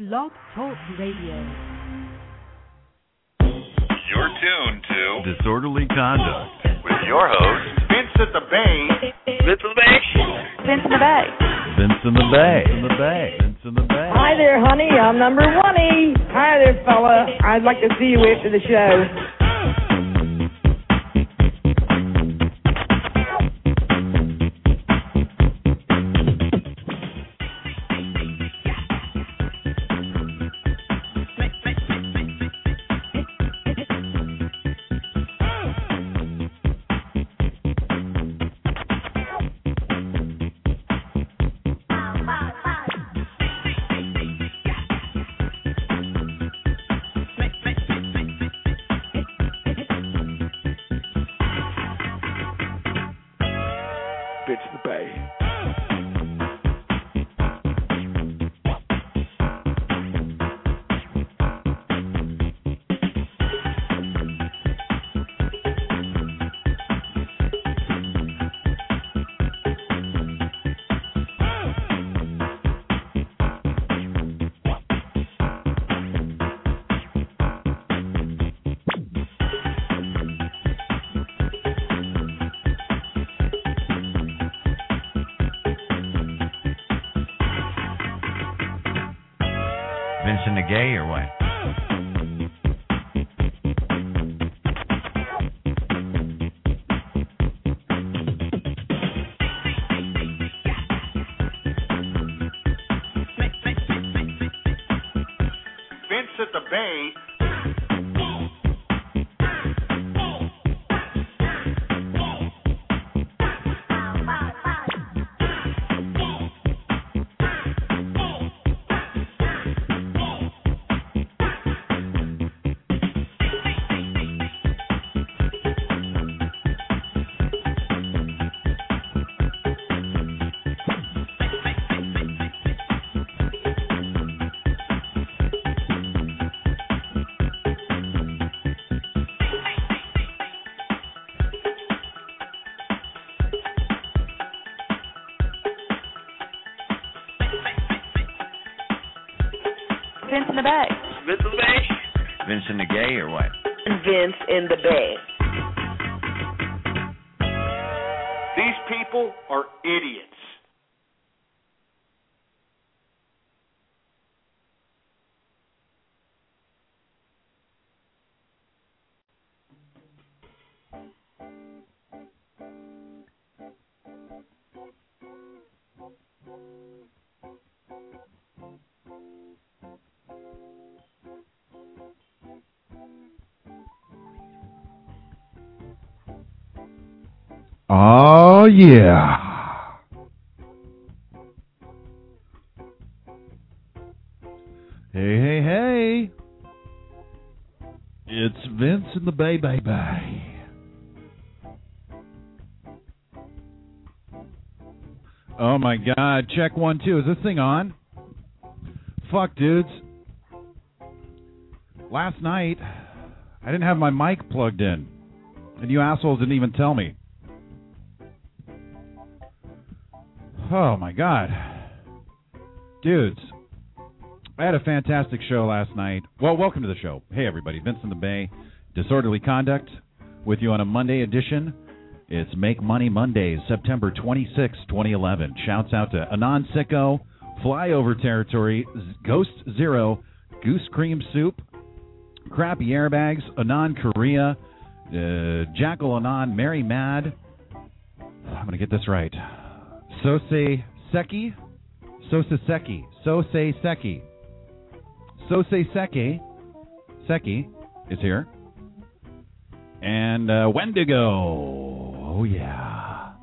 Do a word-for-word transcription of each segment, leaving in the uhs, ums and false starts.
Blog Talk Radio. You're tuned to Disorderly Conduct with your host, Vincent the Bay. Vince in the Bay. Vince in the Bay. Vince in the Bay. Vince in the Bay. Vince in the Bay. Hi there, honey. I'm number one-y. Hi there, fella. I'd like to see you after the show. Vincent the Gay or what? Vincent the Bay. Vince in the Bay. Vince in the Bay. Vincent the Gay or what? Vince in the Bay. These people are idiots. Oh, yeah. Hey, hey, hey. It's Vince in the Bay, Bay, Bay. Oh, my God. Check one, two. Is this thing on? Fuck, dudes. Last night, I didn't have my mic plugged in. And you assholes didn't even tell me. Oh, my God. Dudes, I had a fantastic show last night. Well, welcome to the show. Hey, everybody. Vince in the Bay, Disorderly Conduct, with you on a Monday edition. It's Make Money Mondays, September twenty-sixth, twenty eleven. Shouts out to Anon Sicko, Flyover Territory, Ghost Zero, Goose Cream Soup, Crappy Airbags, Anon Korea, uh, Jackal Anon, Mary Mad. I'm going to get this right. Sose Seki, Sose Seki, Sose Seki, Sose Seki, Seki is here, and uh, Wendigo, oh yeah.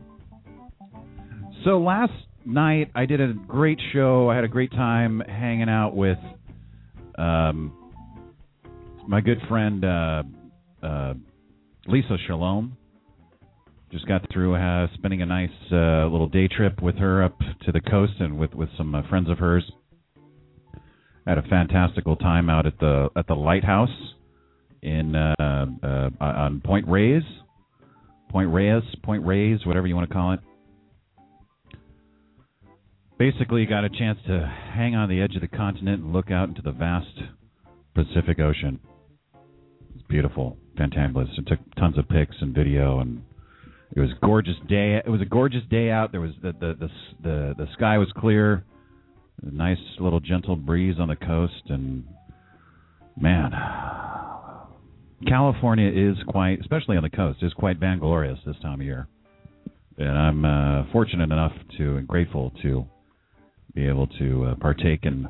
So last night I did a great show. I had a great time hanging out with um, my good friend uh, uh, Lisa Shalom. Just got through uh, spending a nice uh, little day trip with her up to the coast and with, with some uh, friends of hers. Had a fantastical time out at the at the lighthouse in uh, uh, on Point Reyes, Point Reyes, Point Reyes, whatever you want to call it. basically got a chance to hang on the edge of the continent and look out into the vast Pacific Ocean. It's beautiful, fantabulous. It took tons of pics and video, and it was a gorgeous day. It was a gorgeous day out. There was the the the the, the sky was clear, a nice little gentle breeze on the coast, and man, California is quite, especially on the coast, is quite vainglorious this time of year. And I'm uh, fortunate enough to and grateful to be able to uh, partake in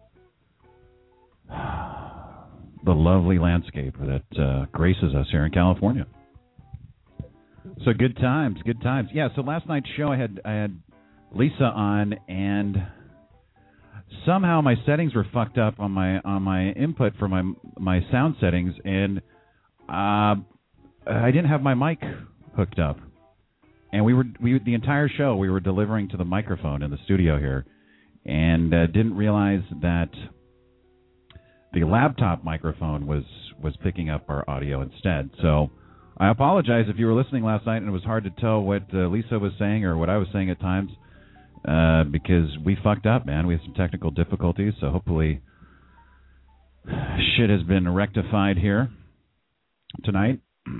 the lovely landscape that uh, graces us here in California. So good times, good times. Yeah. So last night's show, I had I had Lisa on, and somehow my settings were fucked up on my on my input for my my sound settings, and uh, I didn't have my mic hooked up. And we were we the entire show we were delivering to the microphone in the studio here, and uh, didn't realize that the laptop microphone was was picking up our audio instead. So I apologize if you were listening last night and it was hard to tell what uh, Lisa was saying or what I was saying at times, uh, because we fucked up, man. We had some technical difficulties, so hopefully shit has been rectified here tonight.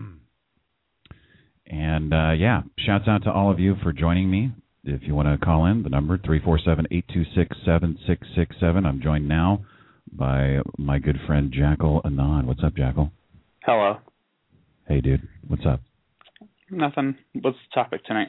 And, uh, yeah, shouts out to all of you for joining me. If you want to call in, the number, three four seven, eight two six, seven six six seven. I'm joined now by my good friend Jackal Anand. What's up, Jackal? Hello. Hey, dude. What's up? Nothing. What's the topic tonight?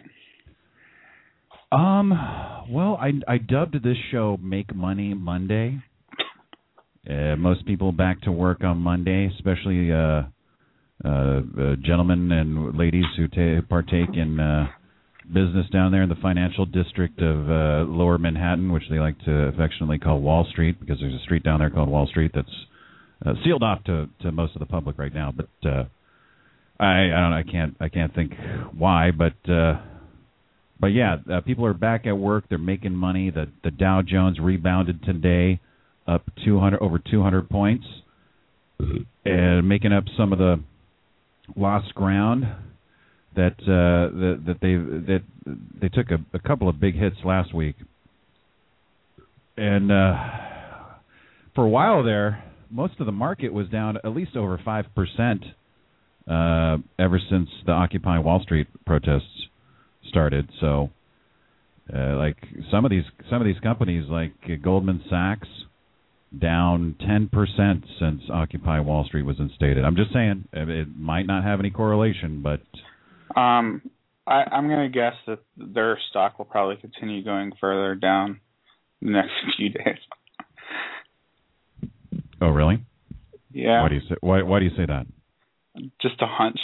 Um, well, I, I dubbed this show Make Money Monday. Uh, most people back to work on Monday, especially uh, uh, uh, gentlemen and ladies who ta- partake in uh, business down there in the financial district of uh, Lower Manhattan, which they like to affectionately call Wall Street, because there's a street down there called Wall Street that's uh, sealed off to, to most of the public right now. But uh, I, I don't know, I can't I can't think why, but uh, but yeah, uh, people are back at work. They're making money. The the Dow Jones rebounded today, up two hundred over two hundred points, and making up some of the lost ground that uh, that, that they that they took a, a couple of big hits last week, and uh, for a while there, most of the market was down at least over five percent uh, ever since the Occupy Wall Street protests started. So, uh, like some of these some of these companies, like uh, Goldman Sachs, down ten percent since Occupy Wall Street was instated. I'm just saying, it might not have any correlation, but um, I, I'm going to guess that their stock will probably continue going further down the next few days. Oh, really? Yeah. Why do you say why Why do you say that? Just a hunch.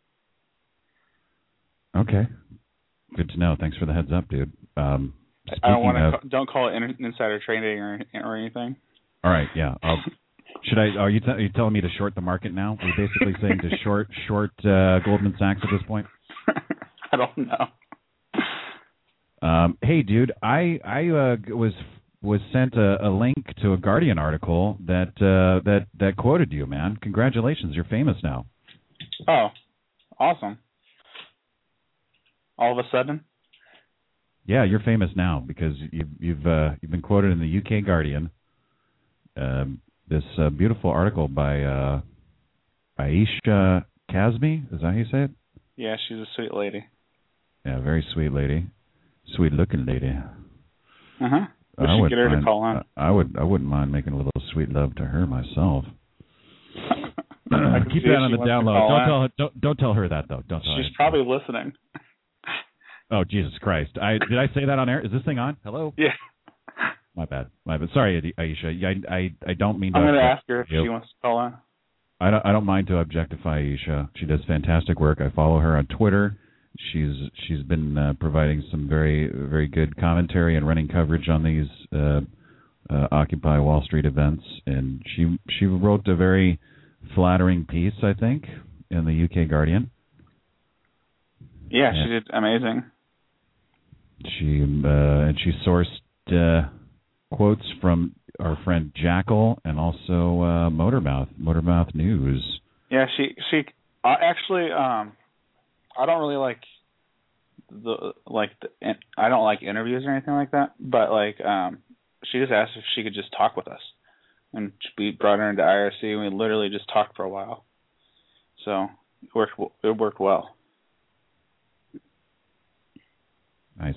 Okay, good to know. Thanks for the heads up, dude. Um, I don't want to. of, Ca- don't call it insider trading or or anything. All right, yeah. I'll, should I? Are you, t- are you telling me to short the market now? Are you basically saying to short short uh, Goldman Sachs at this point? I don't know. Um, hey, dude, I I uh, was was sent a, a link to a Guardian article that uh, that that quoted you, man. Congratulations, you're famous now. Oh, awesome! All of a sudden. Yeah, you're famous now because you've you've uh, you've been quoted in the U K Guardian. Um, this uh, beautiful article by uh, Aisha Kazmi, is that how you say it? Yeah, she's a sweet lady. Yeah, very sweet lady, sweet looking lady. Uh huh. We I should would get her mind, to call on. I would I wouldn't mind making a little sweet love to her myself. I Keep that on the down low. Don't tell her. Don't, don't tell her that though. Don't tell She's her. probably listening. Oh, Jesus Christ! I did I say that on air? Is this thing on? Hello? Yeah. My bad. My bad. Sorry, Aisha. I I, I don't mean to. I'm going to object- ask her if Yep. she wants to call on. I don't I don't mind to objectify Aisha. She does fantastic work. I follow her on Twitter. She's she's been uh, providing some very very good commentary and running coverage on these uh, uh, Occupy Wall Street events. And she she wrote a very flattering piece, I think, in the U K Guardian. Yeah, Yeah. she did amazing. She uh, and she sourced uh, quotes from our friend Jackal and also uh, Motormouth, Motormouth News. Yeah, she she uh, actually um, I don't really like the like the, I don't like interviews or anything like that, but like um, she just asked if she could just talk with us, and we brought her into I R C, and we literally just talked for a while. So it worked. It worked well. Nice.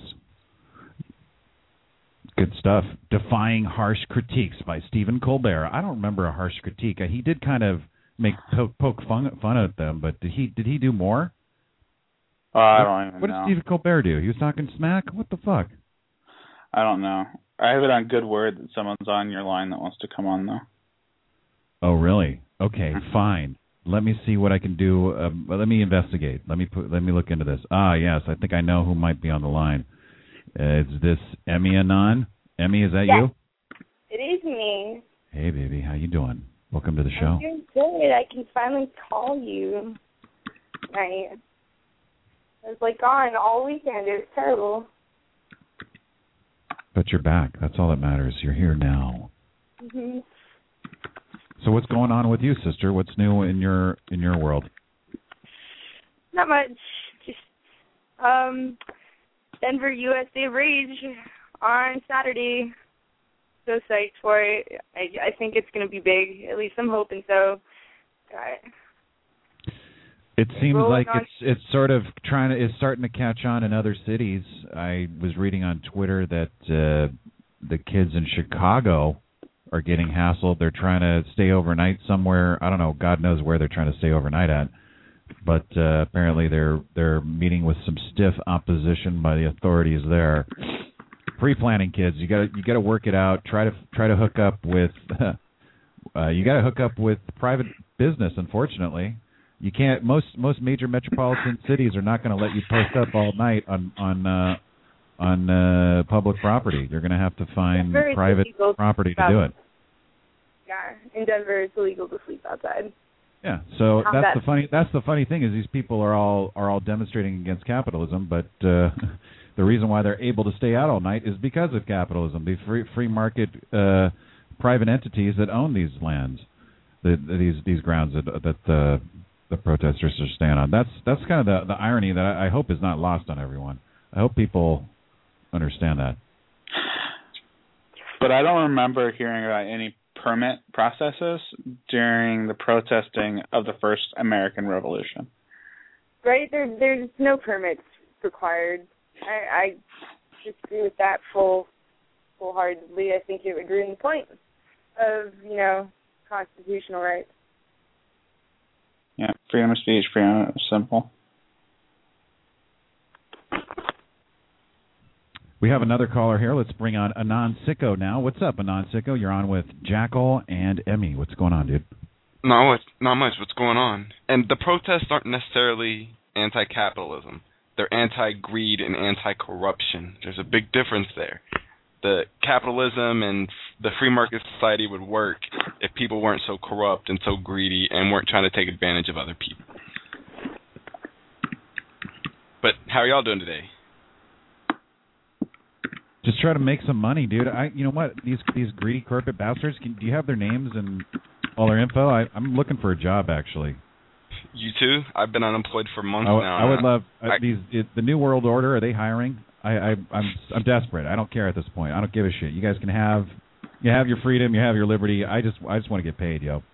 Good stuff. Defying Harsh Critiques by Stephen Colbert. I don't remember a harsh critique. He did kind of make poke, poke fun, fun at them, but did he did he do more? Uh, I don't even what know. What did Stephen Colbert do? He was talking smack? What the fuck? I don't know. I have it on good word that someone's on your line that wants to come on, though. Oh, really? Okay, fine. Let me see what I can do. Um, let me investigate. Let me put, let me look into this. Ah, yes, I think I know who might be on the line. Uh, is this Emmy Anon? Emmy, is that yes. you? It is me. Hey, baby, how you doing? Welcome to the show. I'm doing good. I can finally call you. I, I was like gone all weekend. It was terrible. But you're back. That's all that matters. You're here now. Mm-hmm. So what's going on with you, sister? What's new in your in your world? Not much. Just um, Denver U S A Rage on Saturday. So psyched for it. I, I think it's going to be big. At least I'm hoping so. God. It seems Rolling like on. it's it's sort of trying to it's starting to catch on in other cities. I was reading on Twitter that uh, the kids in Chicago are getting hassled. They're trying to stay overnight somewhere. I don't know. God knows where they're trying to stay overnight at. But uh, apparently they're they're meeting with some stiff opposition by the authorities there. Pre-planning, kids. You got you got to work it out. Try to try to hook up with. uh, you got to hook up with private business. Unfortunately, you can't. Most most major metropolitan cities are not going to let you post up all night on on uh, on uh, public property. You're going to have to find Denver, private property to do it. Yeah, in Denver, it's illegal to sleep outside. Yeah, so How that's bad? the funny. That's the funny thing is these people are all are all demonstrating against capitalism, but uh, the reason why they're able to stay out all night is because of capitalism. The free free market uh, private entities that own these lands, the, these these grounds that that the the protesters are staying on. That's that's kind of the the irony that I, I hope is not lost on everyone. I hope people understand that. But I don't remember hearing about any permit processes during the protesting of the first American Revolution. Right? There, there's no permits required. I, I disagree with that full, full-heartedly. I think it would ruin the point of, you know, constitutional rights. Yeah, freedom of speech, freedom of simple. We have another caller here. Let's bring on Anon Sicko now. What's up, Anon Sicko? You're on with Jackal and Emmy. What's going on, dude? Not much. Not much. What's going on? And the protests aren't necessarily anti-capitalism. They're anti-greed and anti-corruption. There's a big difference there. The capitalism and the free market society would work if people weren't so corrupt and so greedy and weren't trying to take advantage of other people. But how are y'all doing today? Just try to make some money, dude. I, you know what? These these greedy corporate bastards. Can, do you have their names and all their info? I, I'm looking for a job, actually. You too? I've been unemployed for months I, now. I would love uh, I, these. It, the New World Order. Are they hiring? I, I, I'm I'm desperate. I don't care at this point. I don't give a shit. You guys can have, you have your freedom. You have your liberty. I just I just want to get paid, yo.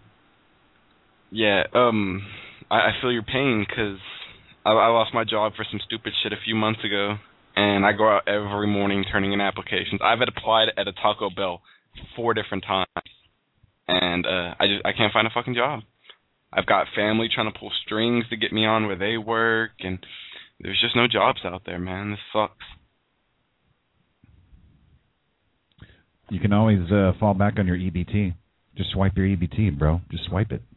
Yeah. Um. I, I feel your pain because I, I lost my job for some stupid shit a few months ago. And I go out every morning turning in applications. I've applied at a Taco Bell four different times, and uh, I just I can't find a fucking job. I've got family trying to pull strings to get me on where they work, and there's just no jobs out there, man. This sucks. You can always uh, fall back on your E B T. Just swipe your E B T, bro. Just swipe it.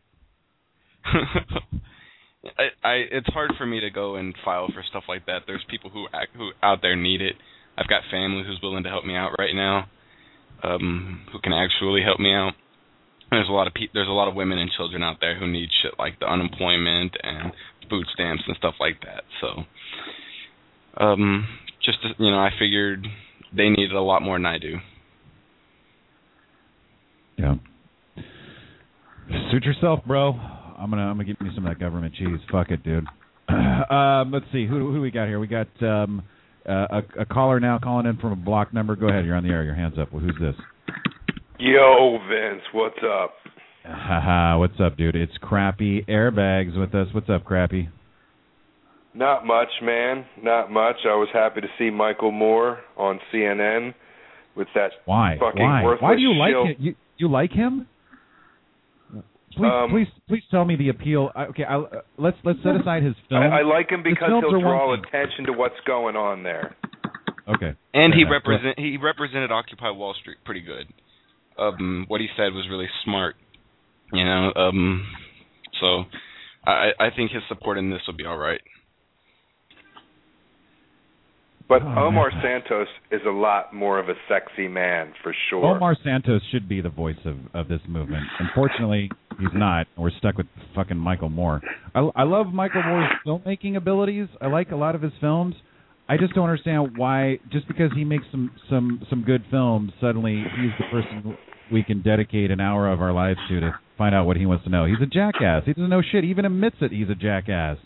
I, I it's hard for me to go and file for stuff like that. There's people who act, who out there need it. I've got family who's willing to help me out right now, um, who can actually help me out. And there's a lot of pe- there's a lot of women and children out there who need shit like the unemployment and food stamps and stuff like that. So, um, just to, you know, I figured they need it a lot more than I do. Yeah. Suit yourself, bro. I'm gonna I'm gonna give me some of that government cheese. Fuck it, dude. um, let's see. Who who we got here? We got um, uh, a, a caller now calling in from a block number. Go ahead. You're on the air. Your hands up. Well, who's this? Yo, Vince. What's up? Haha. What's up, dude? It's Crappy Airbags with us. What's up, Crappy? Not much, man. Not much. I was happy to see Michael Moore on C N N with that Why? fucking Why? worthless Why do you like shield. him? You you like him? Please, Um, please, please tell me the appeal. I, okay, I'll, uh, let's let's set aside his film. I, I like him because films he'll are one draw thing. attention to what's going on there. Okay. And Fair he enough. represent he represented Occupy Wall Street pretty good. Um, what he said was really smart. You know, um, so I I think his support in this will be all right. But Oh, Omar man. Santos is a lot more of a sexy man, for sure. Omar Santos should be the voice of, of this movement. Unfortunately, he's not. We're stuck with fucking Michael Moore. I, I love Michael Moore's filmmaking abilities. I like a lot of his films. I just don't understand why, just because he makes some, some, some good films, suddenly he's the person we can dedicate an hour of our lives to to find out what he wants to know. He's a jackass. He doesn't know shit. He even admits it. He's a jackass.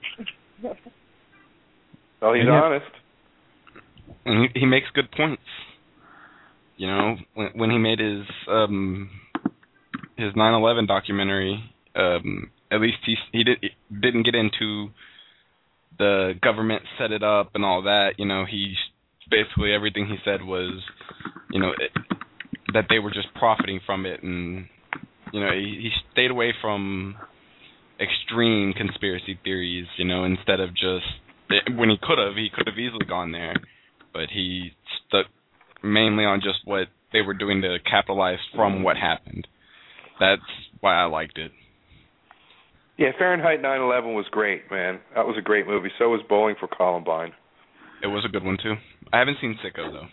Well, he's And yet- honest. And he, he makes good points. You know, when when he made his um his nine eleven documentary, um at least he he did didn't get into the government set it up and all that. You know, he basically everything he said was, you know, it, that they were just profiting from it, and you know, he, he stayed away from extreme conspiracy theories. You know, instead of just when he could have, he could have easily gone there. But he stuck mainly on just what they were doing to capitalize from what happened. That's why I liked it. Yeah, Fahrenheit nine eleven was great, man. That was a great movie. So was Bowling for Columbine. It was a good one, too. I haven't seen Sicko, though.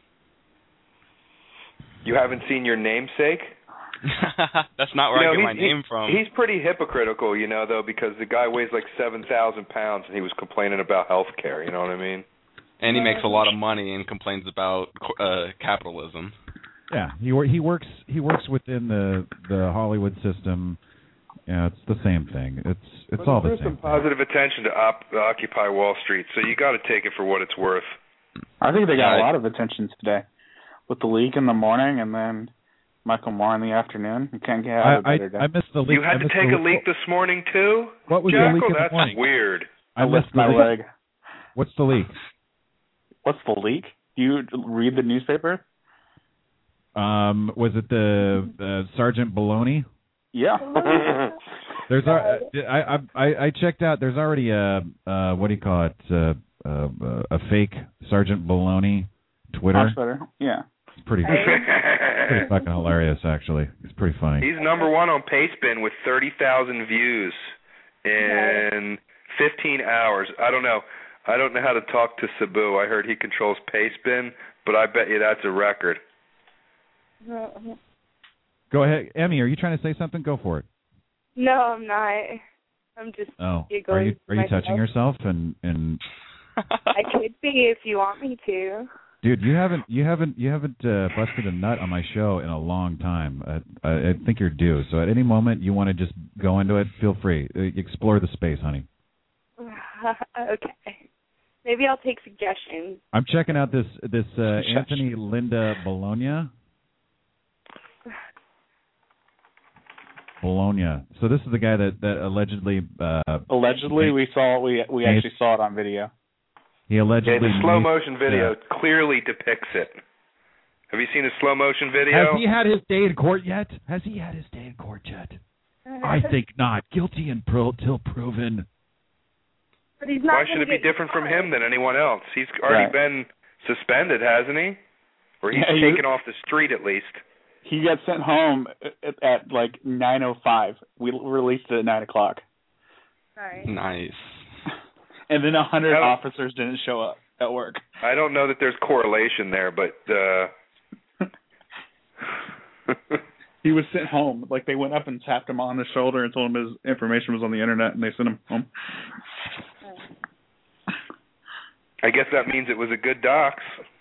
You haven't seen Your Namesake? That's not where You know, I get he's- my name he- from. He's pretty hypocritical, you know, though, because the guy weighs like seven thousand pounds and he was complaining about health care, you know what I mean? And he makes a lot of money and complains about uh, capitalism. Yeah, he wor- he works he works within the the Hollywood system. Yeah, it's the same thing. It's it's But all there's the same some positive attention to op- Occupy Wall Street, so you got to take it for what it's worth. I think they got Yeah, a lot of attention today with the leak in the morning and then Michael Moore in the afternoon. You can't get I, out of a I, better day. I missed the leak. You had I to missed take the a leak this morning too? What was Jackal, the leak in the that's morning? weird. I I missed lifted the my leak. leg. What's the leak? What's the leak? Do you read the newspaper? Um, was it the uh, Sergeant Baloney? Yeah. There's a, I, I I checked out. There's already a uh, what do you call it? Uh, uh, a fake Sergeant Baloney Twitter. On Twitter. Yeah. It's pretty pretty fucking hilarious, actually. It's pretty funny. He's number one on Pastebin with thirty thousand views in fifteen hours. I don't know. I don't know how to talk to Sabu. I heard he controls Pastebin, but I bet you that's a record. Go ahead, Emmy. Are you trying to say something? Go for it. No, I'm not. I'm just Oh, giggling are you to are you myself. touching yourself? And and I could be if you want me to. dude, you haven't you haven't you haven't uh, busted a nut on my show in a long time. I, I, I think you're due. So at any moment you want to just go into it, feel free. Uh, explore the space, honey. Okay. Maybe I'll take suggestions. I'm checking out this this uh, Anthony Linda Bologna. Bologna. So this is the guy that that allegedly. Uh, Allegedly, made- we saw we we made- actually saw it on video. He allegedly. Yeah, the slow made- motion video yeah. clearly depicts it. Have you seen the slow motion video? Has he had his day in court yet? Has he had his day in court yet? I think not. Guilty until proven. But he's not Why gonna should it be get different from caught. him than anyone else? He's already Right. been suspended, hasn't he? Or he's Yeah, he- taken off the street at least. He got sent home at, at like nine oh five. We released it at nine o'clock. Sorry. Nice. And then a hundred How- officers didn't show up at work. I don't know that there's correlation there, but uh He was sent home. Like they went up and tapped him on the shoulder and told him his information was on the internet, and they sent him home. I guess that means it was a good dox.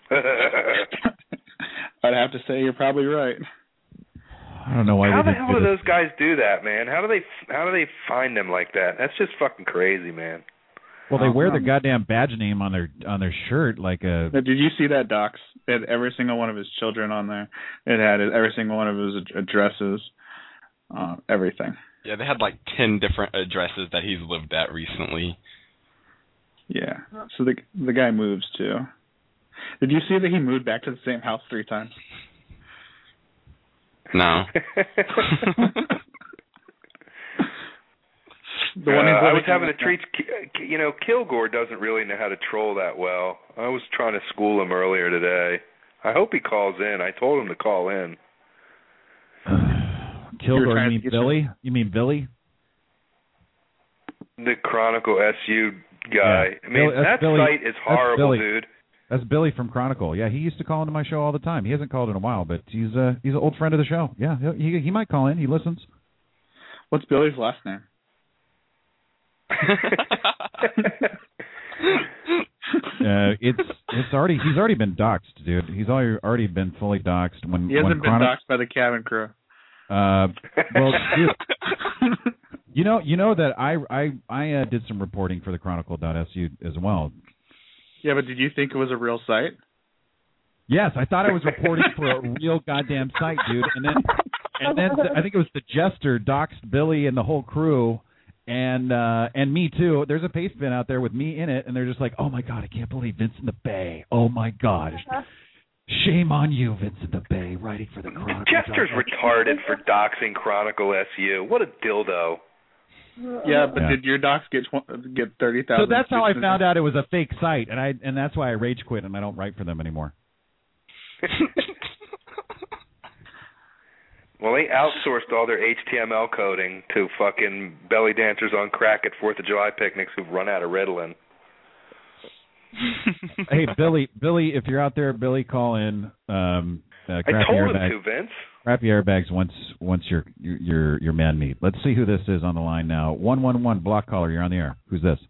I'd have to say you're probably right. I don't know why How they the didn't hell do do this. those guys do that, man? How do they how do they find them like that? That's just fucking crazy, man. Well, they Oh, wear no. the goddamn badge name on their on their shirt like a. Now, did you see that, Docs? It had every single one of his children on there. It had every single one of his ad- addresses, uh, everything. Yeah, they had like ten different addresses that he's lived at recently. Yeah. So the the guy moves too. Did you see that he moved back to the same house three times? No. The one he's uh, I was living having in- a treat. You know, Kilgore doesn't really know how to troll that well. I was trying to school him earlier today. I hope he calls in. I told him to call in. Kilgore, trying you to mean get Billy? You mean Billy? The Chronicle S U guy. Yeah. I mean, Billy- that's that Billy- site is that's horrible, Billy. dude. That's Billy from Chronicle. Yeah, he used to call into my show all the time. He hasn't called in a while, but he's uh he's an old friend of the show. Yeah, he he, he might call in. He listens. What's Billy's last name? Uh, it's it's already he's already been doxxed, dude. He's already already been fully doxxed. When He hasn't when been Chronic- doxxed by the cabin crew. Uh, well, dude, you know you know that I I I uh, did some reporting for the Chronicle dot S U as well. Yeah, but did you think it was a real site? Yes, I thought I was reporting for a real goddamn site, dude. And then and then I think it was the Jester doxed Billy and the whole crew. And uh, and me too. There's a paste bin out there with me in it, and they're just like, "Oh my God, I can't believe Vince in the Bay. Oh my God, shame on you, Vince in the Bay, writing for the Chronicle." Chester's retarded for doxing Chronicle S U. What a dildo. Yeah, but Yeah. did your docs get tw- get thirty So thousand? that's how I found out it was a fake site, and I and that's why I rage quit and I don't write for them anymore. Well, they outsourced all their H T M L coding to fucking belly dancers on crack at Fourth of July picnics who've run out of Ritalin. Hey, Billy, Billy, if you're out there, Billy, call in. Um, uh, I crappy told him airbag, to, Vince. crappy airbags once once your your your man meet. Let's see who this is on the line now. One one one block caller, you're on the air. Who's this?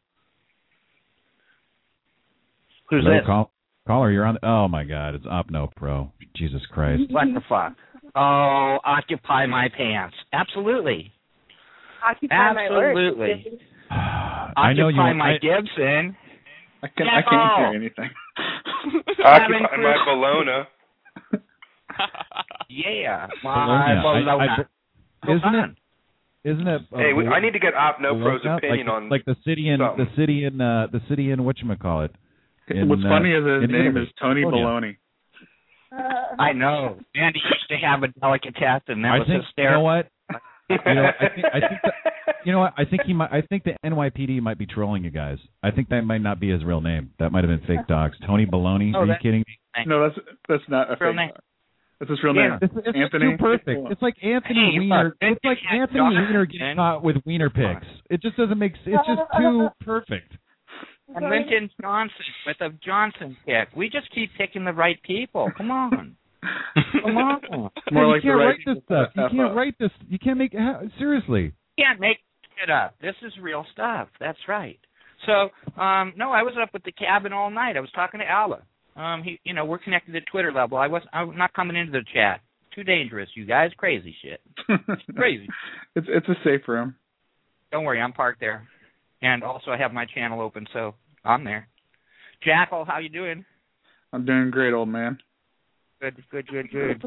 Who's Hello, this? Call, caller, you're on. The, oh my God, it's Opno Pro. Jesus Christ. What the fuck? Oh, Occupy My Pants. Absolutely. Occupy my work. Absolutely. I know you. Occupy My I, Gibson. I can I can't hear anything. Occupy my Bologna. Yeah, Bologna. my Bologna. I- I- Hold isn't on. it? Isn't it? uh, Hey, we, Bol- I need to get Opno Pro's Bologna? opinion like, on like the city in something. the city in uh, the city in whatchamacallit. In, What's uh, funny is his in name Italy. is Tony Bologna. Baloney. I know. And he used to have a delicatessen. That I was think you hysterical. know what. You know, I think I think that, you know what I think he might. I think the N Y P D might be trolling you guys. I think that might not be his real name. That might have been fake docs. Tony Baloney. Oh, Are you that- kidding me? No, that's that's not a Real fake name. doc. That's his real Yeah, name. It's, it's Anthony. too perfect. It's like Anthony Hey, Weiner. look, It's like Anthony Anthony Johnson. Weiner getting caught with Wiener pics. It just doesn't make. It's just too perfect. And Lyndon Johnson with a Johnson pick. We just keep picking the right people. Come on. Come on. More you like the can't right write this people stuff. to You F can't up. write this. You can't make. ha- Seriously. You can't make it up. This is real stuff. That's right. So, um, no, I was up at the cabin all night. I was talking to Alba. Um, he, you know, we're connected at Twitter level. I was, I'm not coming into the chat. Too dangerous, you guys. Crazy shit. Crazy. It's it's a safe room. Don't worry, I'm parked there, and also I have my channel open, so I'm there. Jackal, how you doing? I'm doing great, old man. Good, good, good, good.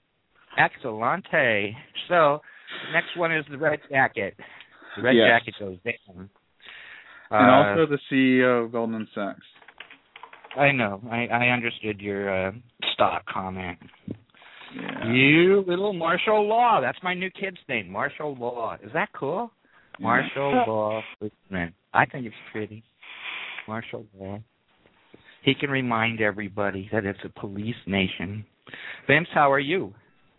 Excellente. So, next one is the Red Jacket. The Red Yes. Jacket goes down. And Uh, also the C E O of Golden Sachs. I know. I, I understood your uh, stock comment. Yeah. You little Marshall Law. That's my new kid's name, Marshall Law. Is that cool? Yeah. Marshall Law. Man, I think it's pretty. Marshall Law. He can remind everybody that it's a police nation. Vince, how are you?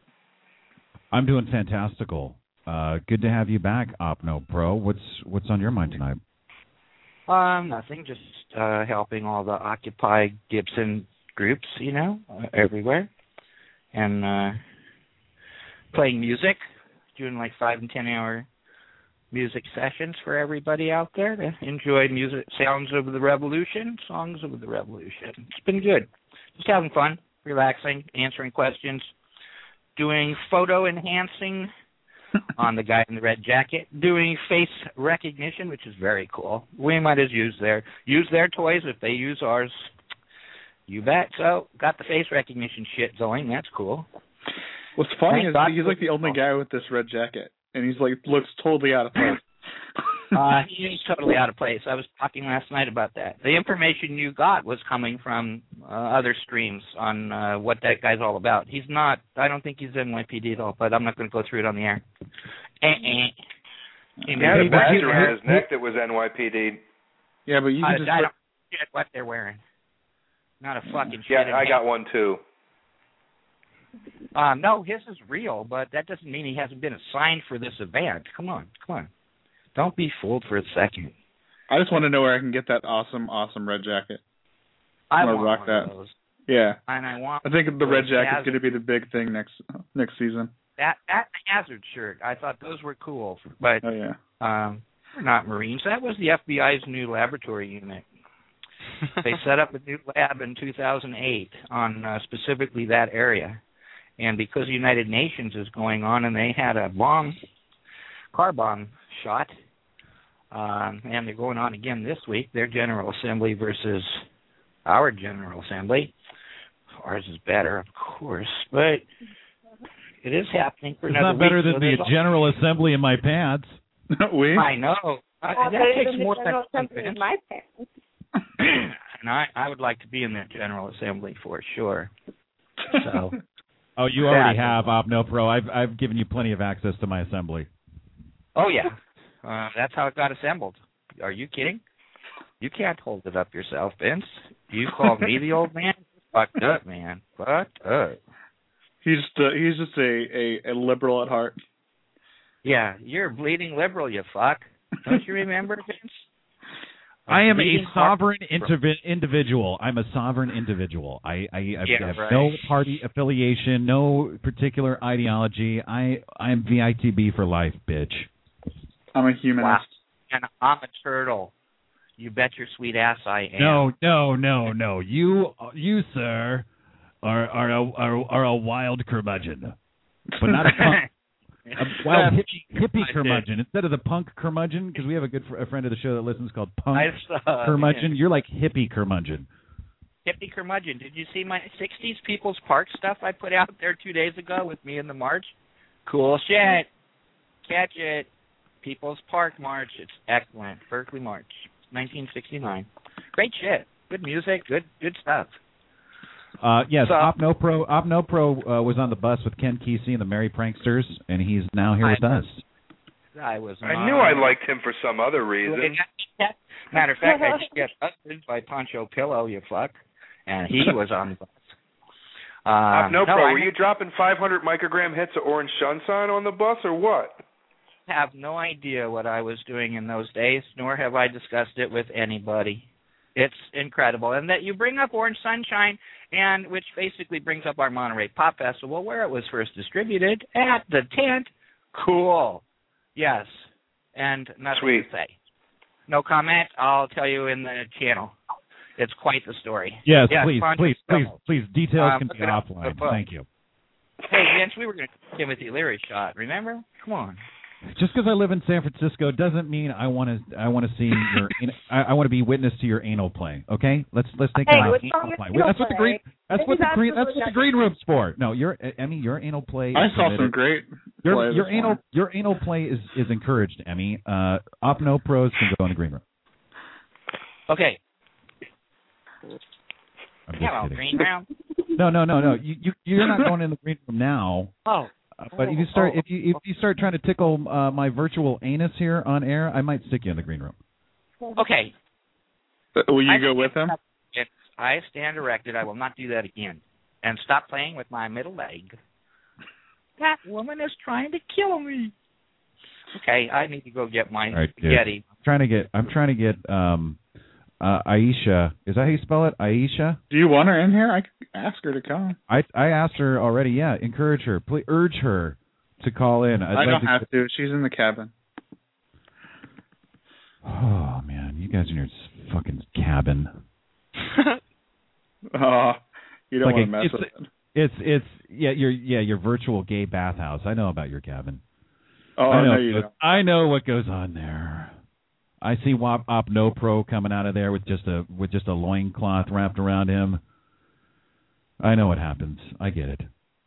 I'm doing fantastical. Uh, good to have you back, Opno Pro. What's what's on your mind tonight? Um, nothing. Just uh, helping all the Occupy Gibson groups, you know, uh, everywhere, and uh, playing music, doing like five and ten hour music sessions for everybody out there to enjoy music, sounds of the revolution, songs of the revolution. It's been good. Just having fun, relaxing, answering questions, doing photo enhancing on the guy in the red jacket, doing face recognition, which is very cool. We might as use their use their toys if they use ours. You bet. So got the face recognition shit going. That's cool. What's funny Thank is God he's like the only guy with this red jacket, and he's like looks totally out of place. uh, he's totally out of place. I was talking last night about that. The information you got was coming from uh, other streams on uh, what that guy's all about. He's not. I don't think he's N Y P D at all. But I'm not going to go through it on the air. He had a badge around his neck that was N Y P D. Yeah, but you I, can just. I don't get what they're wearing. Not a fucking shit. Yeah, I got one too. Uh, no, his is real, but that doesn't mean he hasn't been assigned for this event. Come on, come on. Don't be fooled for a second. I just want to know where I can get that awesome, awesome red jacket. I I'm gonna want rock one that. of those. Yeah. And I want. I think the red jacket's hazard, going to be the big thing next next season. That that hazard shirt. I thought those were cool, but oh yeah, um, they're not Marines. That was the F B I's new laboratory unit. They set up a new lab in two thousand eight on uh, specifically that area. And because the United Nations is going on and they had a bomb, car bomb shot, um, and they're going on again this week, their General Assembly versus our General Assembly. Ours is better, of course, but it is happening for it's another not better week, than so the General Assembly in my pants. we? I know. I, Well, that better takes than the more General than Assembly in my pants. And I, I would like to be in that General Assembly for sure. So... Oh, you already have, OpNoPro. I've I've given you plenty of access to my assembly. Oh, yeah. Uh, that's how it got assembled. Are you kidding? You can't hold it up yourself, Vince. You called me the old man? Fucked up, man. Fucked up. He's just a, he's just a, a, a liberal at heart. Yeah, you're a bleeding liberal, you fuck. Don't you remember, Vince? I am a bleeding sovereign heart- intervi- individual. I'm a sovereign individual. I, I, I Yeah, have right. no party affiliation, no particular ideology. I, I'm V I T B for life, bitch. I'm a humanist. Wow. And I'm a turtle. You bet your sweet ass I am. No, no, no, no. You, you, sir, are are a are, are a wild curmudgeon, but not a punk. A wild hippie, hippie curmudgeon instead of the punk curmudgeon, because we have a good fr- a friend of the show that listens called Punk I saw, Curmudgeon. yeah. You're like hippie curmudgeon. Hippie curmudgeon. Did you see my sixties People's Park stuff I put out there two days ago with me in the march? Cool shit. Catch it. People's Park March. It's excellent. Berkeley March, nineteen sixty-nine. Great shit. Good music. Good good stuff. Uh, yes, So- OpNoPro OpNoPro uh, was on the bus with Ken Kesey and the Merry Pranksters, and he's now here I with know. us. I was. I knew I liked him for some other reason. Matter of fact, I just got busted by Poncho Pillow, you fuck, and he was on the bus. Um, no, no, bro. I Were you dropping five hundred microgram hits of Orange Sunshine on the bus or what? have no idea what I was doing in those days, nor have I discussed it with anybody. It's incredible. And that you bring up Orange Sunshine, and which basically brings up our Monterey Pop Festival, where it was first distributed at the tent. Cool. Yes. And nothing Sweet. to say. No comment. I'll tell you in the channel. It's quite the story. Yes, Yes, please, Poncho please, please, Pillow. please. Details Um, can look be it up. offline. The book. Thank you. Hey, Vince, we were going to Timothy Leary shot. Remember? Come on. Just because I live in San Francisco doesn't mean I want to. I want to see your. I, I want to be witness to your anal play. Okay, let's let's take Hey, that out. what's wrong Anal with play. anal That's what the green. play? That's This what is the green. That's absolutely what the green room's for. No, your Emmy. Your anal play. I is saw permitted. some great Your, play your this anal. morning. Your anal play is is encouraged, Emmy. Uh, OpNoPros can go in the green room. Okay. I'm just Hello, kidding. Green Room. No, no, no, no. You you you're not going in the green room now. Oh. Uh, but if you start if you if you start trying to tickle uh, my virtual anus here on air, I might stick you in the green room. Okay. Will you I go with him? If I stand erected, I will not do that again. And stop playing with my middle leg. That woman is trying to kill me. Okay, I need to go get my All right, dude. spaghetti. I'm trying to get I'm trying to get um uh Aisha. Is that how you spell it? Aisha? Do you want her in here? I could ask her to come. I I asked her already. Yeah, encourage her. Please urge her to call in. I'd I like don't to have to. She's in the cabin. Oh man, you guys in your fucking cabin. Oh, you don't Like want a- to mess it's, with it. It's it's yeah your yeah your virtual gay bathhouse. I know about your cabin. Oh, I know. no, you don't. I know what goes on there. I see Wop Opno Pro coming out of there with just a with just a loincloth wrapped around him. I know what happens. I get it.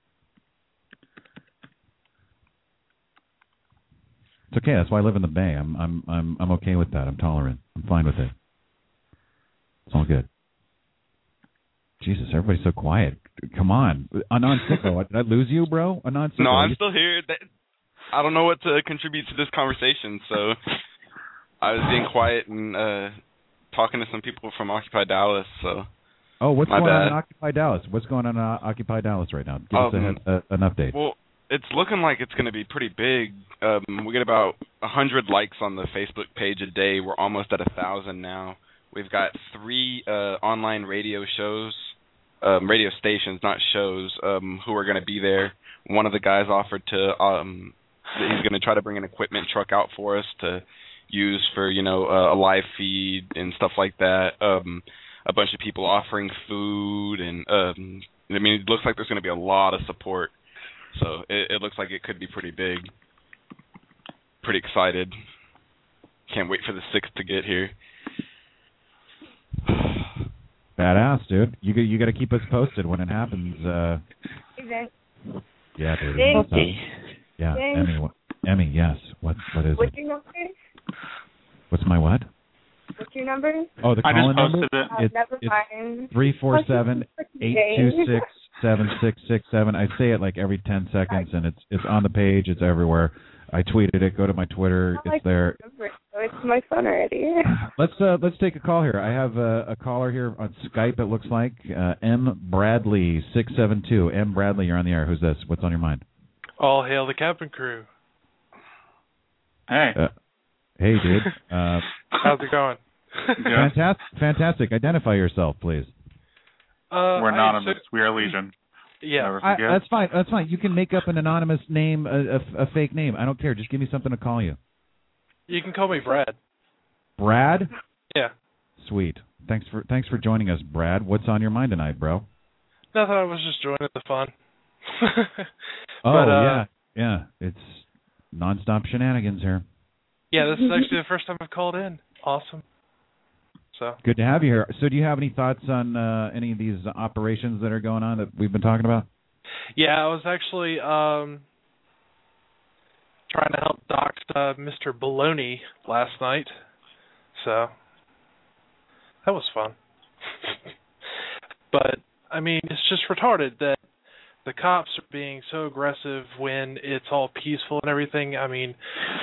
It's okay. That's why I live in the Bay. I'm I'm I'm I'm okay with that. I'm tolerant. I'm fine with it. It's all good. Jesus, everybody's so quiet. Come on, Anon Sicko. Did I lose you, bro? Anon Sicko. No, I'm still here. I don't know what to contribute to this conversation, so I was being quiet and uh, talking to some people from Occupy Dallas. So. Oh, what's My going bad. on in Occupy Dallas? What's going on in uh, Occupy Dallas right now? Give um, us a head, uh, an update. Well, it's looking like it's going to be pretty big. Um, we get about one hundred likes on the Facebook page a day. We're almost at one thousand now. We've got three uh, online radio shows, um, radio stations, not shows, um, who are going to be there. One of the guys offered to, um, he's going to try to bring an equipment truck out for us to use for, you know, uh, a live feed and stuff like that. Um, a bunch of people offering food, and um, I mean, it looks like there's going to be a lot of support. So it, it looks like it could be pretty big. Pretty excited. Can't wait for the sixth to get here. Badass, dude. You you got to keep us posted when it happens. Uh, Event. yeah, dude. Thanks. Uh, yeah, Thanks. Emmy. What, Emmy, yes. What what is What's it? your number? What's my what? What's your number? Oh, the I just call-in posted number. it. Uh, It's never it's mind. three four seven eight two six seven six six seven. I say it like every ten seconds, and it's it's on the page. It's everywhere. I tweeted it. Go to my Twitter. I like It's there. the number, so it's my phone already. Let's uh, let's take a call here. I have a, a caller here on Skype. It looks like uh, M Bradley six seven two. M Bradley, you're on the air. Who's this? What's on your mind? All hail the cabin crew. Hey. Uh, hey, dude. Uh, How's it going? fantastic. Fantastic. Identify yourself, please. Uh, We're I anonymous. assu- We are Legion. Yeah. Never I, forget. that's fine. That's fine. You can make up an anonymous name, a, a, a fake name. I don't care. Just give me something to call you. You can call me Brad. Brad? Yeah. Sweet. Thanks for thanks for joining us, Brad. What's on your mind tonight, bro? Nothing. I was just joining the fun. Oh But, uh, yeah, yeah. It's nonstop shenanigans here. Yeah, this is actually the first time I've called in. Awesome. So. Good to have you here. So, do you have any thoughts on uh, any of these operations that are going on that we've been talking about? Yeah, I was actually um, trying to help dox uh, Mister Baloney last night. So that was fun. But I mean, it's just retarded that the cops are being so aggressive when it's all peaceful and everything. I mean,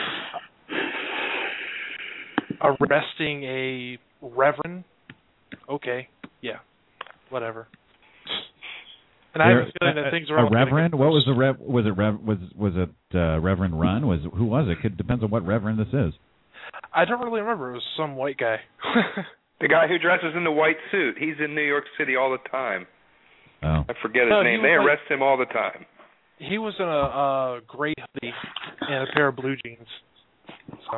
arresting a reverend, okay, yeah, whatever. And I have a feeling that things are a all gonna reverend. get What was worse. the rev? Was it rev? Was was it uh, Reverend Run? Was who was it? Could depends on what reverend this is. I don't really remember. It was some white guy. The guy who dresses in the white suit. He's in New York City all the time. Oh. I forget his No, he name. was They like- arrest him all the time. He was in a, a gray hoodie and a pair of blue jeans. So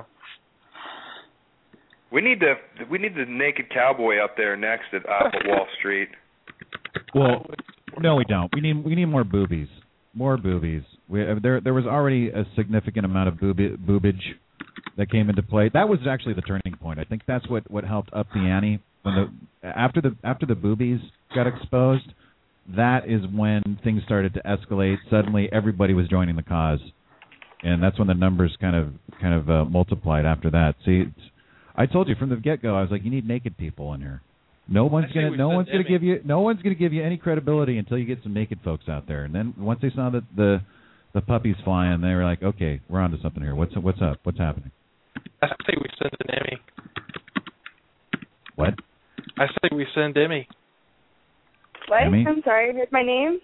We need the we need the naked cowboy up there next at up at Wall Street. Well, no, we don't. We need we need more boobies. More boobies. We, uh, there there was already a significant amount of boobi- boobage that came into play. That was actually the turning point. I think that's what, what helped up the ante when the after the after the boobies got exposed. That is when things started to escalate. Suddenly, everybody was joining the cause, and that's when the numbers kind of kind of uh, multiplied after that. See, it's, I told you from the get go. I was like, you need naked people in here. No one's I say gonna we no send one's gonna Emmy. give you no one's gonna give you any credibility until you get some naked folks out there. And then once they saw that the the puppies flying, they were like, okay, we're onto something here. What's what's up? What's happening? I say we send an Emmy. What? I say we send Emmy. What? Emmy? I'm sorry. Here's my name.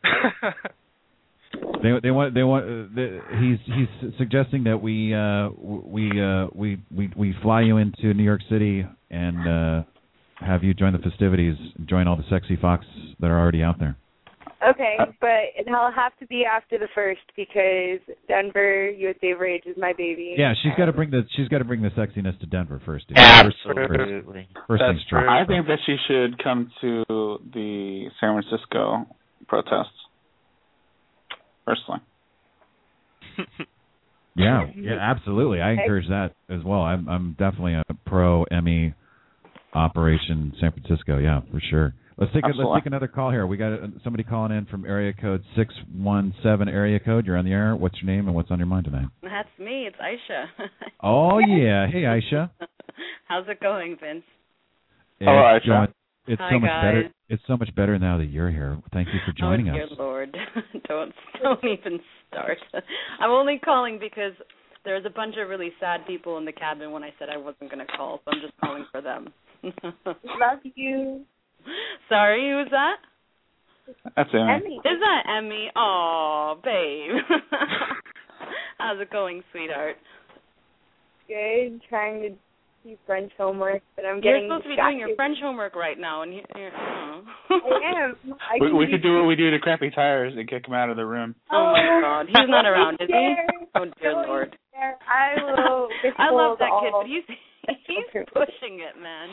They they want they want. Uh, the, he's he's suggesting that we uh, we uh, we we we fly you into New York City and uh, have you join the festivities, join all the sexy fox that are already out there. Okay, but it'll have to be after the first because Denver, U S A of Rage is my baby. Yeah, she's got to bring the she's got to bring the sexiness to Denver first. Dude. Absolutely. First, first things first. I think that she should come to the San Francisco protests. Personally. Yeah, yeah, absolutely. I encourage that as well. I'm I'm definitely a pro Emmy Operation San Francisco. Yeah, for sure. Let's take a, let's take another call here. We got somebody calling in from area code six one seven area code. You're on the air. What's your name and what's on your mind tonight? That's me. It's Aisha. Oh yeah. Hey Aisha. How's it going, Vince? It's Hello, Aisha. Going, it's Hi, so much guys. better. It's so much better now that you're here. Thank you for joining oh, us. Dear Lord, don't don't even start. I'm only calling because there's a bunch of really sad people in the cabin when I said I wasn't going to call, so I'm just calling for them. Love you. Sorry, who's that? That's Emmy. Is that Emmy? Oh, babe. How's it going, sweetheart? Good. Trying to do French homework, but I'm You're getting supposed to be distracted. doing your French homework right now, and you're. you're oh. I am. I we can we do could do what we do to Crappy Tires and kick him out of the room. Oh my God, he's not around, is he? Oh dear Don't Lord. There. I will. I love that all. kid, but he's he's pushing it, man.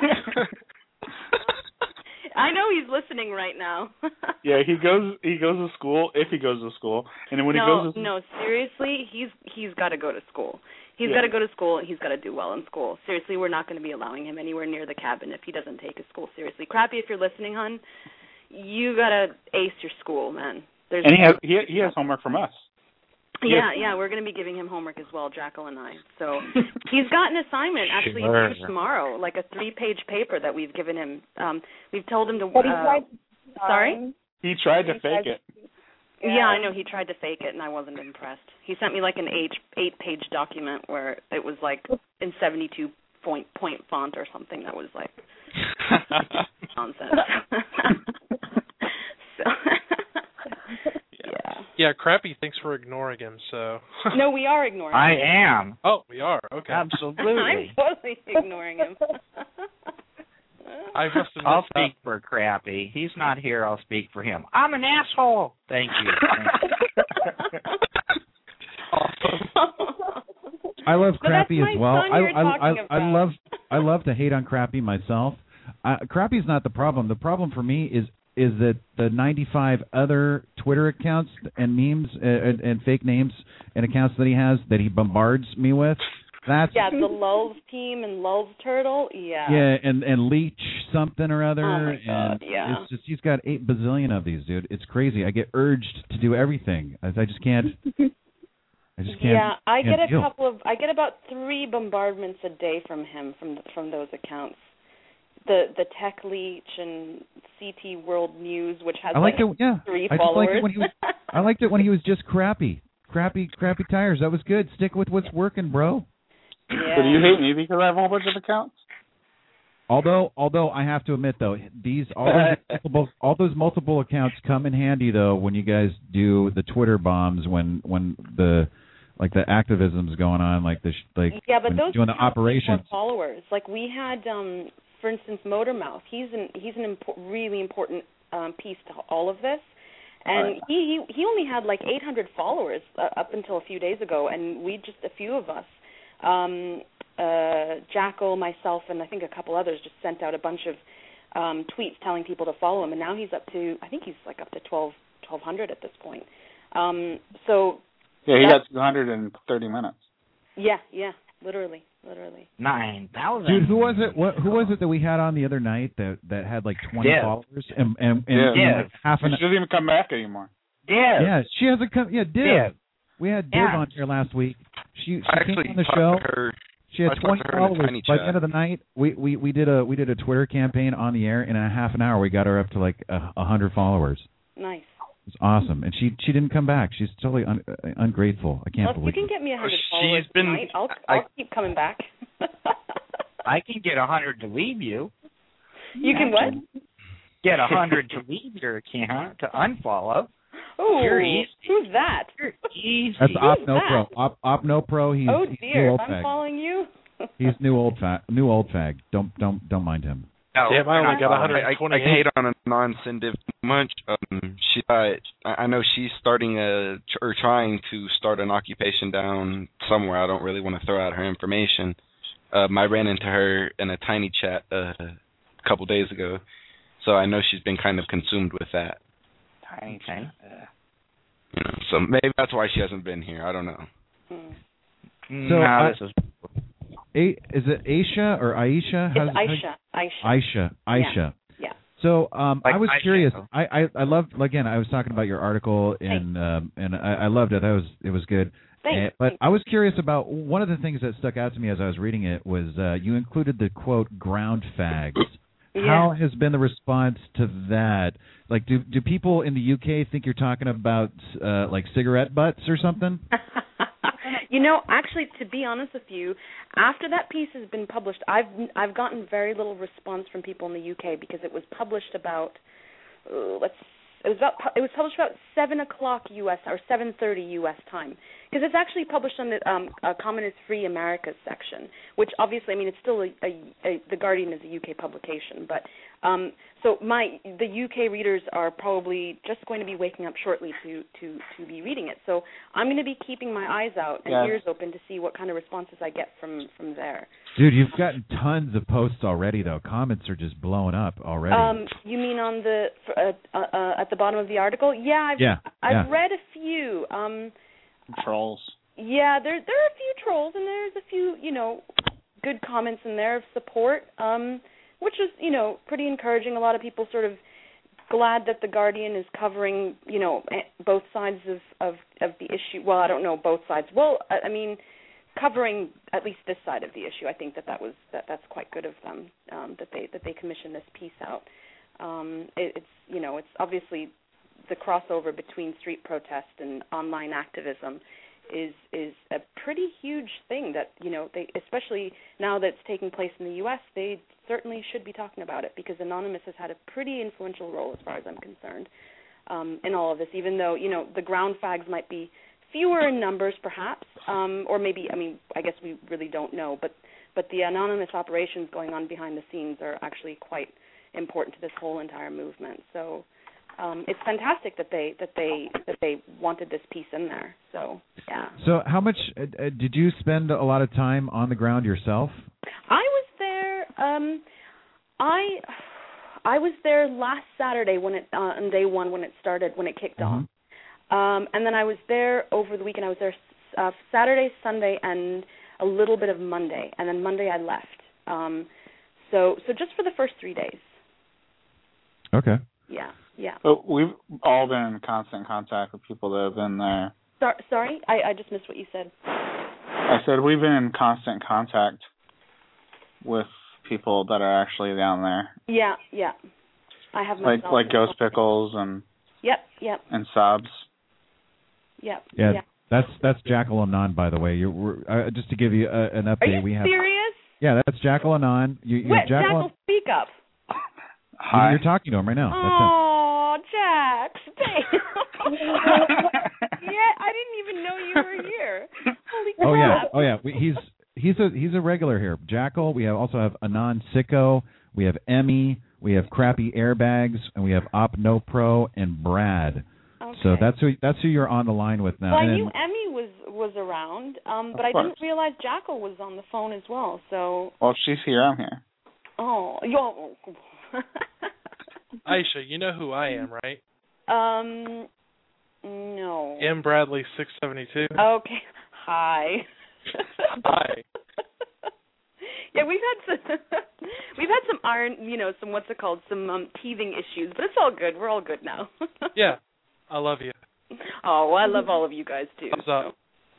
I know he's listening right now. Yeah, he goes he goes to school if he goes to school, and then when no, he goes to no, seriously, he's he's got to go to school. He's Yeah. got to go to school, and he's got to do well in school. Seriously, we're not going to be allowing him anywhere near the cabin if he doesn't take his school seriously. Crappy, if you're listening, hon, you got to ace your school, man. There's and he has he he has homework from us. Yeah, yeah, we're going to be giving him homework as well, Jackal and I. So he's got an assignment actually Sure. due tomorrow, like a three-page paper that we've given him. Um, we've told him to. But he uh, tried to, sorry. He tried to He fake tried it. Yeah. Yeah, I know. He tried to fake it, and I wasn't impressed. He sent me like an eight eight-page document where it was like in seventy-two point point font or something that was like nonsense. so, yeah. Yeah, Crappy, thanks for ignoring him, so. No, we are ignoring I him. am. Oh, we are, okay. Absolutely. I'm totally ignoring him. I must have I'll missed speak out. for Crappy. He's not here. I'll speak for him. I'm an asshole. Thank you. I love But Crappy that's as my well. son I, you're I, I, talking I about. love I love to hate on Crappy myself. Uh, Crappy's not the problem. The problem for me is is that the ninety-five other Twitter accounts and memes uh, and, and fake names and accounts that he has that he bombards me with. That's Yeah, the Lulz team and Lulz Turtle. Yeah. yeah, and and Leech something or other. Oh my God, and yeah. It's just he's got eight bazillion of these, dude. It's crazy. I get urged to do everything. I, I just can't. I just can't. Yeah, I can't get a deal. couple of. I get about three bombardments a day from him from from those accounts. The the Tech Leech and C T World News, which has I liked like it. Yeah, three I just followers. liked it when he was. I liked it when he was just crappy, crappy, crappy tires. That was good. Stick with what's working, bro. Yeah. So do you hate me because I have a whole bunch of accounts? Although, although I have to admit though, these all those multiple, all those multiple accounts come in handy though when you guys do the Twitter bombs when when the like the activism's going on, like the sh- like Yeah, but when those doing the accounts need more operations. followers. Like we had, um, for instance, Motormouth. He's an he's an impor- really important um, piece to all of this. And Right. he, he he only had like eight hundred followers uh, up until a few days ago, and we just a few of us, um, uh, Jackal, myself, and I think a couple others just sent out a bunch of um, tweets telling people to follow him, and now he's up to I think he's like up to twelve twelve hundred at this point. Um, so Yeah, he that's- got two hundred thirty minutes. yeah, yeah, literally, literally. Nine thousand. Dude, who was it? What, who was it that we had on the other night that, that had like twenty Div. followers and and, and, Div. and like half an She doesn't even come back anymore. Yeah. yeah, she hasn't come. Yeah, Div. Div. We had Div Yeah. on here last week. She she I came actually on the talked show. to her. She had I talked twenty to her in a followers. tiny By chat. the end of the night, we, we, we did a we did a Twitter campaign on the air, and in a half an hour, we got her up to like a, a hundred followers. Nice. It was awesome, and she she didn't come back. She's totally un, uh, ungrateful. I can't Well, if you believe can it. get me a hundred She's followers been- tonight, I'll I- I'll keep coming back. I can get a hundred to leave you. You can what? Get a hundred to leave your account to unfollow. Ooh, You're easy. who's that? You're easy. That's Who's Op No that? Pro. Op, Op No Pro. He's, Oh he's new dear, old if I'm fag. following you. He's new old fag. New old fag. Don't don't don't mind him. No, Damn, I only got I, I, I one twenty-eight. hate on a non-sensitive much. Um, she, uh, I I know she's starting a or trying to start an occupation down somewhere. I don't really want to throw out her information. Um, I ran into her in a tiny chat uh, a couple days ago, so I know she's been kind of consumed with that. Tiny, tiny. You know, so maybe that's why she hasn't been here. I don't know. Hmm. So, no, uh, this is A, is it Aisha or Aisha? It's Aisha. Aisha. Aisha. Aisha. Yeah. yeah. So um, Like I was Aisha. curious. I, I I loved again. I was talking about your article and um, and I, I loved it. That was it was good. Thanks. And, but I was curious about one of the things that stuck out to me as I was reading it was uh, you included the quote ground fags. Yeah. How has been the response to that? Like, do do people in the U K think you're talking about uh, like cigarette butts or something? You know, actually, to be honest with you, after that piece has been published, I've I've gotten very little response from people in the U K because it was published about uh, let's it was about it was published about seven o'clock U S or seven thirty U S time because it's actually published on the um, uh, Communist Free Americas section, which obviously I mean it's still a, a, a the Guardian is a U K publication, but um, so my the U K readers are probably just going to be waking up shortly to to to be reading it. So I'm going to be keeping my eyes out and Yeah. ears open to see what kind of responses I get from from there. Dude, you've gotten tons of posts already, though. Comments are just blowing up already. Um, you mean on the uh, uh, uh, at the bottom of the article? Yeah, I've Yeah, I've yeah. read a few. Um, Trolls. yeah, there there are a few trolls and there's a few you know good comments in there of support, um, which is you know pretty encouraging. A lot of people sort of glad that the Guardian is covering you know both sides of of, of the issue. Well, I don't know both sides. Well, I, I mean. Covering at least this side of the issue, I think that that was that that's quite good of them um, that they that they commissioned this piece out. Um, it, it's you know it's obviously the crossover between street protest and online activism is is a pretty huge thing that you know they especially now that it's taking place in the U S they certainly should be talking about it because Anonymous has had a pretty influential role as far as I'm concerned um, in all of this. Even though you know the ground fags might be fewer in numbers, perhaps, um, or maybe, I mean, I guess we really don't know, but but the anonymous operations going on behind the scenes are actually quite important to this whole entire movement. So um, it's fantastic that they that they that they wanted this piece in there. So yeah. So how much uh, uh, did you spend a lot of time on the ground yourself? I was there. Um, I I was there last Saturday when it uh, on day one when it started when it kicked Mm-hmm. off. Um, and then I was there over the weekend. I was there uh, Saturday, Sunday, and a little bit of Monday. And then Monday I left. Um, so so just for the first three days. Okay. Yeah, yeah. But we've all been in constant contact with people that have been there. So, sorry, I, I just missed what you said. I said we've been in constant contact with people that are actually down there. Yeah, yeah. I have Like myself. like Ghost Pickles and Yep, yep, and Sobs. yep. Yeah, yeah. that's that's Jackal Anon, by the way. You're, we're, uh, just to give you uh, an update, Are you we have. serious? Yeah, that's Jackal Anon. You, you Wait, Jackal. Jackal, speak up. Hi. You're talking to him right now. Oh, Jack, stay. Yeah, I didn't even know you were here. Holy crap. Oh yeah, oh yeah. We, he's he's a he's a regular here. Jackal. We have also have Anon Sicko. We have Emmy. We have Crappy Airbags, and we have Op No Pro and Brad. Okay. So that's who that's who you're on the line with now. Well, I And knew then- Emmy was was around, um, but Of I didn't course. realize Jackal was on the phone as well. So, Well, if she's here, I'm here. oh, yo. Aisha, you know who I am, right? um, no. M. Bradley, six seventy-two. Okay. Hi. Hi. Yeah, we've had some we've had some iron, you know, some what's it called, some um, teething issues, but it's all good. We're all good now. Yeah, I love you. Oh, well, I love all of you guys too. What's up?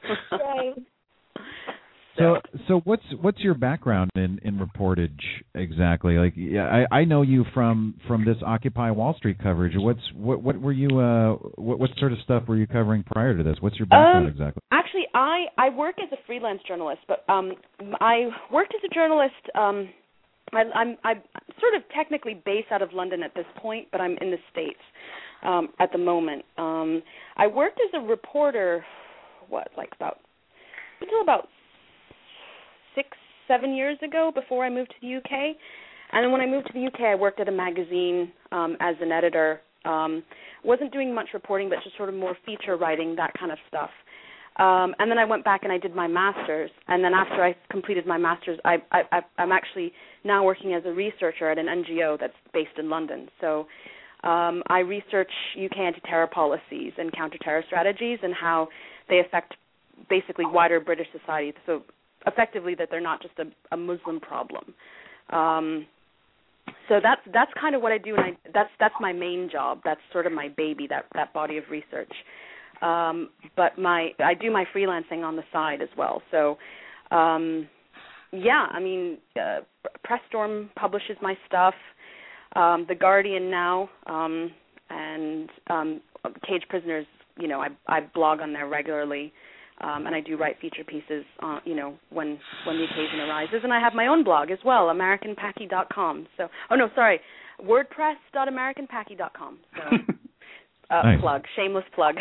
So so what's what's your background in, in reportage exactly? Like yeah, I, I know you from, from this Occupy Wall Street coverage. What's what what were you uh what what sort of stuff were you covering prior to this? What's your background Um, exactly? Actually, I, I work as a freelance journalist, but um, I worked as a journalist. Um, I, I'm I'm sort of technically based out of London at this point, but I'm in the States um, at the moment. Um, I worked as a reporter, what, like about until about six, seven years ago before I moved to the U K. And then when I moved to the U K, I worked at a magazine um, as an editor. Um, wasn't doing much reporting, but just sort of more feature writing, that kind of stuff. Um, and then I went back and I did my master's. And then after I completed my master's, I, I, I, I'm actually now working as a researcher at an N G O that's based in London. So um, I research U K anti-terror policies and counter-terror strategies and how they affect basically wider British society. So effectively, that they're not just a, a Muslim problem. Um, so that's that's kind of what I do, and I, that's that's my main job. That's sort of my baby, that that body of research. Um, but my I do my freelancing on the side as well. So. Um, Yeah, I mean, uh, Pressstorm publishes my stuff, um, The Guardian now, um, and um, Cage Prisoners, you know, I, I blog on there regularly, um, and I do write feature pieces, uh, you know, when when the occasion arises. And I have my own blog as well, American Packy dot com. So, oh, no, sorry, WordPress dot American Packy dot com. So, uh, nice. Plug, shameless plug.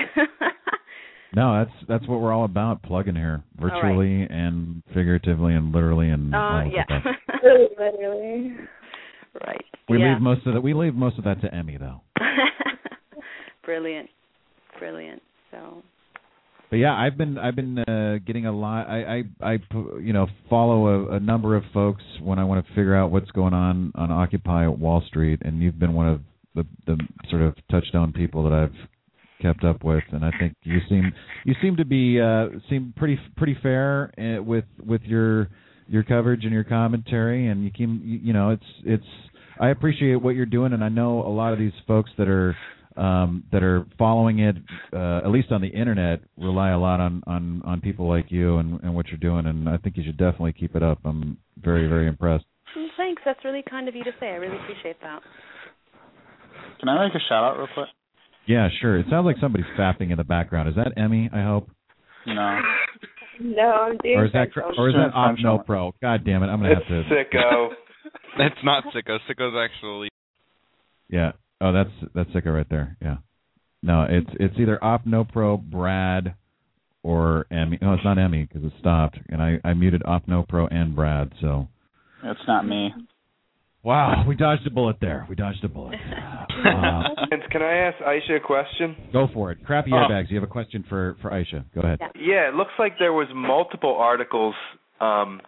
No, that's that's what we're all about, plugging here, virtually right. and figuratively and literally and uh, all of yeah. that. Really, literally. Right. We yeah. leave most of that. We leave most of that to Emmy, though. Brilliant, brilliant. So. But yeah, I've been I've been uh, getting a lot. I, I I you know follow a, a number of folks when I want to figure out what's going on on Occupy Wall Street, and you've been one of the the sort of touchstone people that I've kept up with, and I think you seem you seem to be uh, seem pretty pretty fair uh, with with your your coverage and your commentary, and you can you, you know it's it's I appreciate what you're doing, and I know a lot of these folks that are um, that are following it, uh, at least on the internet, rely a lot on on, on people like you and, and what you're doing, and I think you should definitely keep it up. I'm very very impressed. Thanks, that's really kind of you to say. I really appreciate that. Can I make a shout out real quick? Yeah, sure. It sounds like somebody's fapping in the background. Is that Emmy, I hope? No. No, I'm doing Or is that French or is that French Opno Pro? God damn it, I'm going to have to... Sicko. That's not Sicko. Sicko's actually... Yeah. Oh, that's that's Sicko right there. Yeah. No, it's it's either Opno Pro, Brad, or Emmy. No, it's not Emmy because it stopped. And I, I muted Opno Pro and Brad, so... It's not me. Wow, we dodged a bullet there. We dodged a bullet. Uh, Vince, can I ask Aisha a question? go for it. Crappy airbags. You have a question for, for Aisha. Go ahead. Yeah, it looks like there was multiple articles um,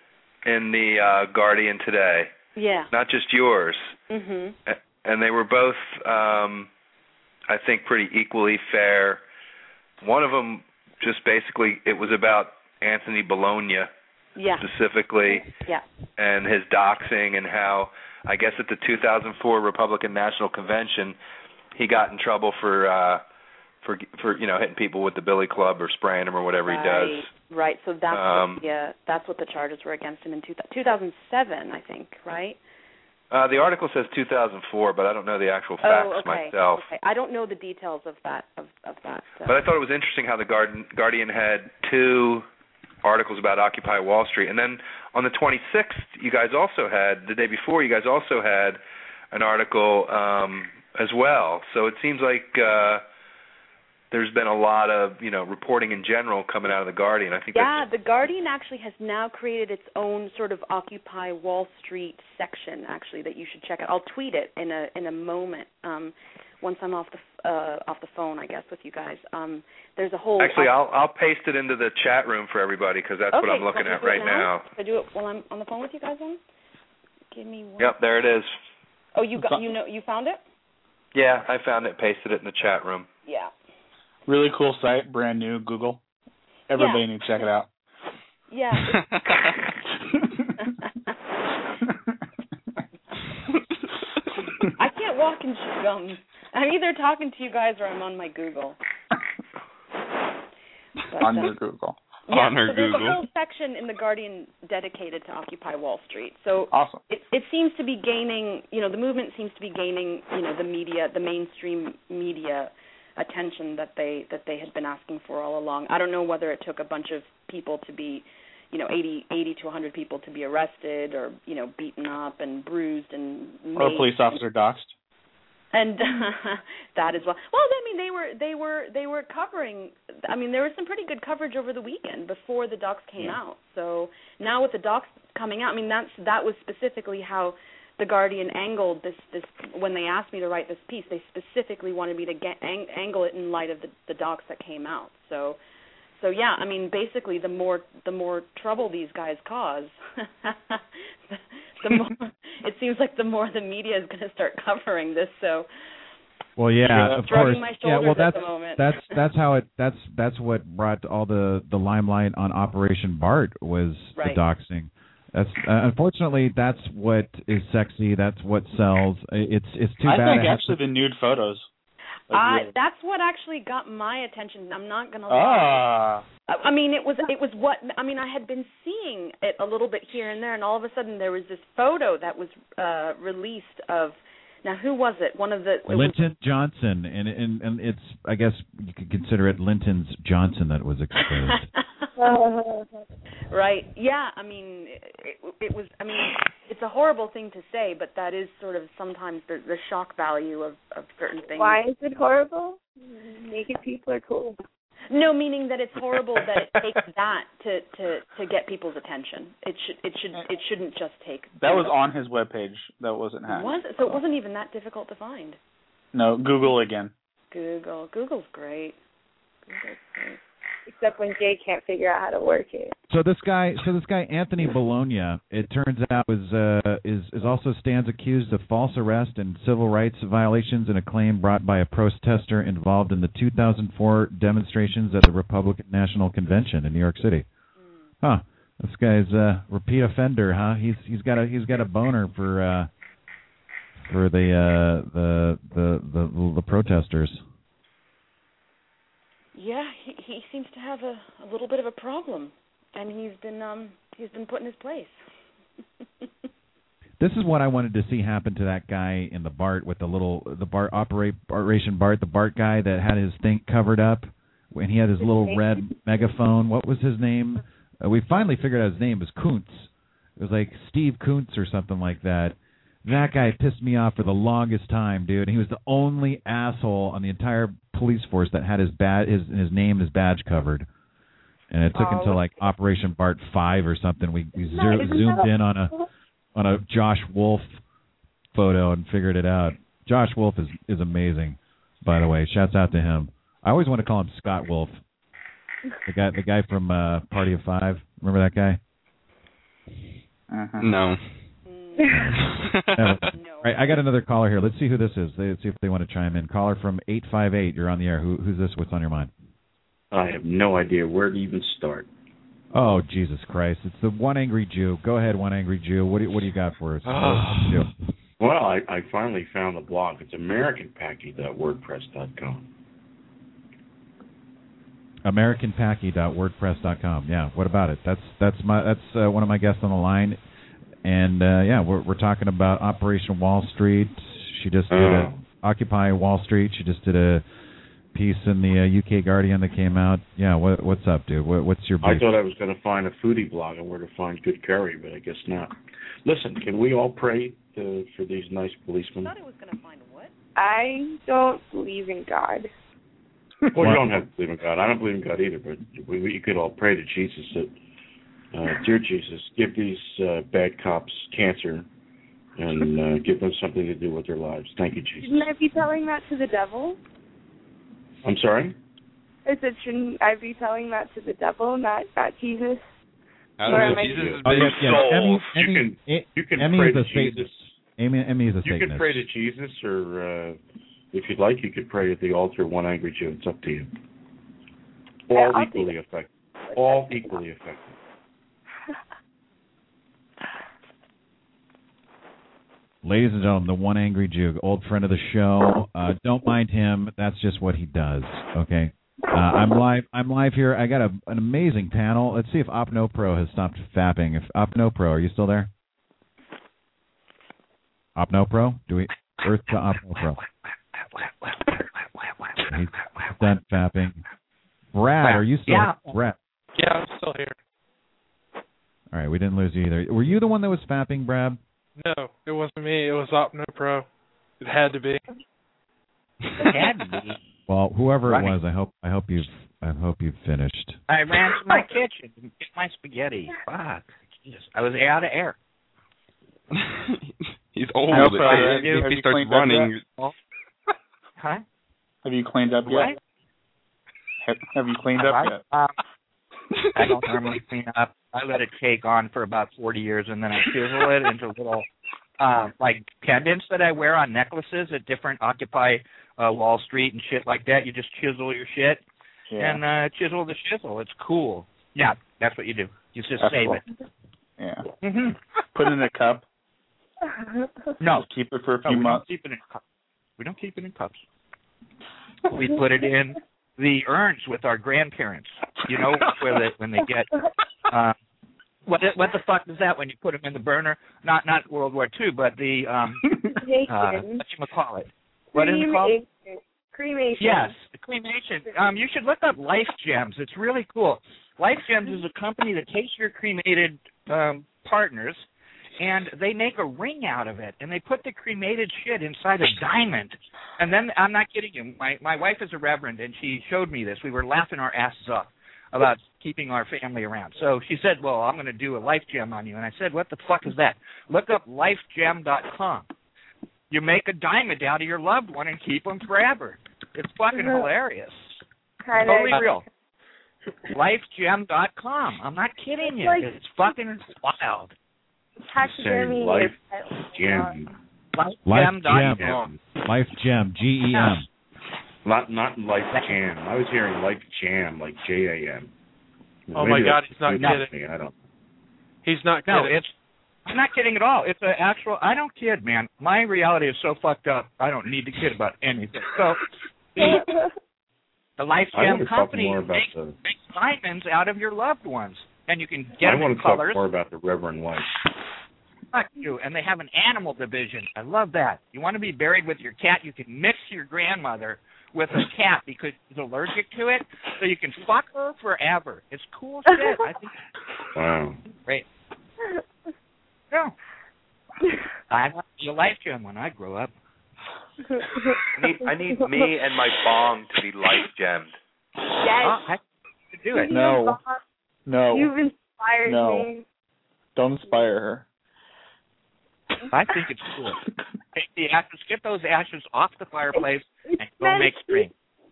in the uh, Guardian today. Yeah. Not just yours. Mhm. And they were both, um, I think, pretty equally fair. One of them just basically, it was about Anthony Bologna. Yeah. Specifically, yeah. and his doxing and how, I guess at the two thousand four Republican National Convention, he got in trouble for, uh, for, for you know, hitting people with the billy club or spraying them or whatever right. he does. Right. So that's um, what, yeah, that's what the charges were against him in two thousand seven, I think. Right. Uh, the article says two thousand four, but I don't know the actual facts oh, okay. myself. Okay. I don't know the details of that of, of that. So. But I thought it was interesting how the Guardian, Guardian had two articles about Occupy Wall Street. And then on the twenty-sixth, you guys also had, the day before, you guys also had an article um, as well. So it seems like uh, there's been a lot of, you know, reporting in general coming out of the Guardian. I think yeah, the Guardian actually has now created its own sort of Occupy Wall Street section, actually, that you should check out. I'll tweet it in a in a moment. Um, once I'm off the uh, off the phone, I guess, with you guys. Um, there's a whole... Actually, I'll I'll paste it into the chat room for everybody because that's okay, what I'm looking at right now. Can I do it while I'm on the phone with you guys then? Give me one. Yep, there it is. Oh, you got you know you found it? Yeah, I found it, pasted it in the chat room. Yeah. Really cool site, brand new, Google. Everybody yeah. needs to check it out. Yeah. I can't walk and chew gum. I'm either talking to you guys or I'm on my Google. But, on uh, your Google. Yeah, on her so there's Google. a whole section in the Guardian dedicated to Occupy Wall Street. So awesome. it, it seems to be gaining, you know, the movement seems to be gaining, you know, the media, the mainstream media attention that they that they had been asking for all along. I don't know whether it took a bunch of people to be, you know, eighty, eighty to one hundred people to be arrested or, you know, beaten up and bruised and made. Or a police officer doxxed. And that as well. Well, I mean, they were they were they were covering. I mean, there was some pretty good coverage over the weekend before the docs came yeah. out. So now with the docs coming out, I mean, that's that was specifically how the Guardian angled this. This when they asked me to write this piece, they specifically wanted me to get, ang- angle it in light of the, the docs that came out. So, so yeah, I mean, basically, the more the more trouble these guys cause, the more it seems like the more the media is going to start covering this. So, Well, yeah, I'm of shrugging course. my Yeah, well, shoulders at that's the moment. that's that's how it that's that's what brought all the the limelight on Operation Bart was Right. the doxing. That's uh, unfortunately that's what is sexy. That's what sells. It's it's too I bad. think it has actually to- the nude photos. Like, I, really. that's what actually got my attention. I'm not gonna lie. Ah. I mean, it was it was what I mean. I had been seeing it a little bit here and there, and all of a sudden there was this photo that was uh, released of. Now, who was it? One of the it Linton Johnson, and, and and it's I guess you could consider it Linton's Johnson that was exposed. was, right? Yeah. I mean, it, it was. I mean, it's a horrible thing to say, but that is sort of sometimes the, the shock value of, of certain things. Why is it horrible? Naked people are cool. No, meaning that it's horrible that it takes that to, to, to get people's attention. It should it should it shouldn't just take. That was on his webpage. That wasn't hacked. Was it? So it wasn't even that difficult to find. No, Google again. Google. Google's great. Google's great. Except when Jay can't figure out how to work it. So this guy, so this guy Anthony Bologna, it turns out was uh, is is also stands accused of false arrest and civil rights violations in a claim brought by a protester involved in the two thousand four demonstrations at the Republican National Convention in New York City. Huh? This guy's a repeat offender, huh? He's he's got a he's got a boner for uh, for the, uh, the the the the protesters. Yeah, he he seems to have a, a little bit of a problem, and he's been um he's been put in his place. This is what I wanted to see happen to that guy in the BART with the little the BART operate Operation BART, the BART guy that had his thing covered up when he had his little red megaphone. What was his name? Uh, we finally figured out his name was Kuntz. It was like Steve Kuntz or something like that. That guy pissed me off for the longest time, dude. He was the only asshole on the entire police force that had his bad his his name and his badge covered. And it took Oh. until like Operation BART five or something. We, we No, zo- isn't zoomed that- in on a on a Josh Wolf photo and figured it out. Josh Wolf is is amazing, by the way. Shouts out to him. I always want to call him Scott Wolf, the guy the guy from uh, Party of Five. Remember that guy? Uh-huh. No. Never. All right, I got another caller here. Let's see who this is. Let's see if they want to chime in. Caller from eight five eight. You're on the air. Who, who's this? What's on your mind? I have no idea where to even start. Oh, Jesus Christ. It's the One Angry Jew. Go ahead, One Angry Jew. What do you, what do you got for us? What do you do? Well, I, I finally found the blog. It's american packy dot wordpress dot com. american packy dot wordpress dot com. Yeah, what about it? That's that's my that's uh, one of my guests on the line. And, uh, yeah, we're we're talking about Operation Wall Street. She just did Oh. a Occupy Wall Street. She just did a piece in the uh, U K Guardian that came out. Yeah, what, what's up, dude? What, what's your I beef? thought I was going to find a foodie blog on where to find good curry, but I guess not. Listen, can we all pray to, for these nice policemen? I don't believe in God. Well, you don't have to believe in God. I don't believe in God either, but we, we could all pray to Jesus that, uh, dear Jesus, give these uh, bad cops cancer and uh, give them something to do with their lives. Thank you, Jesus. Shouldn't I be telling that to the devil? I'm sorry? I said, shouldn't I be telling that to the devil, not not Jesus? I don't Or know. am I- Jesus has Oh, been yeah, yeah. sold. Emmy, You Emmy, can- E- You can Emmy pray is to a Jesus. Satanist. Emmy, Emmy is a You Satanist. can pray to Jesus, or uh, if you'd like, you could pray at the altar of One Angry Jew. It's up to you. All Yeah, I'll equally do effective. All equally effective. Ladies and gentlemen, the One Angry Jew, old friend of the show. Uh, don't mind him. That's just what he does. Okay. Uh, I'm live. I'm live here. I got a, an amazing panel. Let's see if OpnoPro has stopped fapping. If OpnoPro, are you still there? OpnoPro, do we Earth to OpnoPro? He's done fapping. Brad, are you still Yeah. here? Brad. Yeah, I'm still here. All right, we didn't lose you either. Were you the one that was fapping, Brad? No, it wasn't me. It was OpnoPro. It had to be. It had to be. Well, whoever Right. it was, I hope I hope you've I hope you've finished. I ran to my kitchen to get my spaghetti. Fuck. Jesus. I was out of air. He's old. How If, far have if you- have he you starts cleaned up running, Huh? Have you cleaned up What? yet? Have, have you cleaned Have up I? yet? Um, I don't normally clean up. I let it take on for about forty years, and then I chisel it into little uh, like pendants that I wear on necklaces at different Occupy uh, Wall Street and shit like that. You just chisel your shit Yeah. and uh, chisel the shizzle. It's cool. Yeah, that's what you do. You just That's save cool. it. Yeah. Mm-hmm. Put it in a cup. No. Just keep it for a No, few we months. don't keep it in cups. We don't keep it in cups. We put it in the urns with our grandparents. You know, where they, when they get uh, what the, what the fuck is that when you put them in the burner? Not not World War Two, but the um, uh, what you call it? What is it called? Cremation. Yes, cremation. Um, you should look up Life Gems. It's really cool. Life Gems is a company that takes your cremated um, partners, and they make a ring out of it, and they put the cremated shit inside a diamond. And then, I'm not kidding you, my, my wife is a reverend, and she showed me this. We were laughing our asses off about keeping our family around. So she said, well, I'm going to do a Life Gem on you. And I said, what the fuck is that? Look up life gem dot com. You make a diamond out of your loved one and keep them forever. It's fucking hilarious. Kind Totally of. real. life gem dot com. I'm not kidding you. Like- It's fucking wild. Taxidermy. Say Life is- Gem. life Life gem dot Gem. com. Life Gem. G E M. Not not Life Jam. I was hearing Life Jam, like J A M. Oh my Maybe God, that's he's not confusing kidding. me, I don't. He's not No, kidding. it's. I'm not kidding at all. It's an actual. I don't kid, man. My reality is so fucked up. I don't need to kid about anything. So, the, the Life I want Gem to talk company more about makes, the. makes diamonds out of your loved ones, and you can get I them want in to colors. talk more about the Reverend White. Fuck you. And they have an animal division. I love that. You want to be buried with your cat? You can mix your grandmother with a cat because she's allergic to it, so you can fuck her forever. It's cool shit. I think. Wow. Great. No. I want to be a Life Gem when I grow up. I need, I need me and my bong to be life gemmed. Oh, Yes. I can do it. No. No. You've inspired No. me. Don't inspire her. I think it's cool. Take the ashes, get those ashes off the fireplace, and go meant make to- drink.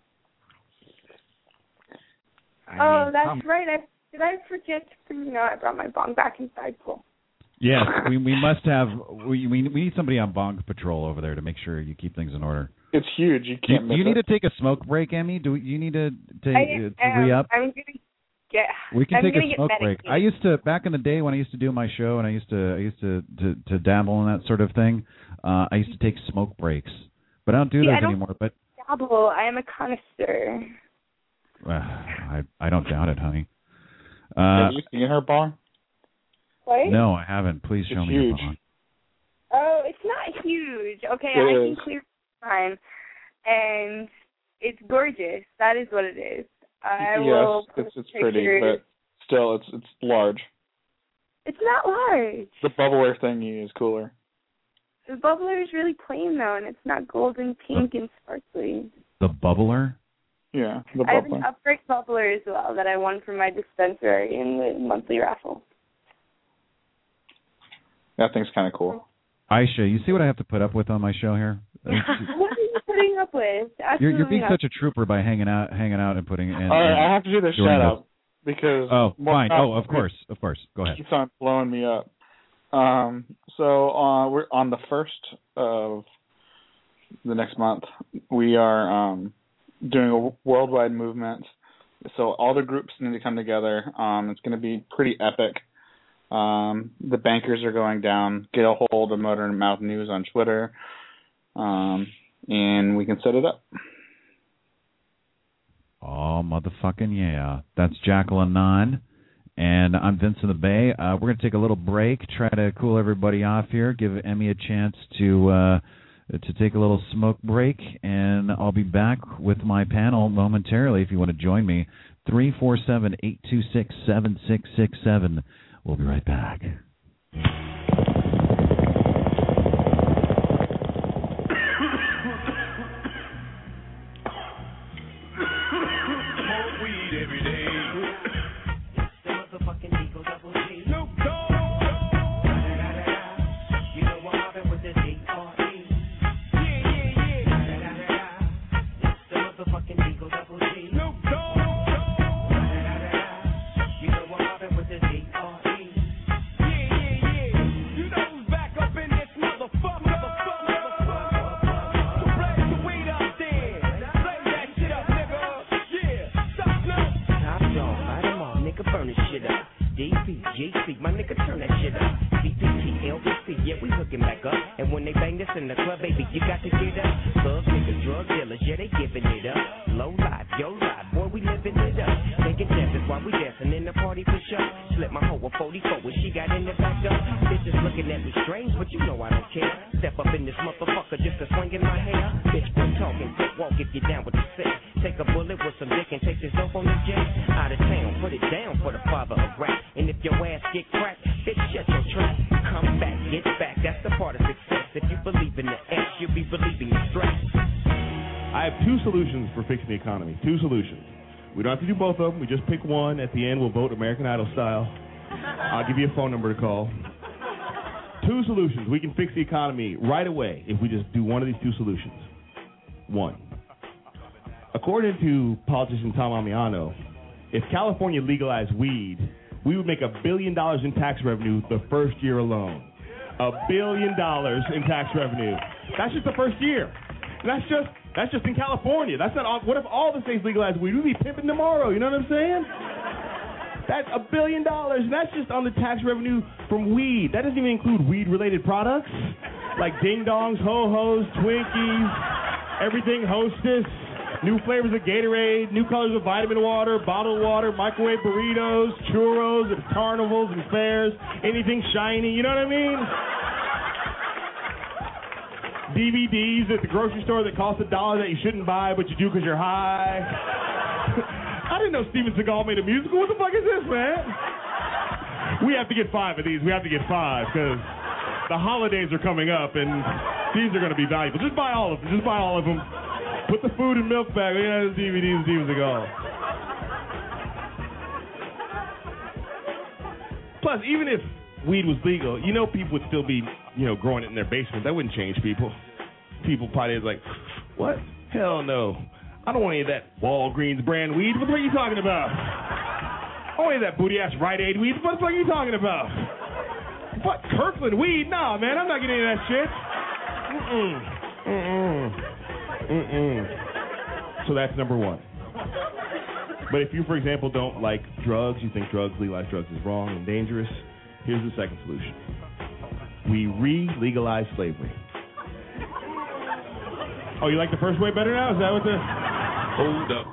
I Oh, mean, that's come- right. I did I forget to bring? No, I brought my bong back inside. Cool. Yes, we we must have we we we need somebody on Bong Patrol over there to make sure you keep things in order. It's huge. You Do can't you, miss you need it. to take a smoke break, Emmy? Do you need to take I, uh, to um, re up? I'm gonna get. We can I'm take gonna a get smoke break. medicated. I used to back in the day when I used to do my show and I used to I used to to, to dabble in that sort of thing. Uh, I used to take smoke breaks, but I don't do See, those I don't anymore. But dabble. I am a connoisseur. uh, I I don't doubt it, honey. Uh, Have you seen her bong? What? no, I haven't. Please show It's me your huge. bong. Oh, it's not huge. Okay, It I is. can clear time, and it's gorgeous. That is what it is. I will. Yes, it's post it's pretty, pictures. but still, it's it's large. It's not large. The bubbler thingy is cooler. The bubbler is really plain though, and it's not golden pink and sparkly. The bubbler. Yeah, the I have an bubbler. upright bubbler as well that I won from my dispensary in the monthly raffle. That thing's kind of cool. Aisha, you see what I have to put up with on my show here? What are you putting up with? You're you're being Absolutely such a trooper by hanging out hanging out and putting. And, All right, and I have to do this doing shout this. out because Oh, more fine. time Oh, of course, of course. Go ahead. keeps on blowing me up. Um, so uh, we're on the first of the next month. We are um, doing a worldwide movement. So all the groups need to come together. Um, it's going to be pretty epic. Um, the bankers are going down. Get a hold of Motor and Mouth News on Twitter, um, and we can set it up. Oh, motherfucking yeah. That's Jacqueline Nunn, and I'm Vincent the Bay. Uh, we're going to take a little break, try to cool everybody off here, give Emmy a chance to uh, to take a little smoke break, and I'll be back with my panel momentarily if you want to join me. three four seven, eight two six, seven six six seven. We'll be right back. P G C, my nigga, turn that shit up. C P T, L B C, yeah, we hooking back up. And when they bang this in the club, baby, you got to get up. Thugs, niggas, drug dealers, yeah, they giving it up. Low life, yo life, boy, we living it up. Taking chances while we dancing in the party for sure. Slip my hoe a forty-four when she got in the back door. Bitches looking at me strange, but you know I don't care. Step up in this motherfucker just to swing in my hair. Bitch, quit talking, quit walk if you're down with the sick. Take a bullet with some dick and take this dope on the jet. Out of town, put it down for the father of rap. And if your ass get cracked, bitch, shut your trap. Come back, get back, that's the part of success. If you believe in the X, you'll be believing the stress. I have two solutions for fixing the economy. Two solutions. We don't have to do both of them. We just pick one. At the end, we'll vote American Idol style. I'll give you a phone number to call. Two solutions. We can fix the economy right away if we just do one of these two solutions. One. According to politician Tom Amiano, if California legalized weed, we would make a billion dollars in tax revenue the first year alone. A billion dollars in tax revenue. That's just the first year. And that's just that's just in California. That's not all. What if all the states legalized weed? We'd be pimping tomorrow. You know what I'm saying? That's a billion dollars. And that's just on the tax revenue from weed. That doesn't even include weed-related products like ding-dongs, ho-hos, Twinkies, everything Hostess, new flavors of Gatorade, new colors of vitamin water, bottled water, microwave burritos, churros at carnivals and fairs, anything shiny. You know what I mean? D V Ds at the grocery store that cost a dollar that you shouldn't buy, but you do because you're high. I didn't know Steven Seagal made a musical. What the fuck is this, man? We have to get five of these. We have to get five because the holidays are coming up, and these are going to be valuable. Just buy all of them. Just buy all of them. Put the food and milk back. Look at the D V Ds, Steven Seagal. Plus, even if weed was legal, you know people would still be, you know, growing it in their basement. That wouldn't change people. People probably is like, what? Hell no. I don't want any of that Walgreens brand weed. What the fuck are you talking about? I don't want any of that booty-ass Rite Aid weed. What the fuck are you talking about? What? Kirkland weed? Nah, man, I'm not getting any of that shit. Mm-mm. Mm-mm. Mm-mm. So that's number one. But if you, for example, don't like drugs, you think drugs, legalized drugs is wrong and dangerous, here's the second solution. We re-legalize slavery. Oh, you like the first way better now? Is that what the... Hold up.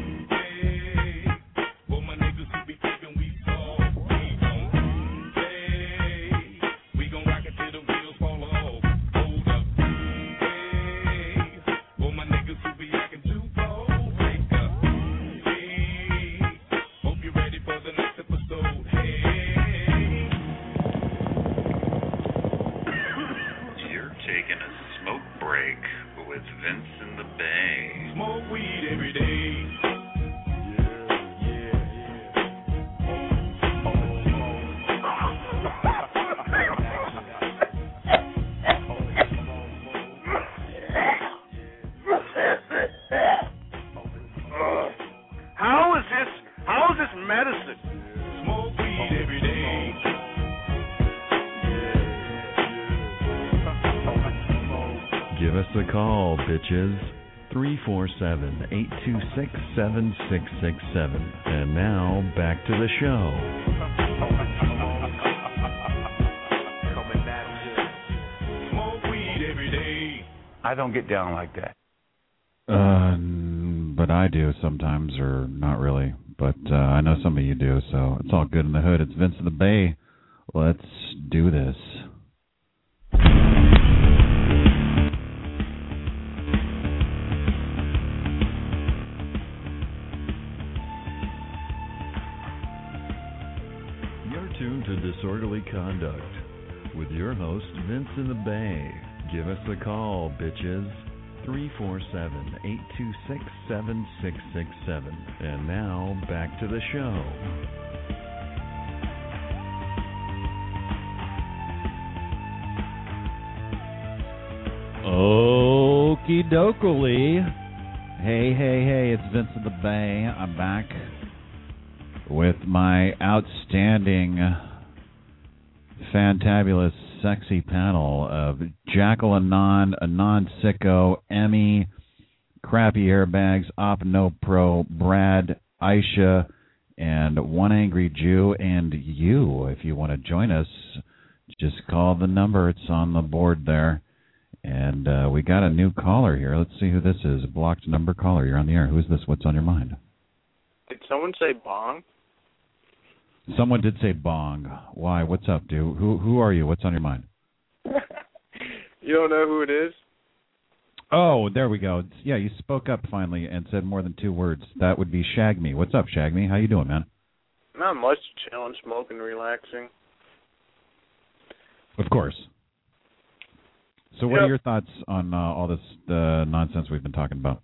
three four seven, eight two six, seven six six seven. And now, back to the show. I don't get down like that. Uh, but I do sometimes, or not really. But uh, I know some of you do, so it's all good in the hood. It's Vince in the Bay. Let's do this. Tuned to Disorderly Conduct with your host, Vince in the Bay. Give us a call, bitches. three four seven, eight two six, seven six six seven. And now, back to the show. Okie dokie. Hey, hey, hey, it's Vince in the Bay. I'm back with my outstanding, fantabulous, sexy panel of Jackal Anon, Anon Sicko, Emmy, Crappy Airbags, Op No Pro, Brad, Aisha, and One Angry Jew and you. If you want to join us, just call the number. It's on the board there. And uh, we got a new caller here. Let's see who this is. A blocked number caller. You're on the air. Who's this? What's on your mind? Did someone say bong? Someone did say bong. Why? What's up, dude? Who who are you? What's on your mind? You don't know who it is? Oh, there we go. Yeah, you spoke up finally and said more than two words. That would be Shag Me. What's up, Shag Me? How you doing, man? Not much. Chilling, smoking, relaxing. Of course. So what Yep. are your thoughts on uh, all this uh, nonsense we've been talking about?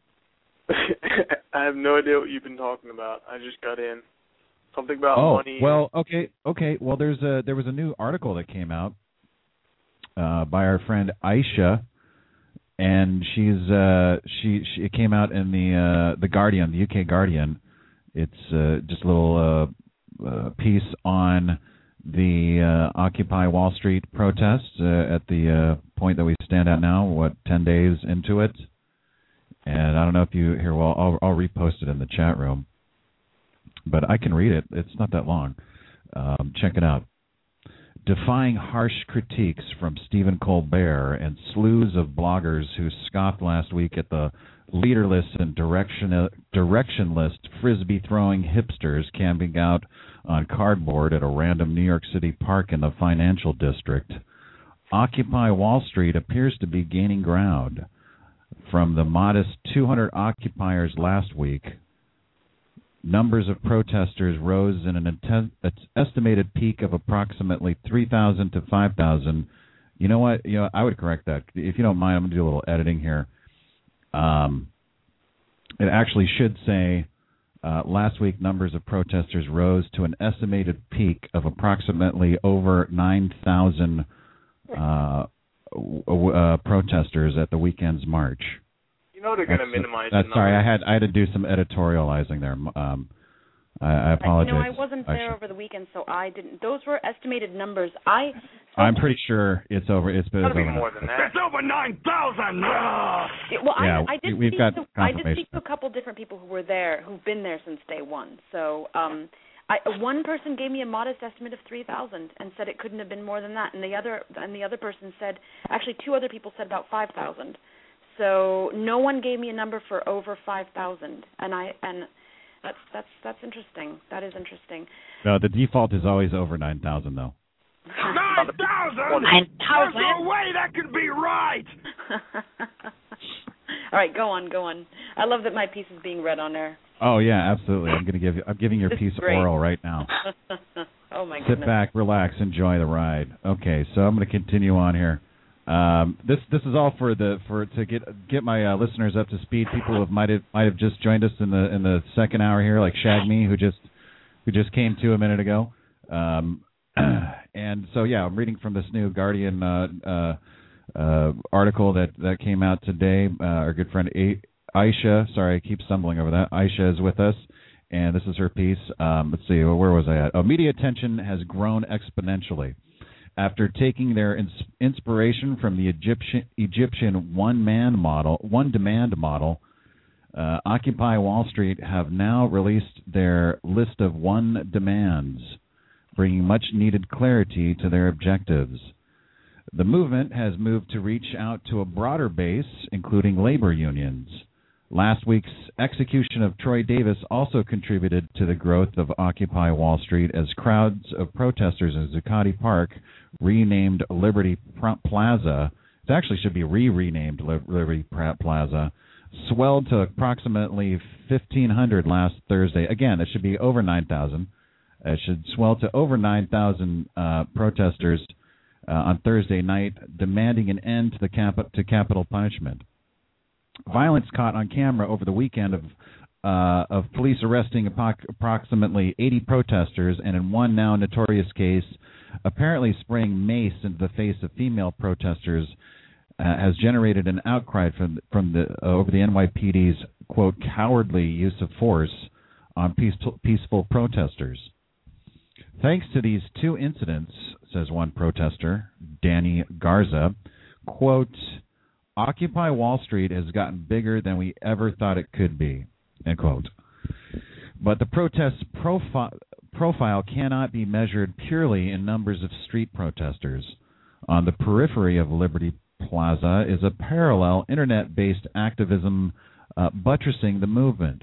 I have no idea what you've been talking about. I just got in. Something about oh, money. well, okay, okay. Well, there's a there was a new article that came out uh, by our friend Aisha, and she's uh, she, she it came out in the uh, the Guardian, the U K Guardian. It's uh, just a little uh, uh, piece on the uh, Occupy Wall Street protests uh, at the uh, point that we stand at now. What, ten days into it? And I don't know if you here. Well, I'll, I'll repost it in the chat room, but I can read it. It's not that long. Um, check it out. Defying harsh critiques from Stephen Colbert and slews of bloggers who scoffed last week at the leaderless and direction, directionless frisbee-throwing hipsters camping out on cardboard at a random New York City park in the financial district, Occupy Wall Street appears to be gaining ground. From the modest two hundred occupiers last week, numbers of protesters rose in an inten- estimated peak of approximately three thousand to five thousand. You know what? You know, I would correct that. If you don't mind, I'm going to do a little editing here. Um, it actually should say uh, last week numbers of protesters rose to an estimated peak of approximately over nine thousand uh, uh, protesters at the weekend's march. You know they're going to That's- minimize That's the sorry, I numbers. had I had to do some editorializing there. Um, I, I apologize. You know, I wasn't there Aisha. over the weekend, so I didn't. Those were estimated numbers. I. I'm pretty sure it's over. It's been Gotta be over more now. than that. It's over nine thousand! Yeah, well, Yeah, I, I did we- we've speak got to, I did confirmation. speak to a couple different people who were there, who've been there since day one. So, um, I, one person gave me a modest estimate of three thousand and said it couldn't have been more than that, and the other and the other person said, actually, two other people said about five thousand. So, no one gave me a number for over five thousand, and I and that's that's that's interesting. That is interesting. No, the default is always over nine thousand, though. Nine thousand? Nine There's thousand? no way that could be right! All right, go on, go on. I love that my piece is being read on air. Oh yeah, absolutely. I'm going to give you. I'm giving your This piece is great. oral right now. Oh my Sit goodness. back, relax, enjoy the ride. Okay, so I'm going to continue on here. Um, this this is all for the for to get get my uh, listeners up to speed. People who have might have might have just joined us in the in the second hour here, like Shag Me, who just who just came to a minute ago. Um, and so yeah, I'm reading from this new Guardian uh, uh, uh, article that that came out today. Uh, our good friend A- Aisha, sorry, I keep stumbling over that. Aisha is with us, and this is her piece. Um, let's see, where was I at? Oh, media attention has grown exponentially. After taking their ins- inspiration from the Egyptian Egyptian one-man model, one-demand model, uh, Occupy Wall Street have now released their list of one demands, bringing much-needed clarity to their objectives. The movement has moved to reach out to a broader base, including labor unions. Last week's execution of Troy Davis also contributed to the growth of Occupy Wall Street as crowds of protesters in Zuccotti Park, renamed Liberty Plaza, it actually should be re-renamed Liberty Plaza, swelled to approximately fifteen hundred last Thursday. Again, it should be over nine thousand. It should swell to over nine thousand uh, protesters uh, on Thursday night, demanding an end to the cap- to capital punishment. Violence caught on camera over the weekend of uh, of police arresting apo- approximately eighty protesters, and in one now notorious case, apparently spraying mace into the face of female protesters, uh, has generated an outcry from from the uh, over the N Y P D's quote cowardly use of force on peaceful, peaceful protesters. Thanks to these two incidents, says one protester, Danny Garza, quote, Occupy Wall Street has gotten bigger than we ever thought it could be, end quote. But the protest profi- profile cannot be measured purely in numbers of street protesters. On the periphery of Liberty Plaza is a parallel internet-based activism uh, buttressing the movement.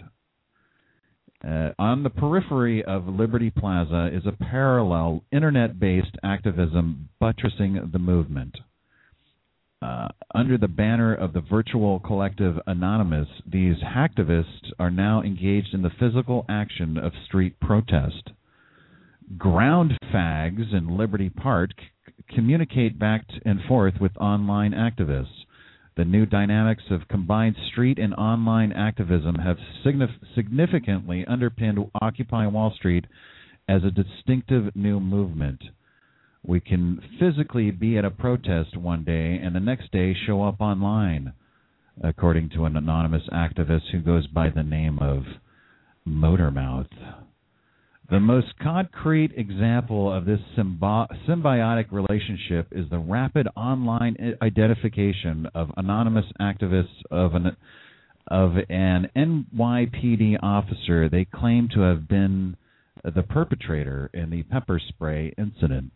Uh, on the periphery of Liberty Plaza is a parallel internet-based activism buttressing the movement. Uh, under the banner of the virtual collective Anonymous, these hacktivists are now engaged in the physical action of street protest. Ground fags in Liberty Park c- communicate back and forth with online activists. The new dynamics of combined street and online activism have signif- significantly underpinned Occupy Wall Street as a distinctive new movement. We can physically be at a protest one day and the next day show up online, according to an anonymous activist who goes by the name of Motormouth. The most concrete example of this symbi- symbiotic relationship is the rapid online identification of anonymous activists of an of an N Y P D officer they claim to have been the perpetrator in the pepper spray incident.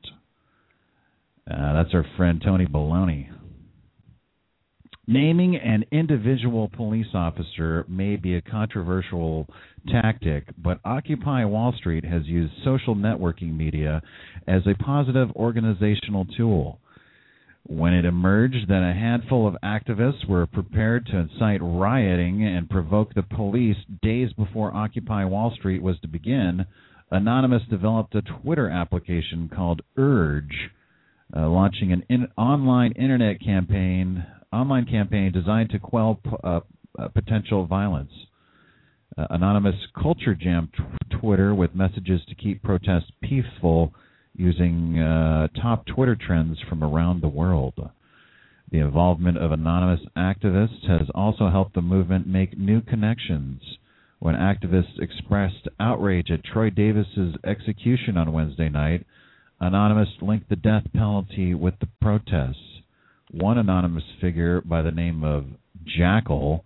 Uh, that's our friend Tony Baloney. Naming an individual police officer may be a controversial tactic, but Occupy Wall Street has used social networking media as a positive organizational tool. When it emerged that a handful of activists were prepared to incite rioting and provoke the police days before Occupy Wall Street was to begin, Anonymous developed a Twitter application called Urge, uh, launching an in- online internet campaign online campaign designed to quell uh, uh, potential violence. Uh, Anonymous culture jammed t- Twitter with messages to keep protests peaceful using uh, top Twitter trends from around the world. The involvement of anonymous activists has also helped the movement make new connections. When activists expressed outrage at Troy Davis's execution on Wednesday night, Anonymous linked the death penalty with the protests. One anonymous figure by the name of Jackal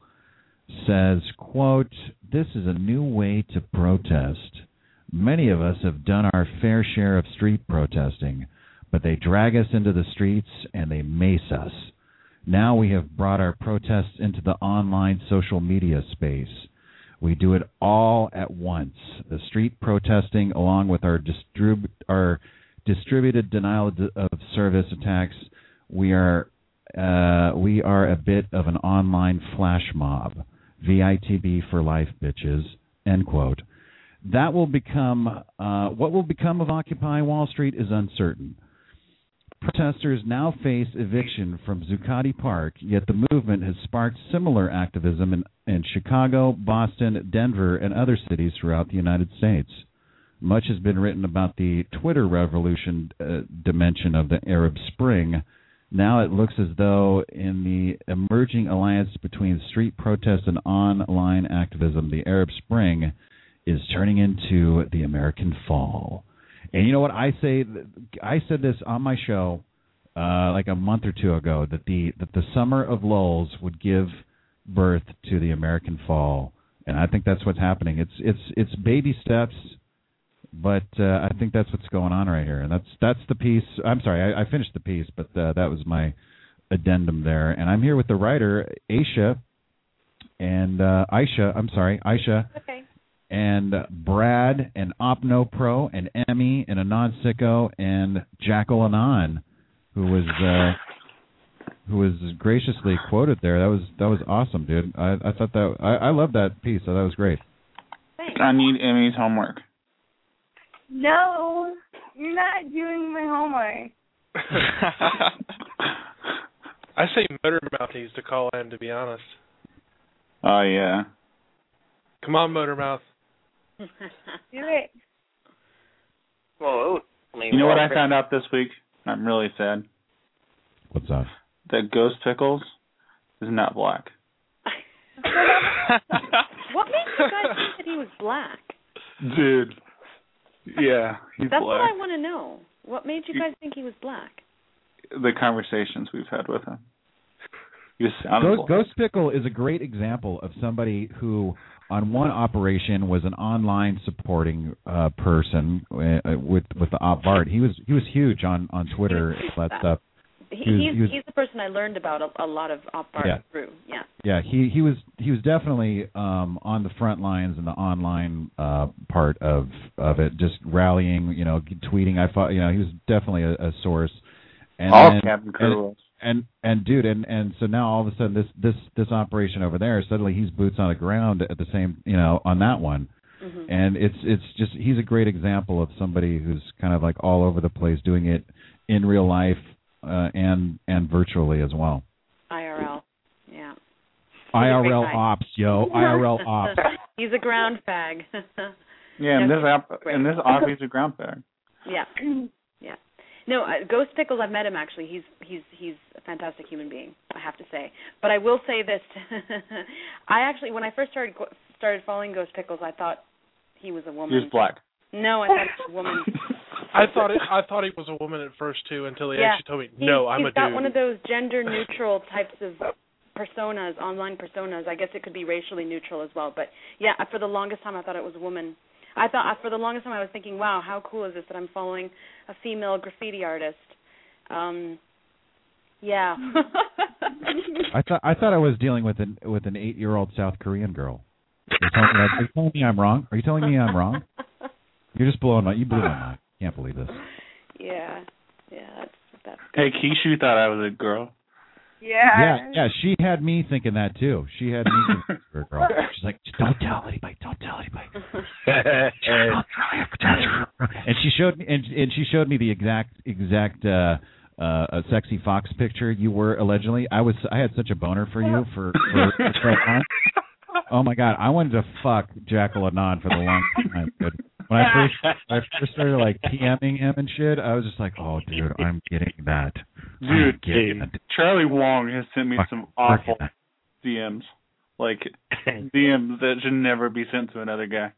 says, quote, "This is a new way to protest. Many of us have done our fair share of street protesting, but they drag us into the streets and they mace us. Now we have brought our protests into the online social media space. We do it all at once. The street protesting, along with our, distrib- our distributed denial of service attacks, We are uh, we are a bit of an online flash mob. V I T B for life, bitches." End quote. That will become uh, what will become of Occupy Wall Street is uncertain. Protesters now face eviction from Zuccotti Park, yet the movement has sparked similar activism in, in Chicago, Boston, Denver, and other cities throughout the United States. Much has been written about the Twitter revolution uh, dimension of the Arab Spring. Now it looks as though in the emerging alliance between street protest and online activism, the Arab Spring is turning into the American Fall. And you know what I say? I said this on my show uh, like a month or two ago that the that the summer of lulls would give birth to the American Fall, and I think that's what's happening. It's it's it's baby steps, but uh, I think that's what's going on right here, and that's that's the piece. I'm sorry, I, I finished the piece, but uh, that was my addendum there. And I'm here with the writer Aisha and uh, Aisha. I'm sorry, Aisha. Okay. And Brad, and Opno Pro, and Emmy, and Anon Sicko, and Jackal Anon, who was uh, who was graciously quoted there. That was that was awesome, dude. I, I thought that I, I love that piece. So that was great. Thanks. I need Emmy's homework. No, you're not doing my homework. I say Motormouth needs to call in, to be honest. Oh, yeah. Come on, Motormouth. Do it. Well, I mean, you know what well, I found out this week? I'm really sad. What's that? That Ghost Pickles is not black. What made you guys think that he was black? Dude. Yeah, he's That's black. what I want to know. What made you guys think he was black? The conversations we've had with him. He was sounding Ghost, Ghost Pickle is a great example of somebody who, on one operation, was an online supporting uh, person uh, with with the Op Bart. He was he was huge on, on Twitter and all that stuff. He, He was- he's he was- he's the person I learned about a, a lot of Op Bart Yeah. through. Yeah. Yeah, he he was he was definitely um, on the front lines in the online uh, part of of it, just rallying, you know, tweeting. I thought, you know, he was definitely a, a source. And All then- Captain Crew was. And, and and dude, and, and so now all of a sudden this this this operation over there, suddenly he's boots on the ground at the same, you know, on that one. Mm-hmm. And it's it's just he's a great example of somebody who's kind of like all over the place, doing it in real life uh, and and virtually as well. I R L. Yeah. I R great L guy. ops, yo, I R L ops. He's a ground fag. Yeah, and Yeah, this app, and this obviously ground bag. Yeah. Yeah. No, uh, Ghost Pickles, I've met him actually. He's he's he's a fantastic human being, I have to say. But I will say this: I actually, when I first started started following Ghost Pickles, I thought he was a woman. He was black. No, I thought he was a woman. I thought it, I thought he was a woman at first too, until he yeah. actually told me, He's- "No, I'm he's a dude." got one of those gender neutral types of personas, online personas. I guess it could be racially neutral as well. But yeah, for the longest time, I thought it was a woman. I thought for the longest time I was thinking, wow, how cool is this that I'm following a female graffiti artist? Um, yeah. I thought I thought I was dealing with an with an eight year old South Korean girl. You're telling, me, are you telling me I'm wrong? Are you telling me I'm wrong? You're just blowing my you blew my mind. Can't believe this. Yeah, yeah, that's that's. Hey, Keishu thought I was a girl. Yeah. Yeah, yeah. She had me thinking that too. She had me thinking for a girl. She's like, don't tell anybody. Don't tell anybody. and she showed me, and, and she showed me the exact, exact, uh, uh, a sexy fox picture you were allegedly. I was, I had such a boner for you for, for, for Anon. Oh my god, I wanted to fuck Jackal Anon for the longest time, dude. When I first, when I first started like PMing him and shit, I was just like, oh dude, I'm getting that. I'm Dude, getting that. Charlie Wong has sent me some awful D Ms. Like, D Ms that should never be sent to another guy.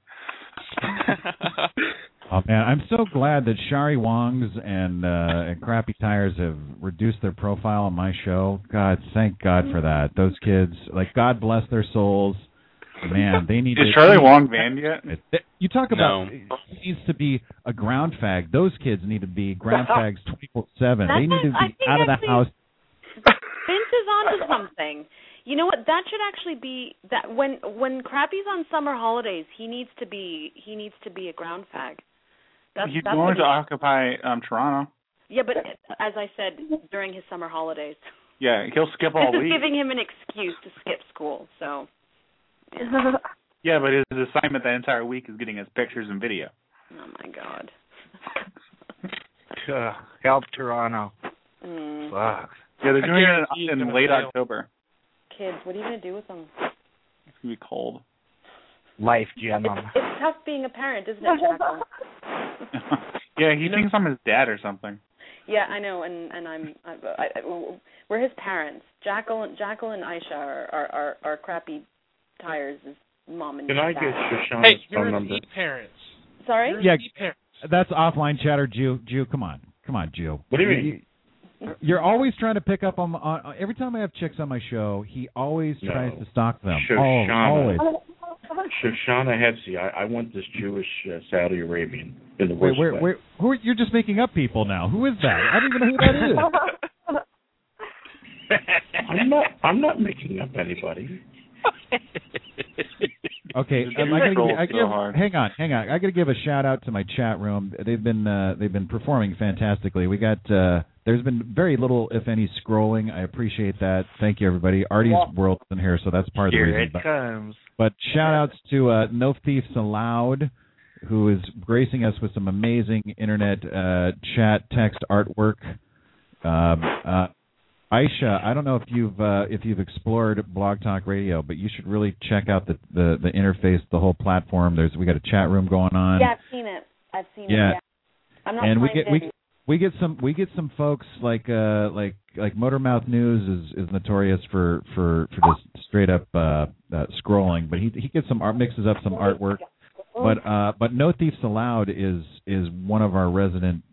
Oh man, I'm so glad that Shari Wongs and uh, and Crappy Tires have reduced their profile on my show. God, thank God for that. Those kids, like, God bless their souls. Man, they need Is to. Charlie Wong banned yet? You talk about No. he needs to be a ground fag. Those kids need to be ground fags twenty-four seven. They need to I be think out of the actually- house. Vince is onto something. You know what? That should actually be that when when Crappy's on summer holidays, he needs to be he needs to be a ground fag. That's, He's that's going what to occupy um, Toronto. Yeah, but as I said, during his summer holidays. Yeah, he'll skip all This is week. giving him an excuse to skip school. So. Yeah, but his assignment that entire week is getting his pictures and video. Oh my God. Uh, help Toronto. Mm. Fuck. Yeah, they're I doing guarantee it he's in, in gonna late fail. October. Kids, what are you gonna do with them? It's gonna be cold. Life, Gemma. It's, it's tough being a parent, isn't it, Jackal? Yeah, he thinks I'm his dad or something. Yeah, I know, and and I'm I, I, I, we're his parents. Jackal, Jackal, and Aisha are are are, are Crappy Tires' mom and Can dad. I get Shoshana's Hey, you're phone the number? parents. Sorry? You're Yeah. the parents. That's offline chatter, Jew. Jew, come on, come on, Jew. What do you mean? You're always trying to pick up on, on every time I have chicks on my show. He always No. tries to stalk them. Oh, Shoshana. always. Shoshana Hetzi. I, I want this Jewish uh, Saudi Arabian in the Wait, worst where, way. where, who? Are, you're just making up people now. Who is that? I don't even know who that is. I'm not. I'm not making up anybody. Okay, The um, I gotta Jews give, I troll give, so hard. hang on, hang on. I got to give a shout out to my chat room. They've been uh, they've been performing fantastically. We got uh, there's been very little, if any, scrolling. I appreciate that. Thank you, everybody. Artie's World's in here, so that's part of the Here reason. it But, comes. but shout outs to uh, No Thieves Allowed, who is gracing us with some amazing internet uh, chat text artwork. Um, uh, Aisha, I don't know if you've uh, if you've explored Blog Talk Radio, but you should really check out the, the, the interface, the whole platform. There's we got a chat room going on. Yeah, I've seen it. I've seen Yeah. it. Yeah. I'm not and we signed get we in. we get some we get some folks like uh like like Motormouth News is, is notorious for, for, for just straight up uh, uh, scrolling, but he he gets some art mixes up some artwork. But uh but No Thieves Allowed is is one of our resident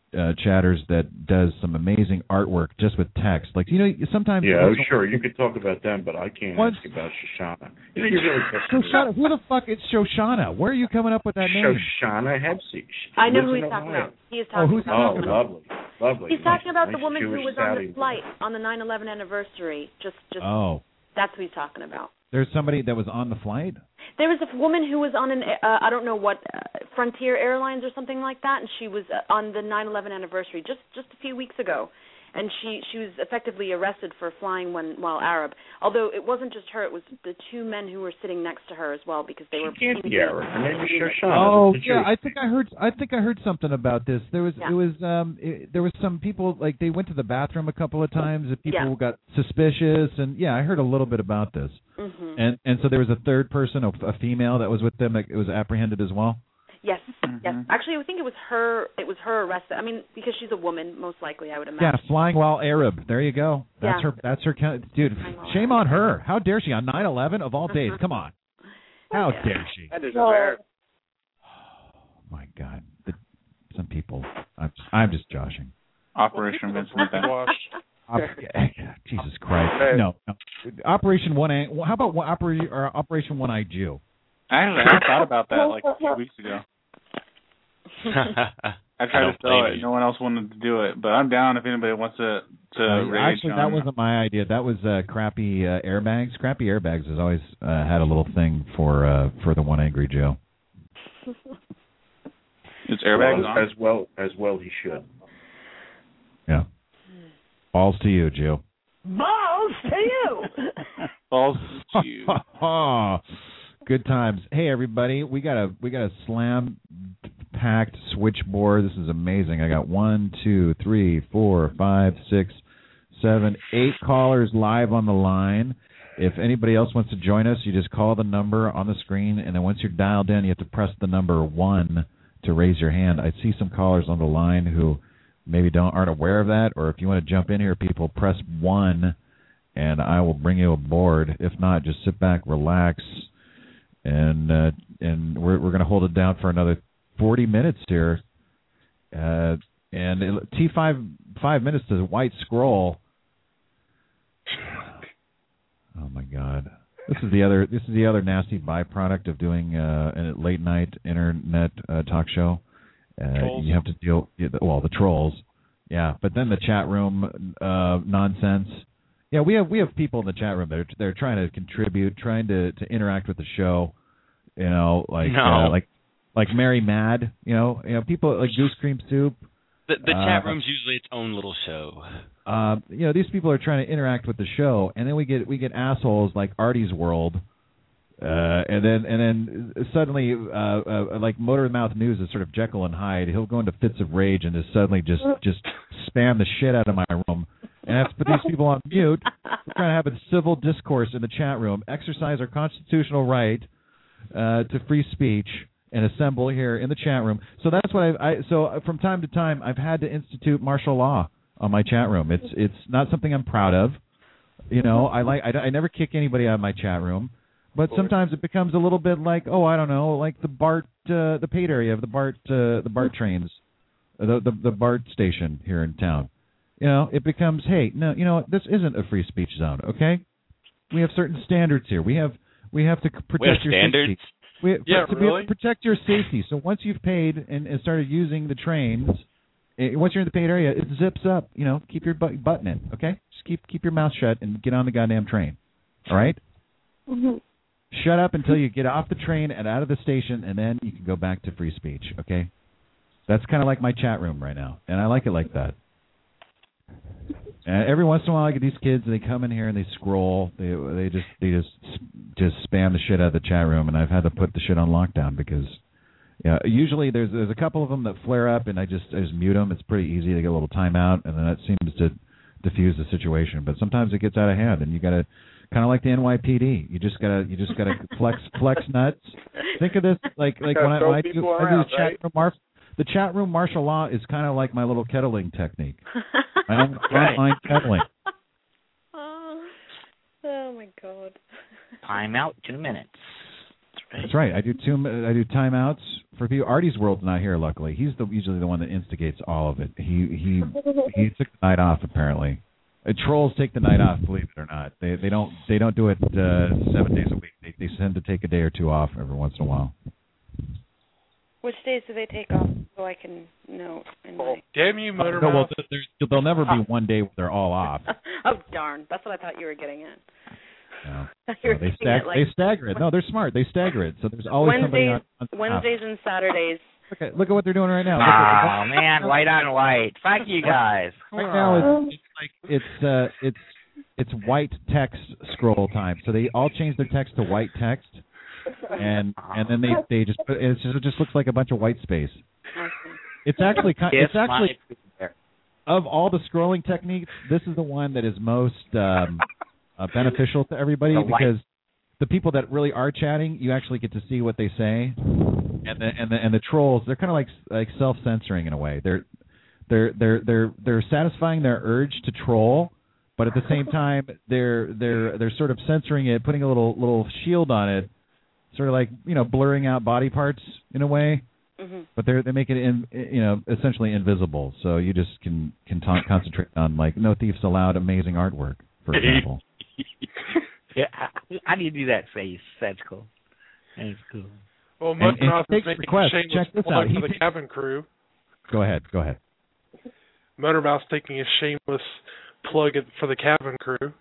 uh, chatters that does some amazing artwork just with text. Like, you know, sometimes... Yeah, oh, sure, you could talk about them, but I can't Once, ask about Shoshana. You know, you're really Shoshana, who the fuck is Shoshana? Where are you coming up with that name? Shoshana Hepsi. I know who he's talking about. He is talking oh, who's about. Talking oh, lovely, lovely. He's talking about nice, the woman Jewish who was on Saudi the flight on the nine eleven anniversary. Just, just. Oh. That's what he's talking about. There's somebody that was on the flight? There was a woman who was on an, uh, I don't know what, uh, Frontier Airlines or something like that, and she was uh, on the nine eleven anniversary just, just a few weeks ago. And she, she was effectively arrested for flying when while Arab. Although it wasn't just her, it was the two men who were sitting next to her as well because they were... She can't be Arab. Her name is Shoshana. Oh, yeah, I think I heard I think I heard something about this. There was yeah. it was um it, there was some people, like, they went to the bathroom a couple of times and people yeah. got suspicious, and yeah, I heard a little bit about this. Mm-hmm. And and so there was a third person, a, a female that was with them that was apprehended as well. Yes, mm-hmm. yes. Actually, I think it was her. It was her arrested. I mean, because she's a woman, most likely, I would imagine. Yeah, flying while Arab. There you go. That's yeah. her. That's her. Dude, shame on her. How dare she on nine eleven of all days? Come on. How yeah. dare she? That is fair. Oh my God. The, some people. I'm. I'm just joshing. Operation Vincent Op- Jesus Christ. No, no. Operation One Eye. How about one, Operation or Operation One Eye Jew? Actually, I thought about that like a few weeks ago. I tried to sell it. No one else wanted to do it, but I'm down if anybody wants to. to uh, actually, that wasn't my idea. That was uh, crappy uh, airbags. Crappy airbags has always uh, had a little thing for uh, for the One Angry Joe. It's airbags well, on? as well as well he should. Yeah. Balls to you, Joe. Balls to you. Balls to you. Good times. Hey everybody, we got a we got a slam packed switchboard. This is amazing. I got one, two, three, four, five, six, seven, eight callers live on the line. If anybody else wants to join us, you just call the number on the screen, and then once you're dialed in, you have to press the number one to raise your hand. I see some callers on the line who maybe don't aren't aware of that, or if you want to jump in here, people, press one, and I will bring you aboard. If not, just sit back, relax. And uh, and we're we're going to hold it down for another forty minutes here, uh, and it, T five five minutes to the white scroll. Oh my God, this is the other this is the other nasty byproduct of doing uh, a late night internet uh, talk show. Uh, you have to deal well the trolls, yeah, but then the chat room uh, nonsense. Yeah, we have we have people in the chat room that are they're trying to contribute, trying to, to interact with the show. You know, like no. uh, like like Mary Mad. You know, you know people like Goose Cream Soup. The, the uh, chat room's usually its own little show. Uh, you know, these people are trying to interact with the show, and then we get we get assholes like Artie's World, uh, and then and then suddenly uh, uh, like Motor Mouth News is sort of Jekyll and Hyde. He'll go into fits of rage and just suddenly just just spam the shit out of my room. And I have to put these people on mute. We're trying to have a civil discourse in the chat room, exercise our constitutional right uh, to free speech, and assemble here in the chat room. So that's what I've, I. So from time to time, I've had to institute martial law on my chat room. It's it's not something I'm proud of. You know, I like I, I never kick anybody out of my chat room, but sometimes it becomes a little bit like, oh, I don't know, like the BART, uh, the paid area of the BART, uh, the BART trains, the, the the BART station here in town. You know, it becomes, hey, no, you know what? This isn't a free speech zone, okay? We have certain standards here. We have we have to protect we have your standards? safety. We have, Yeah, to really? be able to protect your safety. So once you've paid and, and started using the trains, it, once you're in the paid area, it zips up. You know, keep your butt, button in, okay? Just keep keep your mouth shut and get on the goddamn train, all right? Mm-hmm. Shut up until you get off the train and out of the station, and then you can go back to free speech, okay? That's kind of like my chat room right now, and I like it like that. And every once in a while, I get these kids. They come in here and they scroll. They they just they just just spam the shit out of the chat room, and I've had to put the shit on lockdown because, yeah. Usually there's there's a couple of them that flare up, and I just I just mute them. It's pretty easy to get a little timeout, and then that seems to diffuse the situation. But sometimes it gets out of hand, and you got to kind of like the N Y P D. You just gotta you just gotta flex flex nuts. Think of this like like when I, when I do, people I do around, the chat right? room mar- the chat room martial law is kind of like my little kettling technique. My own Right. online kettling. Oh, oh my God. Time out two minutes. That's right. I do two. I do timeouts for people. Artie's World's not here, luckily. He's the usually the one that instigates all of it. He he he took the night off apparently. Uh, trolls take the night off, believe it or not. They they don't they don't do it uh, seven days a week. They they tend to take a day or two off every once in a while. Which days do they take off so I can know? In my... Damn you, Motor Uh, no, well, Mouth. there, there'll never be one day where they're all off. Oh darn! That's what I thought you were getting at. No. You were No, they, getting stag- at, like, they stagger it. No, they're smart. They stagger it. So there's always somebody Wednesdays, on, on Wednesdays and Saturdays. Look at, look at what they're doing right now. Oh man, white on white. Fuck you guys. Right now it's, it's like it's uh it's it's white text scroll time. So they all change their text to white text, and and then they they just put it's just, it just looks like a bunch of white space. It's actually kind it's actually of all the scrolling techniques, this is the one that is most um, uh, beneficial to everybody because the people that really are chatting, you actually get to see what they say, and the and the and the trolls, they're kind of like like self-censoring in a way. They're they're they're they're they're satisfying their urge to troll, but at the same time they're they're they're sort of censoring it, putting a little little shield on it, sort of like you know blurring out body parts in a way. Mm-hmm. But they're they make it in, you know essentially invisible, so you just can can ta- concentrate on like No Thieves Allowed amazing artwork, for example. Yeah, how do you do that face? That's cool. That's cool. Well, And- Motor and Mouth he is takes making requests. a shameless Check this plug out. He for the takes- cabin crew. Go ahead, go ahead. Motor Mouth's taking a shameless plug at- for the cabin crew.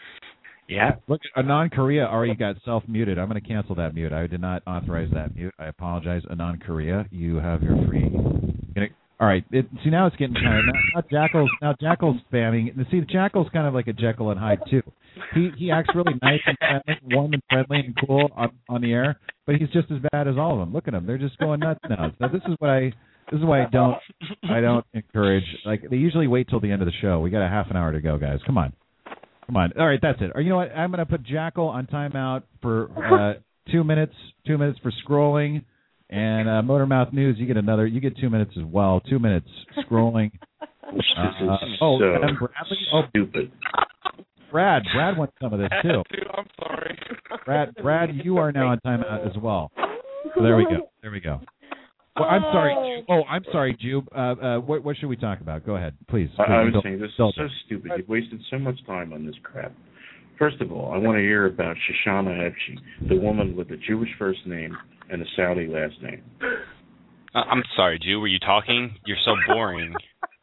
Yeah. Look, Anon Korea already got self-muted. I'm going to cancel that mute. I did not authorize that mute. I apologize, Anon Korea. You have your free. Gonna, all right. It, see, now it's getting kind of now, now Jackal's now Jackal's spamming. See, Jackal's kind of like a Jekyll and Hyde too. He he acts really nice and friendly, warm and friendly and cool on, on the air, but he's just as bad as all of them. Look at them; they're just going nuts now. So this is what I this is why I don't I don't encourage. Like they usually wait till the end of the show. We got a half an hour to go, guys. Come on. Come on. All right, that's it. Or you know what? I'm going to put Jackal on timeout for uh, two minutes. Two minutes for scrolling, and uh, Motor Mouth News. You get another. You get two minutes as well. Two minutes scrolling. Uh, oh, so and Bradley. Oh, stupid. Brad. Brad wants some of this too. Dude, I'm sorry. Brad. Brad, you are now on timeout as well. So there we go. There we go. Well, I'm sorry. Ju- Oh, I'm sorry, Jube. Uh, uh, what, what should we talk about? Go ahead, please. I, I was Don't- saying, this is don't- so stupid. You've wasted so much time on this crap. First of all, I want to hear about Shoshana Hebshi, the woman with the Jewish first name and the Saudi last name. Uh, I'm sorry, Jew. Were you talking? You're so boring.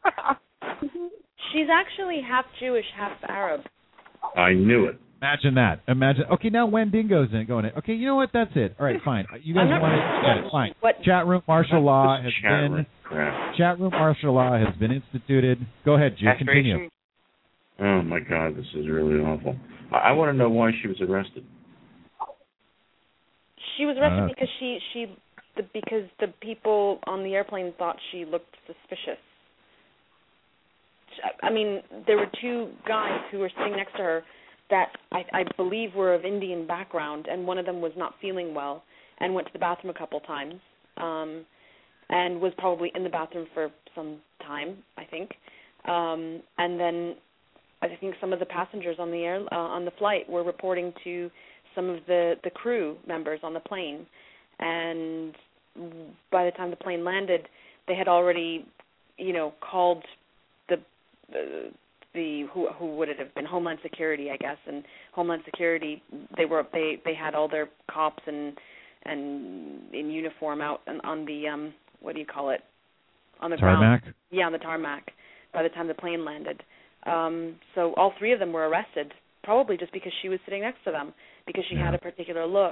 She's actually half Jewish, half Arab. I knew it. Imagine that. Imagine. Okay, now Wendigo's in going in. Okay, you know what? That's it. All right, fine. You guys I'm not- want to get it? Fine. What? Chat room martial law has Chat been room crap. chat room martial law has been instituted. Go ahead, Jew. Continue. Oh my God, this is really awful. I, I want to know why she was arrested. She was arrested Uh. because she she the, because the people on the airplane thought she looked suspicious. I mean, there were two guys who were sitting next to her that I, I believe were of Indian background, and one of them was not feeling well and went to the bathroom a couple times, um, and was probably in the bathroom for some time, I think. Um, and then I think some of the passengers on the air uh, on the flight were reporting to some of the, the crew members on the plane, and by the time the plane landed, they had already, you know, called the the, the who who would it have been Homeland Security, I guess, and Homeland Security they were they, they had all their cops and and in uniform out on, on the um what do you call it on the Tarmac? ground. Yeah, on the tarmac. By the time the plane landed, um, so all three of them were arrested, probably just because she was sitting next to them because she Yeah. had a particular look.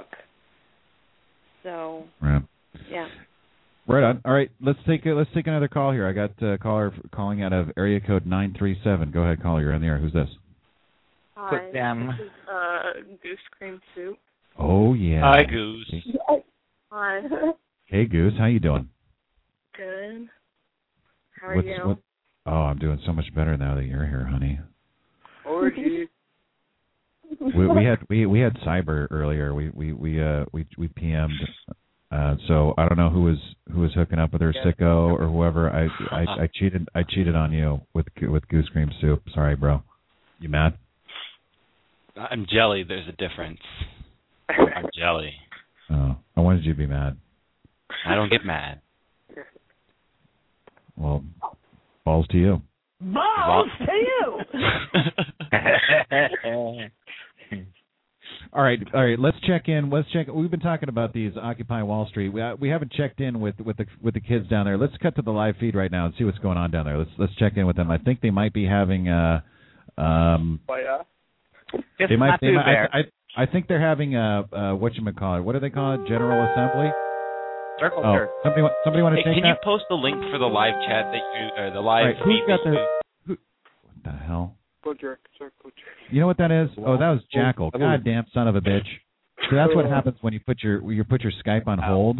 So Right. yeah. Right on. All right, let's take a, let's take another call here. I got a caller calling out of area code nine three seven. Go ahead, caller. You're on the air. Who's this? Hi, Put them. this is uh, Goose Cream Soup. Oh yeah. Hi, Goose. Hi. Hey Goose, how you doing? Good. How are What's, you? What, oh, I'm doing so much better now that you're here, honey. Orgy. We, we had we we had cyber earlier. We we we uh we we P M'd. Uh, so I don't know who was who was hooking up with her sicko or whoever. I, I I cheated I cheated on you with with Goose Cream Soup. Sorry, bro. You mad? I'm jelly. There's a difference. I'm jelly. Oh, I wanted you to be mad. I don't get mad. Well, balls to you. Balls to you. All right, all right. Let's check in. Let's check. We've been talking about these Occupy Wall Street. We uh, we haven't checked in with, with the with the kids down there. Let's cut to the live feed right now and see what's going on down there. Let's let's check in with them. I think they might be having uh um. Well, yeah. They might. They might I, I I think they're having a uh, whatchamacallit. What do they call it? General Assembly. Circle oh, jerk. somebody wa- somebody want to Hey, take can that? you post the link for the live chat that you or the live All right, who's feed got that their? you- Who, what the hell? Circle jerk, circle jerk. You know what that is? Oh, that was Jackal. Goddamn son of a bitch. So that's what happens when you put your you put your Skype on hold.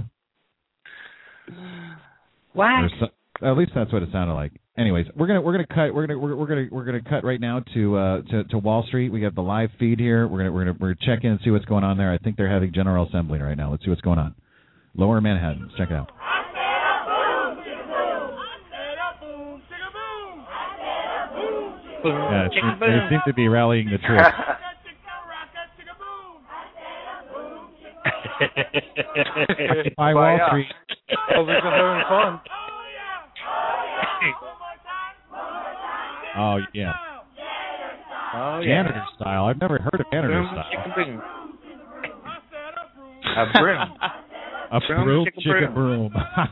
What? Or so, at least that's what it sounded like. Anyways, we're gonna we're gonna cut we're gonna we're, we're gonna we're gonna cut right now to uh to, to Wall Street. We got the live feed here. We're gonna we're gonna we're gonna check in and see what's going on there. I think they're having General Assembly right now. Let's see what's going on. Lower Manhattan. Let's check it out. Yeah, it seems, they seem to be rallying the troops. Occupy Wall Street. Oh, they're having fun. Oh yeah. Oh yeah. Janitor style. I've never heard of janitor Broom, style. chicken, boom. A broom. A Broom, broom, chicken, chicken broom.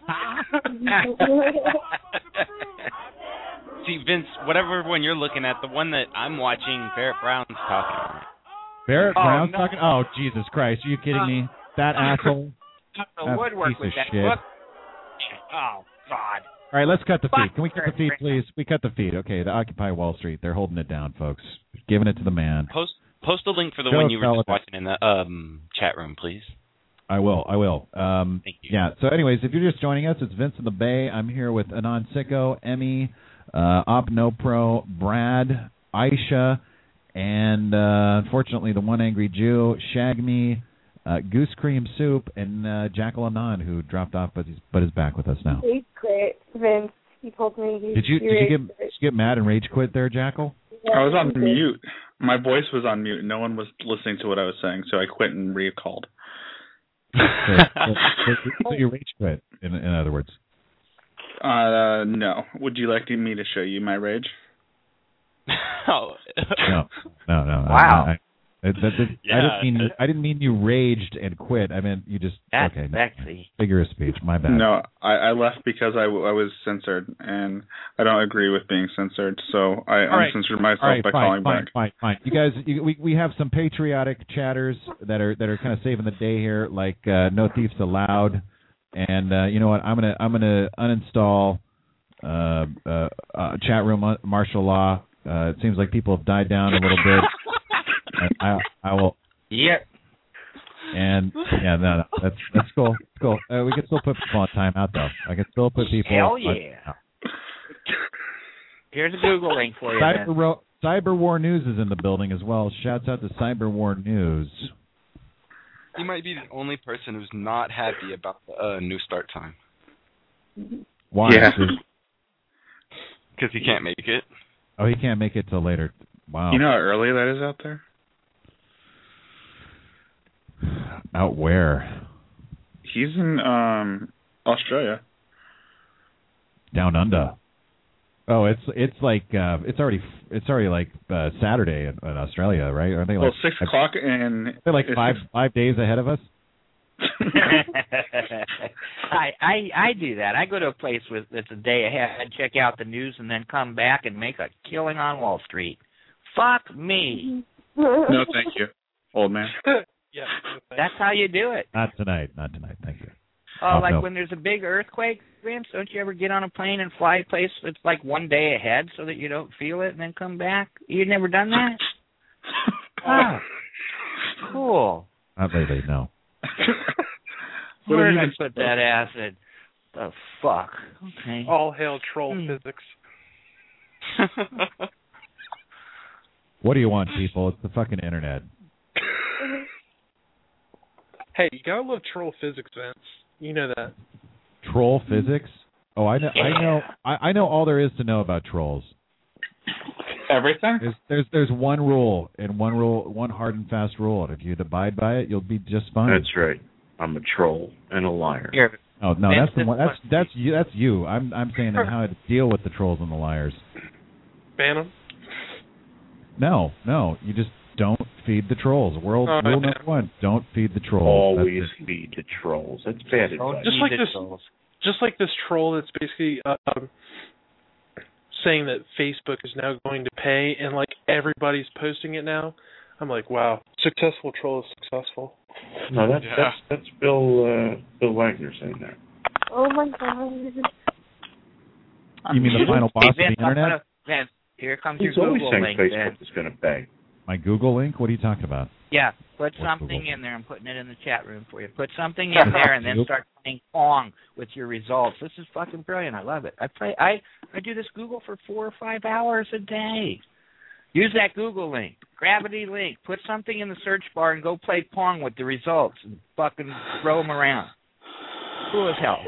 See, Vince, whatever one you're looking at, the one that I'm watching, Barrett Brown's talking about. Barrett Oh, Brown's no. talking? Oh, Jesus Christ. Are you kidding me? That asshole? The That woodwork piece with of that shit. book. Oh God. All right, let's cut the Fuck feed. Can we cut the feed, please? We cut the feed. Okay, the Occupy Wall Street. They're holding it down, folks. Giving it to the man. Post post a link for the Show one us you were all just of it. watching in the um chat room, please. I will. I will. Um, Thank you. Yeah. So, anyways, if you're just joining us, it's Vince in the Bay. I'm here with Anand Sicko, Emmy, uh, OpNoPro, Brad, Aisha, and uh, unfortunately the one angry Jew, Shagme, uh, Goose Cream Soup, and uh, Jackal Anand, who dropped off, but he's but is back with us now. He's great, Vince. He told me he. Did you he did you get raised did it. you get mad and rage quit there, Jackal? I was on mute. My voice was on mute. No one was listening to what I was saying, so I quit and recalled. So, so, so, so you rage quit, in, in other words. Uh, no. Would you like me to show you my rage? Oh. No, no, no. Wow. I, I, that, that, that, Yeah. I didn't mean you, I didn't mean you raged and quit. I meant you just That's okay. no, sexy. figure of speech. My bad. No, I, I left because I, w- I was censored, and I don't agree with being censored, so I All right. uncensored myself All right, by fine, calling fine, back. fine, fine. You guys, you, we we have some patriotic chatters that are that are kind of saving the day here, like uh, No Thieves Allowed, and uh, you know what? I'm gonna I'm gonna uninstall uh, uh, uh, chat room uh, martial law. Uh, it seems like people have died down a little bit. And I I will. Yep. And yeah, no, no, that's that's cool. It's cool. Uh, we can still put people on timeout though. I can still put people. Hell on yeah. timeout. Here's a Google link for you. Cyber, Then. Ro- Cyber War News is in the building as well. Shouts out to Cyber War News. You might be the only person who's not happy about the uh, new start time. Why? Yeah. Because he can't make it. Oh, he can't make it till later. Wow. You know how early that is out there? Out where? He's in um Australia. Down under. Oh, it's it's like uh, it's already it's already like uh, Saturday in, in Australia, right? Are they like Well, six o'clock and They're like it's five six- five days ahead of us. I, I I do that. I go to a place with that's a day ahead, check out the news, and then come back and make a killing on Wall Street. Fuck me. No, thank you, old man. Yeah. That's how you do it. Not tonight. Not tonight. Thank you. Oh, Oh, like no. when there's a big earthquake, Vince, don't you ever get on a plane and fly a place that's like one day ahead so that you don't feel it and then come back? You've never done that? Oh, cool. Not lately. No. Where did I put that acid? The fuck? Okay. All hail troll Hmm. physics. What do you want, people? It's the fucking internet. Hey, you gotta love troll physics, Vince. You know that. Troll physics? Oh, I know. I know. I, I know all there is to know about trolls. Everything? There's, there's there's one rule and one rule, one hard and fast rule, and if you abide by it, you'll be just fine. That's right. I'm a troll and a liar. Here. Oh no, Vince, that's the one. That's that's you. That's you. I'm I'm saying that how to deal with the trolls and the liars. Ban them? No, no, you just don't feed the trolls. World Oh, rule yeah. number one: don't feed the trolls. Always That's it. feed the trolls. That's bad advice. Just like this, just like this troll that's basically um, saying that Facebook is now going to pay, and like everybody's posting it now. I'm like, wow, successful troll is successful. No, that's Yeah. that's that's Bill uh, Bill Wagner saying that. Oh my god. You mean the final boss Hey, of the Vince, I'm internet? gonna- Vince, here comes He's your always Google saying link, Facebook Vince. is going to pay. My Google link? What are you talking about? Yeah, put What's something Google? in there. I'm putting it in the chat room for you. Put something in there and then Nope. start playing Pong with your results. This is fucking brilliant. I love it. I play. I I do this Google for four or five hours a day. Use that Google link, Gravity link. Put something in the search bar and go play Pong with the results and fucking throw them around. Cool as hell.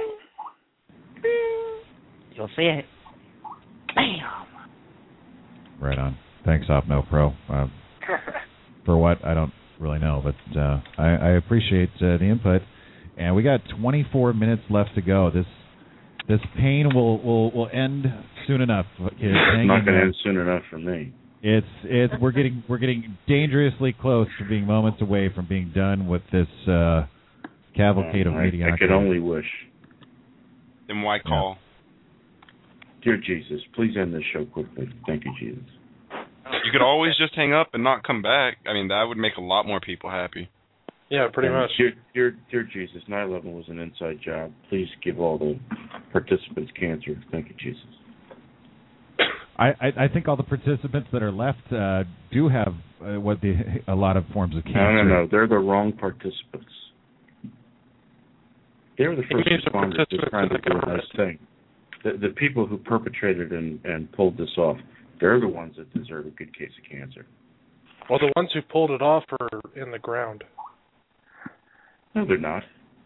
You'll see it. Bam. Right on. Thanks, OpNo Pro. Uh, for what? I don't really know, but uh, I, I appreciate uh, the input. And we got twenty-four minutes left to go. This this pain will, will, will end soon enough. Kids. It's Hang not in going to there. end soon enough for me. It's it's we're getting we're getting dangerously close to being moments away from being done with this uh, cavalcade of Uh, I, I mediocrity. could only wish. Then why call? Dear Jesus, please end this show quickly. Thank you, Jesus. You could always just hang up and not come back. I mean, that would make a lot more people happy. Yeah, pretty And much. Dear, dear, dear Jesus, nine eleven was an inside job. Please give all the participants cancer. Thank you, Jesus. I, I, I think all the participants that are left uh, do have uh, what the a lot of forms of cancer. No, no, no. They're the wrong participants. They were the first means the responders just participants trying to in the do a nice thing. The, the people who perpetrated and, and pulled this off, they're the ones that deserve a good case of cancer. Well, the ones who pulled it off are in the ground. No, they're not.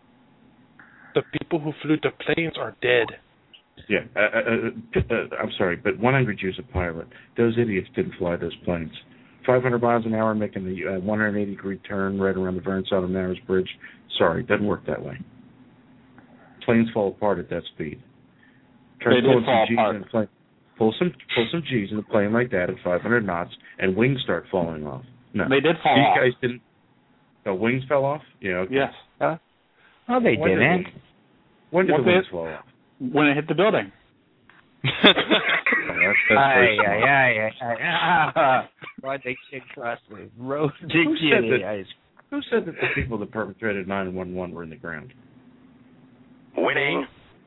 The people who flew the planes are dead. Yeah, uh, uh, uh, I'm sorry, but one hundred Jews a pilot. Those idiots didn't fly those planes. five hundred miles an hour making the uh, one hundred eighty degree turn right around the Vernon Narrows Bridge. Sorry, doesn't work that way. Planes fall apart at that speed. Try They to did pull fall some G's apart. in a plane. Pull some, pull some G's in a plane like that at five hundred knots, and wings start falling off. No, They did fall These off. guys didn't. The wings fell off. Yeah. Okay. Yes. Huh? Oh, they When did didn't. the- When did Once the they wings hit- fall off? When it hit the building. Oh, that's, that's Aye, very smart. aye, aye, aye, aye. Why'd they kick across the road? Who said that? Guys. Who said that the people that perpetrated nine one one were in the ground? Winning.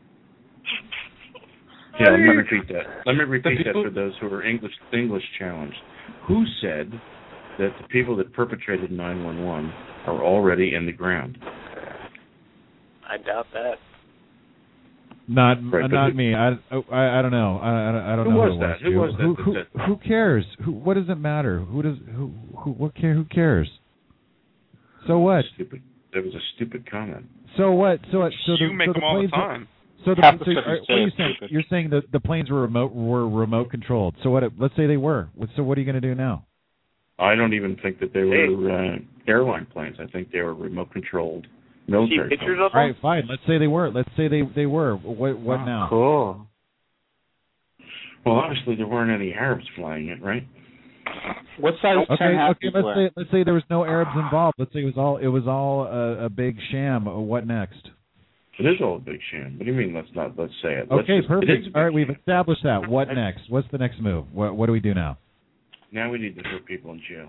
Yeah, let me repeat that. Let me repeat that people- for those who are English English challenged. Who said that the people that perpetrated nine one one are already in the ground? I doubt that. Not Right, uh, but not who- me. I, I, I don't know. I, I, I don't Who know was who it that? Who Stu. was that Who, that who, said- who cares? Who? What does it matter? Who does? Who? Who? What care? Who cares? So what? Stupid. That was a stupid comment. So what? So what? So you the, make so the them all the planes were- time. So the Half the so, stuff you are- say what are you is saying? stupid. You're saying that the planes were remote were remote controlled. So what? Let's say they were. So what are you going to do now? I don't even think that they were uh, airline planes. I think they were remote controlled military See pictures planes. of All them? right, fine. Let's say they were. Let's say they they were. What what Oh, now? Cool. Well, obviously there weren't any Arabs flying it, right? What size Okay, tent hat okay. do you Let's wear? say let's say there was no Arabs involved. Let's say it was all it was all a, a big sham. What next? It is all a big sham. What do you mean? Let's not. Let's say it. Let's Okay, just, it is a perfect. big All right, we've sham. established that. What next? What's the next move? What what do we do now? Now we need to put people in jail.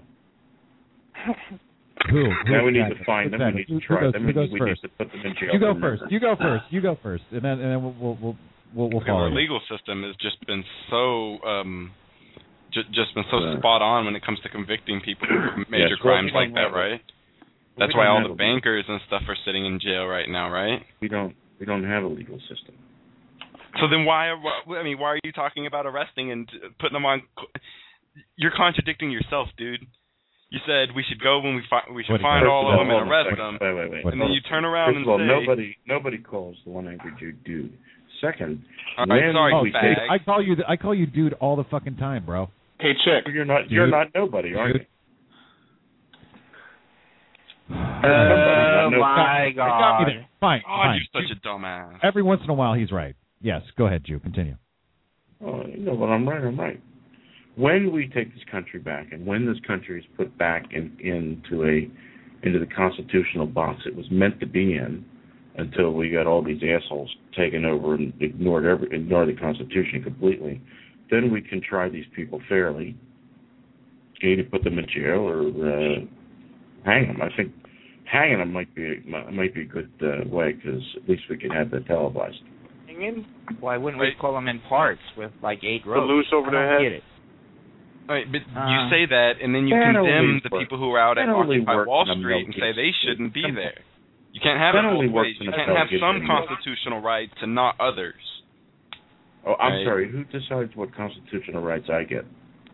Who? who Now we need exactly? to find them. Exactly. We need to Who- try who goes, them. Who We, goes we first? need to put them in jail. You go for first. murder. You go first. You go first, and then and then we'll we'll we'll we'll, we'll Because follow our you. legal system has just been so um, j- just been so Yeah. spot on when it comes to convicting people for major Yes, well, crimes we like don't that, have a- right? we That's don't why all have the a- bankers and stuff are sitting in jail right now, right? We don't. We don't have a legal system. So then why? Are, why- I mean, why are you talking about arresting and putting them on? You're contradicting yourself, dude. You said we should go when we fi- we should What find did you all say? of them and Hold on a arrest second. them, Wait, wait, wait. What and then you turn around First and of all, say, nobody nobody calls the one angry Jew dude. Second, All right, when sorry, Oh, we fag. take, I call you I call you dude all the fucking time, bro. Hey, chick. you're not you're Dude. not nobody, are you? Dude. You're somebody, not Oh no, my Got- got me God! there. Fine, God, fine. you're such a dumbass. Every once in a while, he's right. Yes, go ahead, Jew. Continue. Oh, you know what? I'm right. I'm right. When we take this country back, and when this country is put back in, into a into the constitutional box it was meant to be in, until we got all these assholes taken over and ignored every ignored the Constitution completely, then we can try these people fairly. Either put them in jail or uh, hang them. I think hanging them might be might be a good uh, way, because at least we can have that televised. Hanging? Why wouldn't we pull them in parts with like eight ropes? loose over I their don't head. get it. All right, but Uh, you say that, and then you that condemn only the works- people who are out at that only Occupy works Wall in a Street and say milk they case. shouldn't be there. You can't have That it only both works ways. in You a can't milk have case some anyway. constitutional rights and not others. Oh, I'm Right. sorry. Who decides what constitutional rights I get?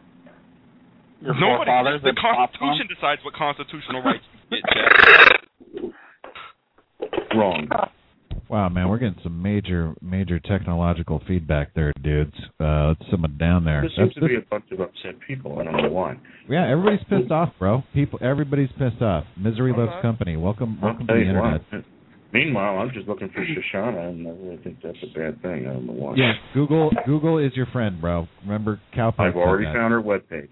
Your Nobody. forefathers The and Constitution decides what constitutional rights you get, Jack. Wrong. Wow, man, we're getting some major, major technological feedback there, dudes. Uh, let's someone down there. There seems That's- to be a bunch of upset people. I don't know why. Yeah, everybody's pissed off, bro. People, everybody's pissed off. Misery loves company. Welcome, I'll welcome to tell the you internet. what. Meanwhile, I'm just looking for Shoshana, and I really think that's a bad thing. I don't know why. Yeah, Google, Google is your friend, bro. Remember, Cowpoke I've already said that. found her webpage.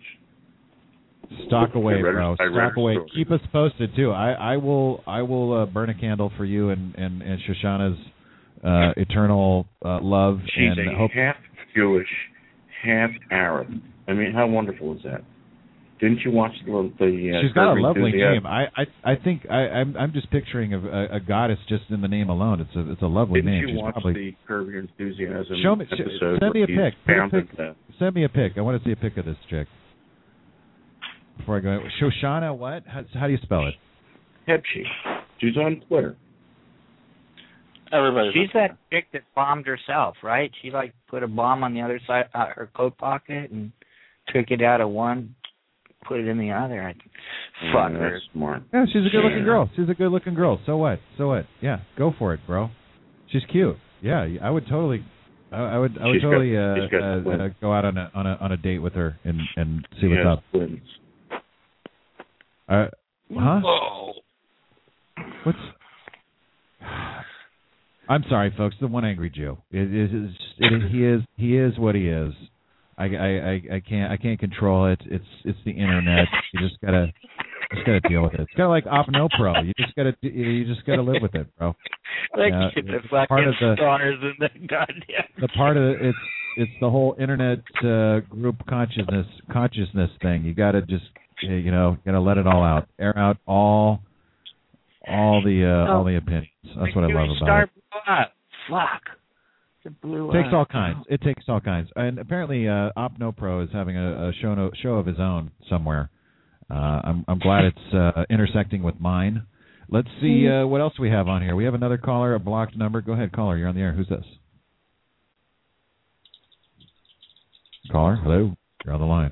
Stock away, I read her- bro. I read Stock her away. story. Keep us posted too. I, I will, I will uh, burn a candle for you and and, and Shoshana's uh, eternal uh, love. She's and a hope. half Jewish, half Arab. I mean, how wonderful is that? Didn't you watch the? the uh, She's got a Curb lovely Enthusiasm? name. I, I, I think I, I'm, I'm just picturing a, a, a goddess just in the name alone. It's a, it's a lovely Didn't name. you She's watch probably. the Curb Your Enthusiasm Show me. sh- episode? Send me a where pic. he's Put a pounding pic. the- Send me a pic. I want to see a pic of this chick. Before I go, Shoshana, what? How, how do you spell it? Hebshe. She's on Twitter. Everybody's She's that chick that bombed herself, right? She like put a bomb on the other side of her coat pocket and took it out of one, put it in the other. I, fuck Yeah, her. that's smart. Yeah, she's a good-looking girl. She's a good-looking girl. So what? So what? Yeah, go for it, bro. She's cute. Yeah, I would totally. I, I would. I would She's got- totally uh, she's got uh, twins. uh, go out on a on a on a date with her and and see She what's has up. twins. Uh, huh? Whoa. What's? I'm sorry, folks. The one angry Jew. It is. It, it, he is. He is what he is. I, I, I, I can't. I can't control it. It's. It's the internet. You just gotta. Just gotta deal with it. It's kind of like OpNoPro. You just gotta. You just gotta live with it, bro. Like Yeah, the it's fucking part of the- stars in the goddamn. The part of it, it's. It's the whole internet uh, group consciousness consciousness thing. You gotta just. You know. Gotta let it all out. Air out all. All the uh, all the opinions. That's what I love about Star it. blew up. Fuck. It blew It takes up. all kinds. It takes all kinds. And apparently, uh, OpNoPro is having a, a show no, show of his own somewhere. Uh, I'm I'm glad it's uh, intersecting with mine. Let's see uh, what else we have on here. We have another caller, a blocked number. Go ahead, caller. You're on the air. Who's this? Caller, hello. You're on the line.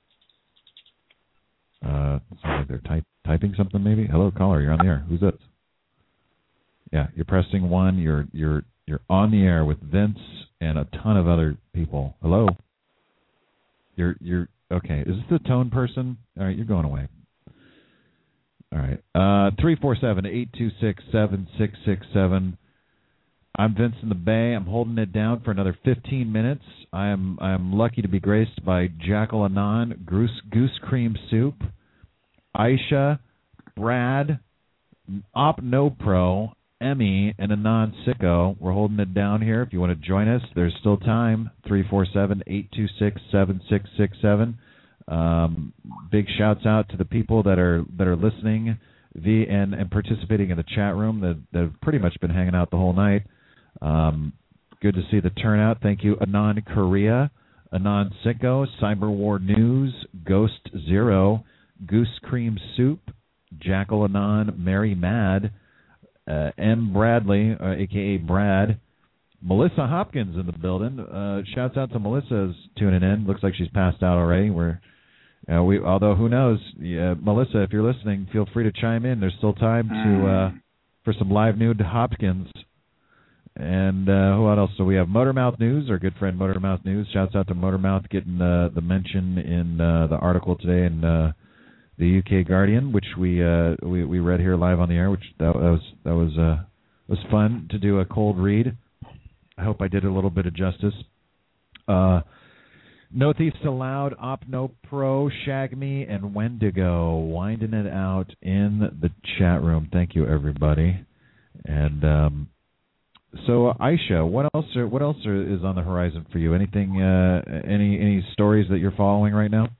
Uh, sounds like they're type, typing something, maybe. Hello, caller. You're on the air. Who's this? Yeah, you're pressing one. You're you're you're on the air with Vince and a ton of other people. Hello. You're you're okay. Is this the tone person? All right, you're going away. All right. Uh, three four seven eight two six seven six six seven. I'm Vince in the Bay. I'm holding it down for another fifteen minutes. I am I am lucky to be graced by Jackal Anon, Goose Goose Cream Soup, Aisha, Brad, OpNoPro, Emmy, and Anon Sicko. We're holding it down here. If you want to join us, there's still time. three four seven eight two six seven six six seven. Um, big shouts out to the people that are that are listening via and, and participating in the chat room that, that have pretty much been hanging out the whole night. Um, good to see the turnout. Thank you, Anon Korea, Anon Sicko, Cyber War News, Ghost Zero, Goose Cream Soup, Jackal Anon, Mary Mad, uh, M. Bradley, uh, a k a. Brad, Melissa Hopkins in the building. Uh, shouts out to Melissa's tuning in. Looks like she's passed out already. We're Uh, we, although who knows, yeah, Melissa, if you're listening, feel free to chime in. There's still time to uh, for some live nude Hopkins. And uh, who else? So we have Motormouth News, our good friend Motormouth News. Shouts out to Motormouth getting uh, the mention in uh, the article today in uh, the U K Guardian, which we uh, we we read here live on the air, which that, that was that was uh, was fun to do a cold read. I hope I did a little bit of justice. Uh, No Thieves Allowed, Opno Pro, Shag Me, and Wendigo winding it out in the chat room. Thank you, everybody. And um, so, Aisha, what else? Are, what else are, is on the horizon for you? Anything? Uh, any any stories that you're following right now?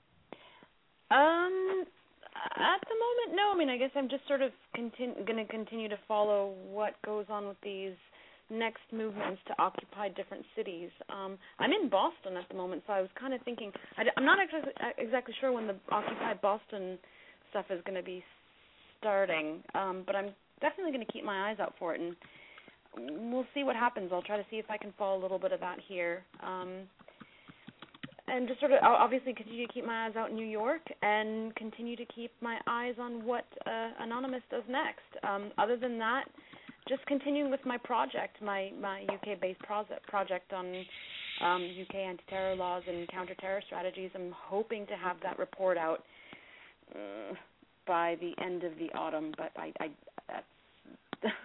Um, at the moment, no. I mean, I guess I'm just sort of continu- going to continue to follow what goes on with these next movements to occupy different cities. Um, I'm in Boston at the moment, so I was kind of thinking, I, I'm not exactly, exactly sure when the Occupy Boston stuff is going to be starting, um, but I'm definitely going to keep my eyes out for it, and we'll see what happens. I'll try to see if I can follow a little bit of that here. Um, and just sort of obviously continue to keep my eyes out in New York and continue to keep my eyes on what uh, Anonymous does next. Um, other than that, just continuing with my project, my, my U K-based project project on um, U K anti-terror laws and counter-terror strategies. I'm hoping to have that report out uh, by the end of the autumn, but I, I that's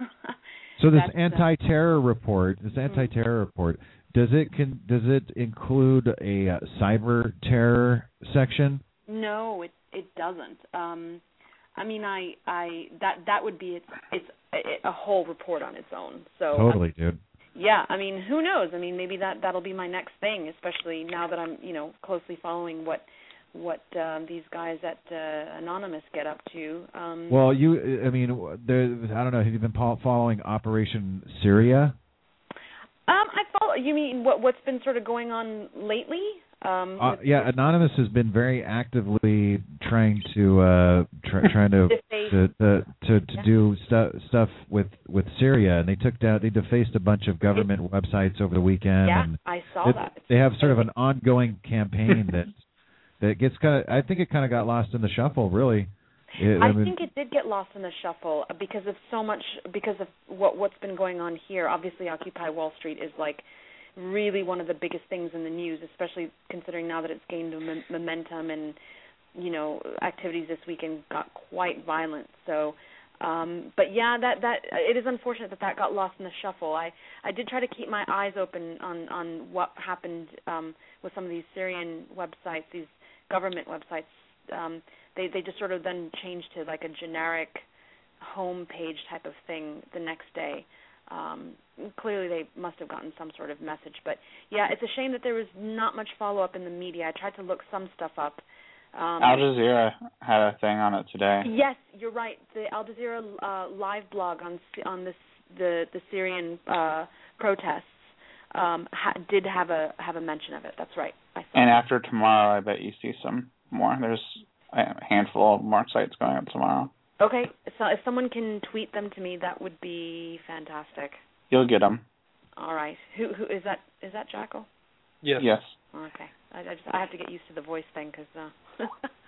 so this that's, anti-terror report, this anti-terror report, does it can, does it include a uh, cyber terror section? No, it it doesn't. Um, I mean, I, I that that would be it's it's a, a whole report on its own. So totally, um, dude. Yeah, I mean, who knows? I mean, maybe that that'll be my next thing, especially now that I'm, you know, closely following what what um, these guys at uh, Anonymous get up to. Um, Well, you, I mean, there. I don't know. Have you been following Operation Syria? Um, I follow. You mean what what's been sort of going on lately? Um, uh, yeah, Anonymous has been very actively trying to uh, try, trying to to to, to, to yeah. do stu- stuff with, with Syria, and they took down they defaced a bunch of government it, websites over the weekend. Yeah, and I saw it, that. They have sort of an ongoing campaign that that gets kind of. I think it kind of got lost in the shuffle, really. It, I, I mean, think it did get lost in the shuffle because of so much, because of what what's been going on here. Obviously, Occupy Wall Street is like really one of the biggest things in the news, especially considering now that it's gained m- momentum and, you know, activities this weekend got quite violent. So, um, but yeah, that that it is unfortunate that that got lost in the shuffle. I, I did try to keep my eyes open on on what happened um, with some of these Syrian websites, these government websites. Um, they they just sort of then changed to like a generic home page type of thing the next day. Um, clearly they must have gotten some sort of message. But, yeah, it's a shame that there was not much follow-up in the media. I tried to look some stuff up. Um, Al Jazeera had a thing on it today. Yes, you're right. The Al Jazeera uh, live blog on on this the the Syrian uh, protests um, ha- did have a have a mention of it. That's right. I saw and that. After tomorrow, I bet you see some more. There's a handful of more sites going up tomorrow. Okay, so if someone can tweet them to me, that would be fantastic. You'll get them. All right. Who who is that? Is that Jackal? Yes. Yes. Okay. I, I just I have to get used to the voice thing because uh,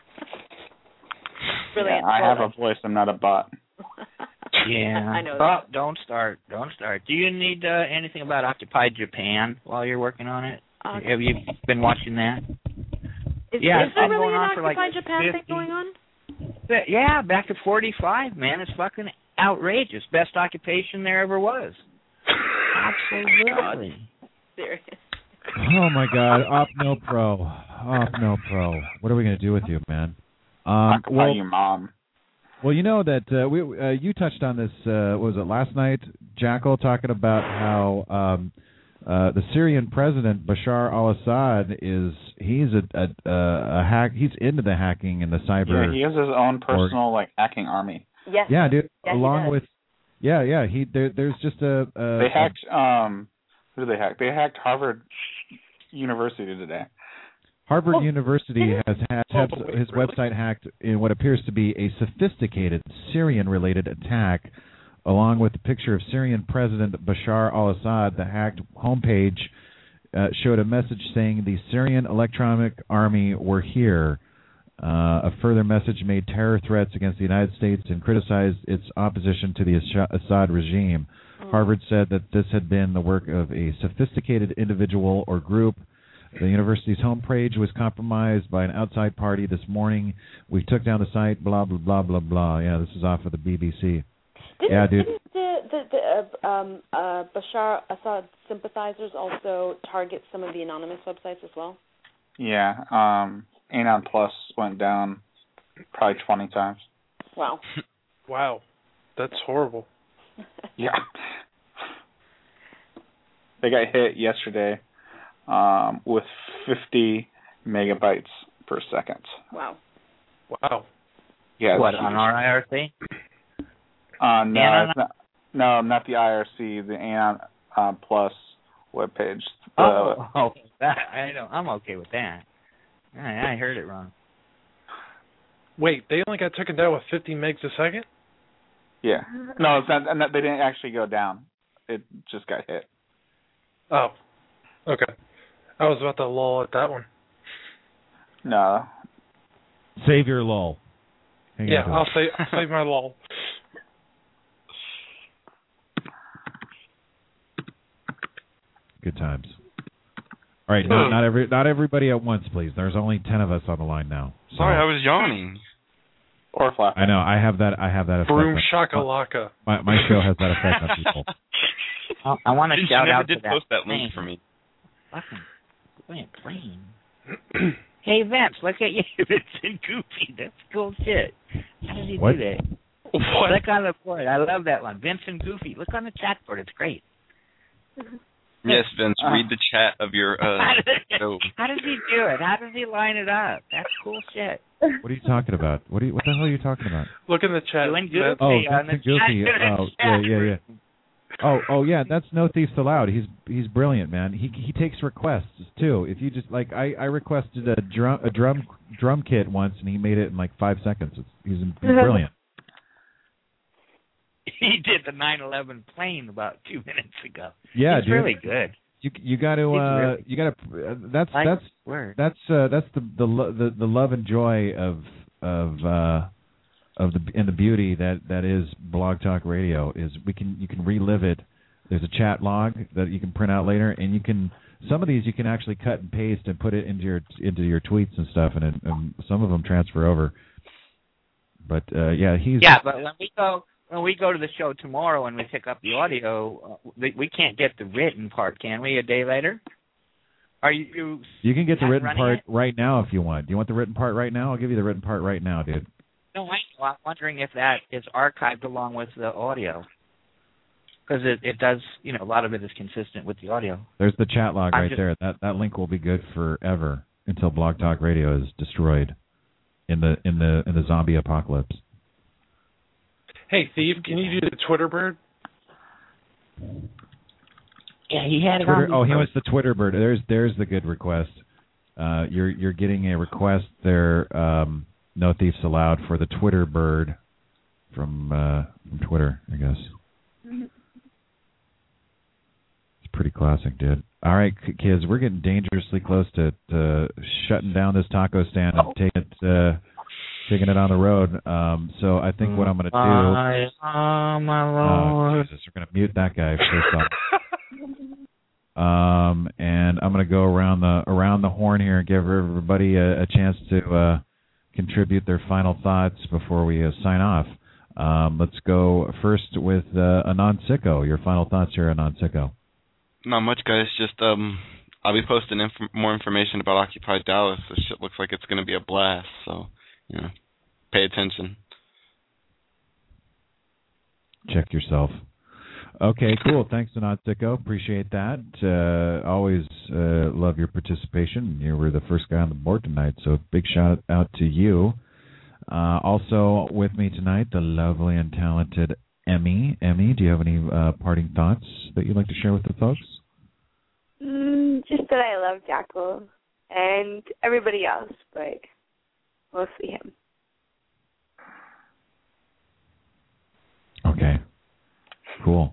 really. Yeah, I have a voice. I'm not a bot. Yeah. I know. Oh, don't start. Don't start. Do you need uh, anything about Occupy Japan while you're working on it? Uh, have you been watching that? Is, yeah, is there it's been really going an on for Occupy like Japan fifty thing going on? Yeah, back to forty-five, man. It's fucking outrageous. Best occupation there ever was. Absolutely. Serious. Oh my God, Opno Pro, Opno Pro. What are we gonna do with you, man? Um, Occupy well, your mom. Well, you know that uh, we uh, you touched on this. Uh, what was it last night, Jackal, talking about how um, uh, the Syrian president Bashar al-Assad is he's a, a, a hack. He's into the hacking and the cyber. Yeah, he has his own personal or, like hacking army. Yes. Yeah, dude. Yeah, along with, yeah, yeah. He there, there's just a, a. They hacked. Um, who did they hack? They hacked Harvard University today. Harvard oh. University has had oh, his really? website hacked in what appears to be a sophisticated Syrian-related attack, along with a picture of Syrian President Bashar al-Assad. The hacked homepage uh, showed a message saying the Syrian Electronic Army were here. Uh, a further message made terror threats against the United States and criticized its opposition to the Assad regime. Oh. Harvard said that this had been the work of a sophisticated individual or group The university's homepage was compromised by an outside party this morning. We took down the site, blah, blah, blah, blah, blah. Yeah, this is off of the B B C. Didn't, yeah, dude. Didn't the, the, the, uh, um, uh, Bashar Assad sympathizers also target some of the anonymous websites as well? Yeah. Um, Anon Plus went down probably twenty times. Wow. Wow. That's horrible. Yeah. They got hit yesterday um, with fifty megabytes per second. Wow. Wow. Yeah. What, on our I R C? Uh, no, Anon? it's not, no, not the I R C, the Anon uh, Plus webpage. Oh, uh, oh that, I don't, I'm okay with that. I, I heard it wrong. Wait, they only got taken down with fifty megs a second? Yeah. No, it's not, and they didn't actually go down. It just got hit. Oh. Okay. I was about to lull at that one. No. Save your lull. Hang yeah, I'll save, I'll save my lull. Good times. All right, not, not every not everybody at once, please. There's only ten of us on the line now. So. Sorry, I was yawning. Or flat. I know. I have that. I have that effect. Broom on, shakalaka. My my show has that effect on people. I, I want to shout never out did to that post that plane. link for me. Fucking plane. Hey Vince, look at you. It's in Goofy. That's cool shit. How does he What? do that? What? Look on the board. I love that one. Vince and Goofy. Look on the chat board. It's great. Yes, Vince, Uh, read the chat of your uh, how, does, show. how does he do it? How does he line it up? That's cool shit. What are you talking about? What are you, What the hell are you talking about? Look in the chat. You and Goofy Oh, on the Vincent Goofy. chat. Oh, yeah, yeah, yeah. Oh, oh, yeah. That's No Thieves Allowed. He's he's brilliant, man. He he takes requests too. If you just like, I, I requested a drum a drum drum kit once, and he made it in like five seconds. It's, he's, he's brilliant. He did the nine eleven plane about two minutes ago. Yeah, He's dude. really good. You you got to He's uh really you got to uh, that's Like that's word. that's uh that's the the lo- the the love and joy of of uh of the and the beauty that that is Blog Talk Radio is we can you can relive it. There's a chat log that you can print out later, and you can some of these you can actually cut and paste and put it into your into your tweets and stuff, and, it, and some of them transfer over. But uh yeah, he's Yeah, but when we go when we go to the show tomorrow and we pick up the audio, uh, we, we can't get the written part, can we? A day later? Are you? You can get the written running part it? right now if you want. Do you want the written part right now? I'll give you the written part right now, dude. No, I know. I'm wondering if that is archived along with the audio, because it, it does. You know, a lot of it is consistent with the audio. There's the chat log I'm right just- there. That that link will be good forever until Blog Talk Radio is destroyed in the in the in the zombie apocalypse. Hey, Thief, can you do the Twitter bird? Yeah, he had it Twitter, on. oh, he wants the Twitter bird. There's there's the good request. Uh, you're you're getting a request there. Um, no thieves allowed for the Twitter bird from uh, from Twitter, I guess. It's pretty classic, dude. All right, k- kids, we're getting dangerously close to, to shutting down this taco stand and taking it uh, taking it on the road. Um, so I think what I'm going to do. My, oh, my Oh, Lord. Jesus, we're going to mute that guy first off. Um, and I'm going to go around the around the horn here and give everybody a, a chance to uh, contribute their final thoughts before we uh, sign off. Um, let's go first with uh, Anand Sicko. Your final thoughts here, Anand Sicko. Not much, guys. Just um, I'll be posting inf- more information about Occupy Dallas. This shit looks like it's going to be a blast. So, you know, pay attention. Check yourself. Okay, cool. Thanks, Anand Sicko. Appreciate that. Uh, always uh, love your participation. You were the first guy on the board tonight, so big shout out to you. Uh, also with me tonight, the lovely and talented Emmy. Emmy, do you have any uh, parting thoughts that you'd like to share with the folks? Mm, just that I love Jackal and everybody else, but mostly him. Okay, cool.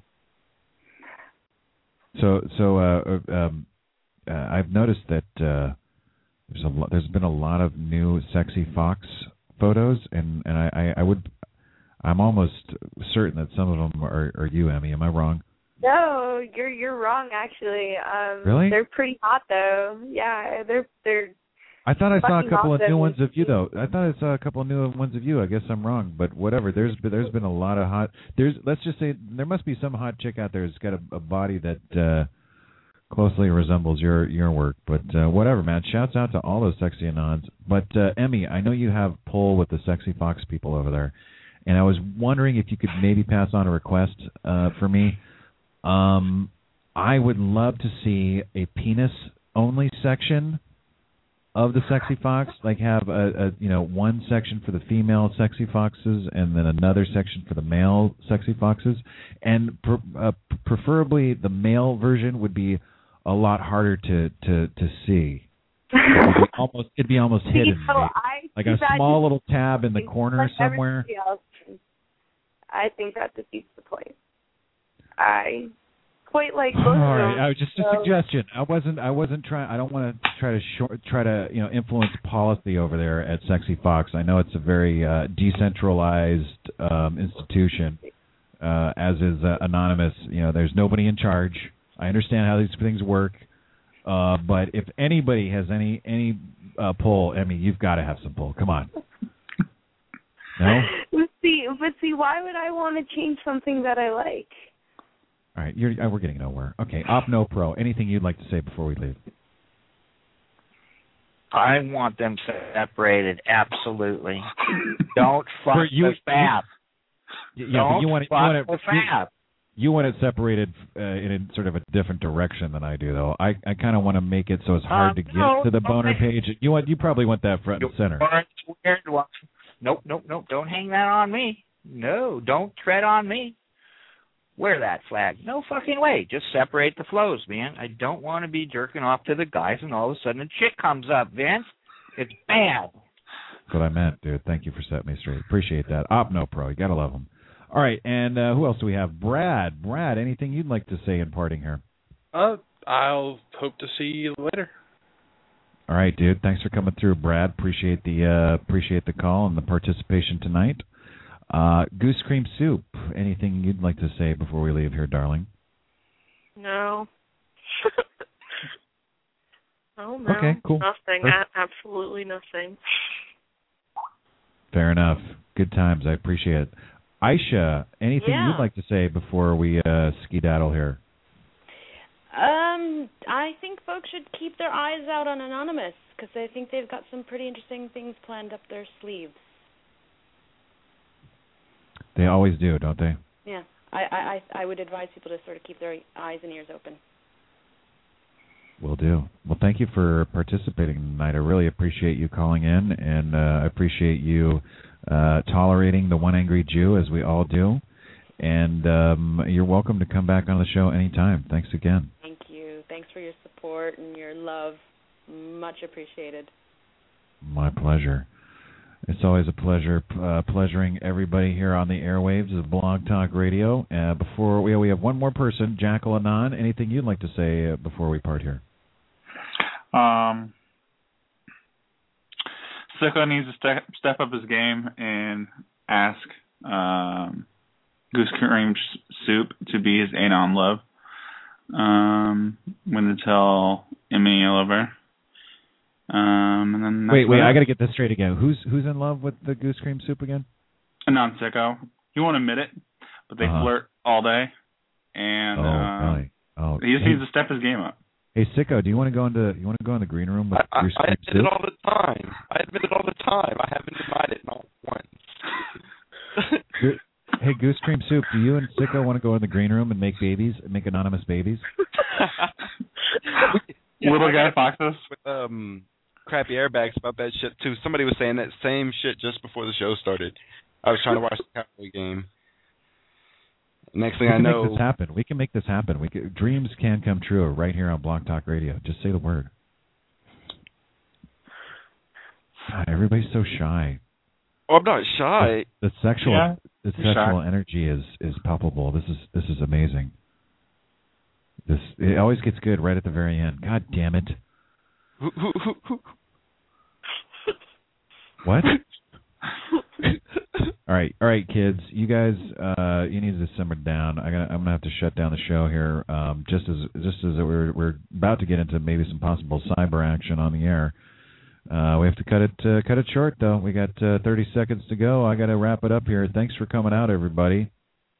So, so uh, um, uh, I've noticed that uh, there's a lo- there's been a lot of new sexy fox photos, and, and I, I, I would I'm almost certain that some of them are, are you, Emmy. Am I wrong? No, you're you're wrong. Actually, um, Really? They're pretty hot though. Yeah, they're they're. I thought I saw a fucking couple of awesome. new ones of you though. I thought I saw a couple of new ones of you. I guess I'm wrong, but whatever. There's been, there's been a lot of hot. There's let's just say there must be some hot chick out there who's got a, a body that uh, closely resembles your your work. But uh, whatever, man. Shouts out to all those sexy anons. But uh, Emmy, I know you have pull with the Sexy Fox people over there, and I was wondering if you could maybe pass on a request uh, for me. Um, I would love to see a penis only section of the Sexy Fox, like have a, a you know one section for the female Sexy Foxes and then another section for the male Sexy Foxes, and pr- uh, preferably the male version would be a lot harder to to to see. It'd be almost it'd be almost hidden, So I like see a that small just- little tab in the corner like somewhere. everybody else. I think that defeats the point. I quite like both All of right, them. I was just a so- suggestion. I wasn't. I wasn't trying. I don't want to try to short, try to you know influence policy over there at Sexy Fox. I know it's a very uh, decentralized um, institution, uh, as is uh, Anonymous. You know, there's nobody in charge. I understand how these things work, uh, but if anybody has any any uh, pull, Emmy, you've got to have some pull. Come on. No. But see, but see, why would I want to change something that I like? All right, you're, uh, we're getting nowhere. Okay, Opno Pro. Anything you'd like to say before we leave? I want them separated, absolutely. Don't fuck For you- the fab. Yeah, Don't but you want it. fuck You want it, the you, fab. you want it separated uh, in a, sort of a different direction than I do, though. I, I kind of want to make it so it's hard Um, to get no, to the boner okay. page. You want you probably want that front and center. Weird one. Nope, nope, nope. Don't hang that on me. No, don't tread on me. Wear that flag. No fucking way. Just separate the flows, man. I don't want to be jerking off to the guys and all of a sudden a chick comes up, Vince. It's bad. That's what I meant, dude. Thank you for setting me straight. Appreciate that. Opno Pro. You got to love them. All right, and uh, who else do we have? Brad. Brad, anything you'd like to say in parting here? Uh, I'll hope to see you later. All right, dude. Thanks for coming through, Brad. Appreciate the uh, appreciate the call and the participation tonight. Uh, Goose Cream Soup. Anything you'd like to say before we leave here, darling? No. Oh, no. Okay, cool. Nothing. Perfect. A- absolutely nothing. Fair enough. Good times. I appreciate it. Aisha, anything Yeah. you'd like to say before we uh, skedaddle here? Um, I think folks should keep their eyes out on Anonymous because I think they've got some pretty interesting things planned up their sleeves. They always do, don't they? Yeah, I, I, I I would advise people to sort of keep their eyes and ears open. Will do. Well, thank you for participating tonight. I really appreciate you calling in, and uh, I appreciate you uh, tolerating the one angry Jew, as we all do. And um, you're welcome to come back on the show anytime. Thanks again. Thank you. Thanks for your support and your love. Much appreciated. My pleasure. It's always a pleasure uh, pleasuring everybody here on the airwaves of Blog Talk Radio. Uh, before we we have one more person, Jackal Anon. Anything you'd like to say uh, before we part here? Um, Sicko needs to step step up his game and ask um, Goose Cream Soup to be his Anon love. Um, when to tell Emmy Oliver. Um, and then Wait, wait, I got to get this straight again. Who's who's in love with the Goose Cream Soup again? Anon Sicko. He won't admit it, but they Uh-huh. flirt all day, and Oh, uh, really? Oh, he just hey, needs to step his game up. hey, Sicko, do you want to go into you want to go in the green room with I, Goose I Cream admit Soup? it all the time. I admit it all the time. I haven't denied it not once. Go- Hey, Goose Cream Soup, do you and Sicko want to go in the green room and make babies, make anonymous babies? Yeah, Little I guy got foxes. with um crappy airbags about that shit too. Somebody was saying that same shit just before the show started. I was trying to watch the Cowboy game. Next thing we I can know, make this happen. We can make this happen. We can, dreams can come true right here on Blog Talk Radio. Just say the word. God, everybody's so shy. oh, I'm not shy. The, the sexual, Yeah, the you're sexual shy. energy is is palpable. This is this is amazing. This it always gets good right at the very end. God damn it! Who, who, who, who? What? All right, all right, kids. You guys, uh, you need to simmer down. I gotta, I'm gonna have to shut down the show here. Um, just as, just as we're we're about to get into maybe some possible cyber action on the air. Uh, we have to cut it, uh, cut it short though. We got uh, thirty seconds to go. I gotta wrap it up here. Thanks for coming out, everybody.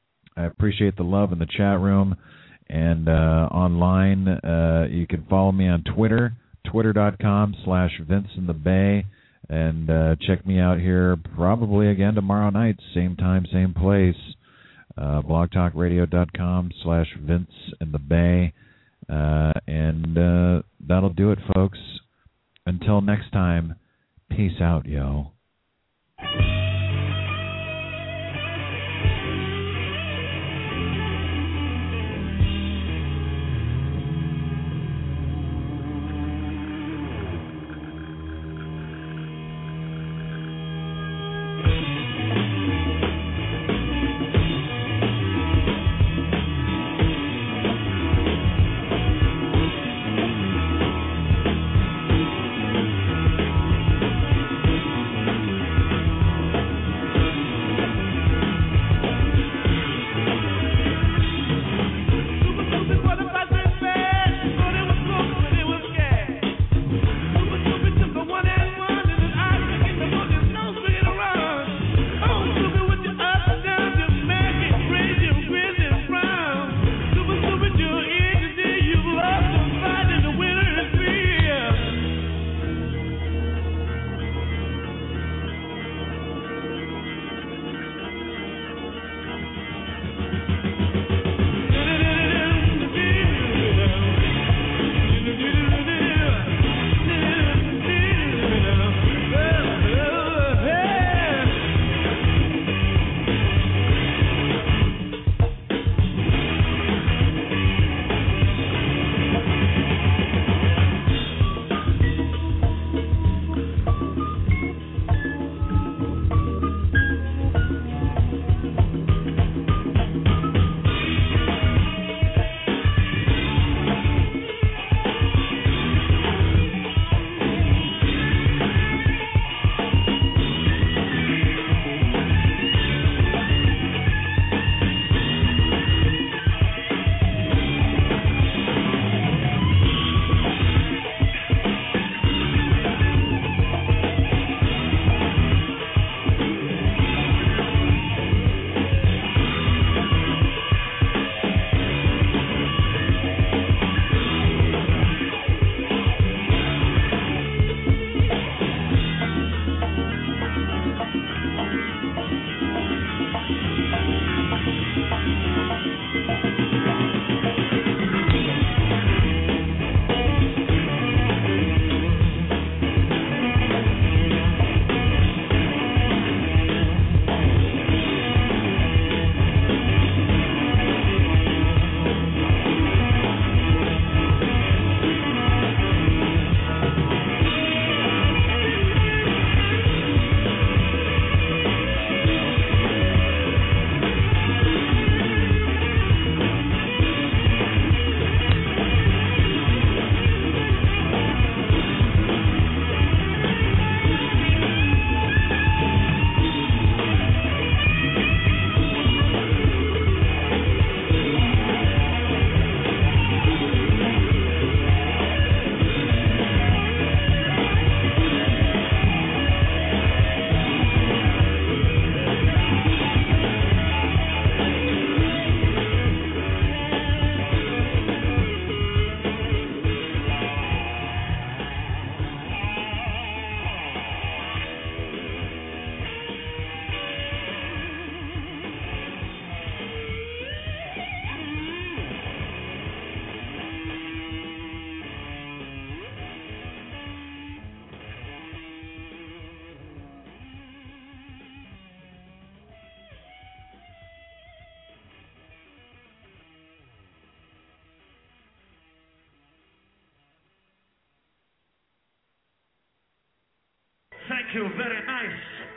I appreciate the love in the chat room and uh, online. Uh, you can follow me on Twitter, twitter dot com slash Vince in the Bay. And uh, check me out here probably again tomorrow night, same time, same place. Uh, blogtalkradio.com slash Vince in the Bay. Uh, and uh, that'll do it, folks. Until next time, peace out, yo. Thank you, very nice.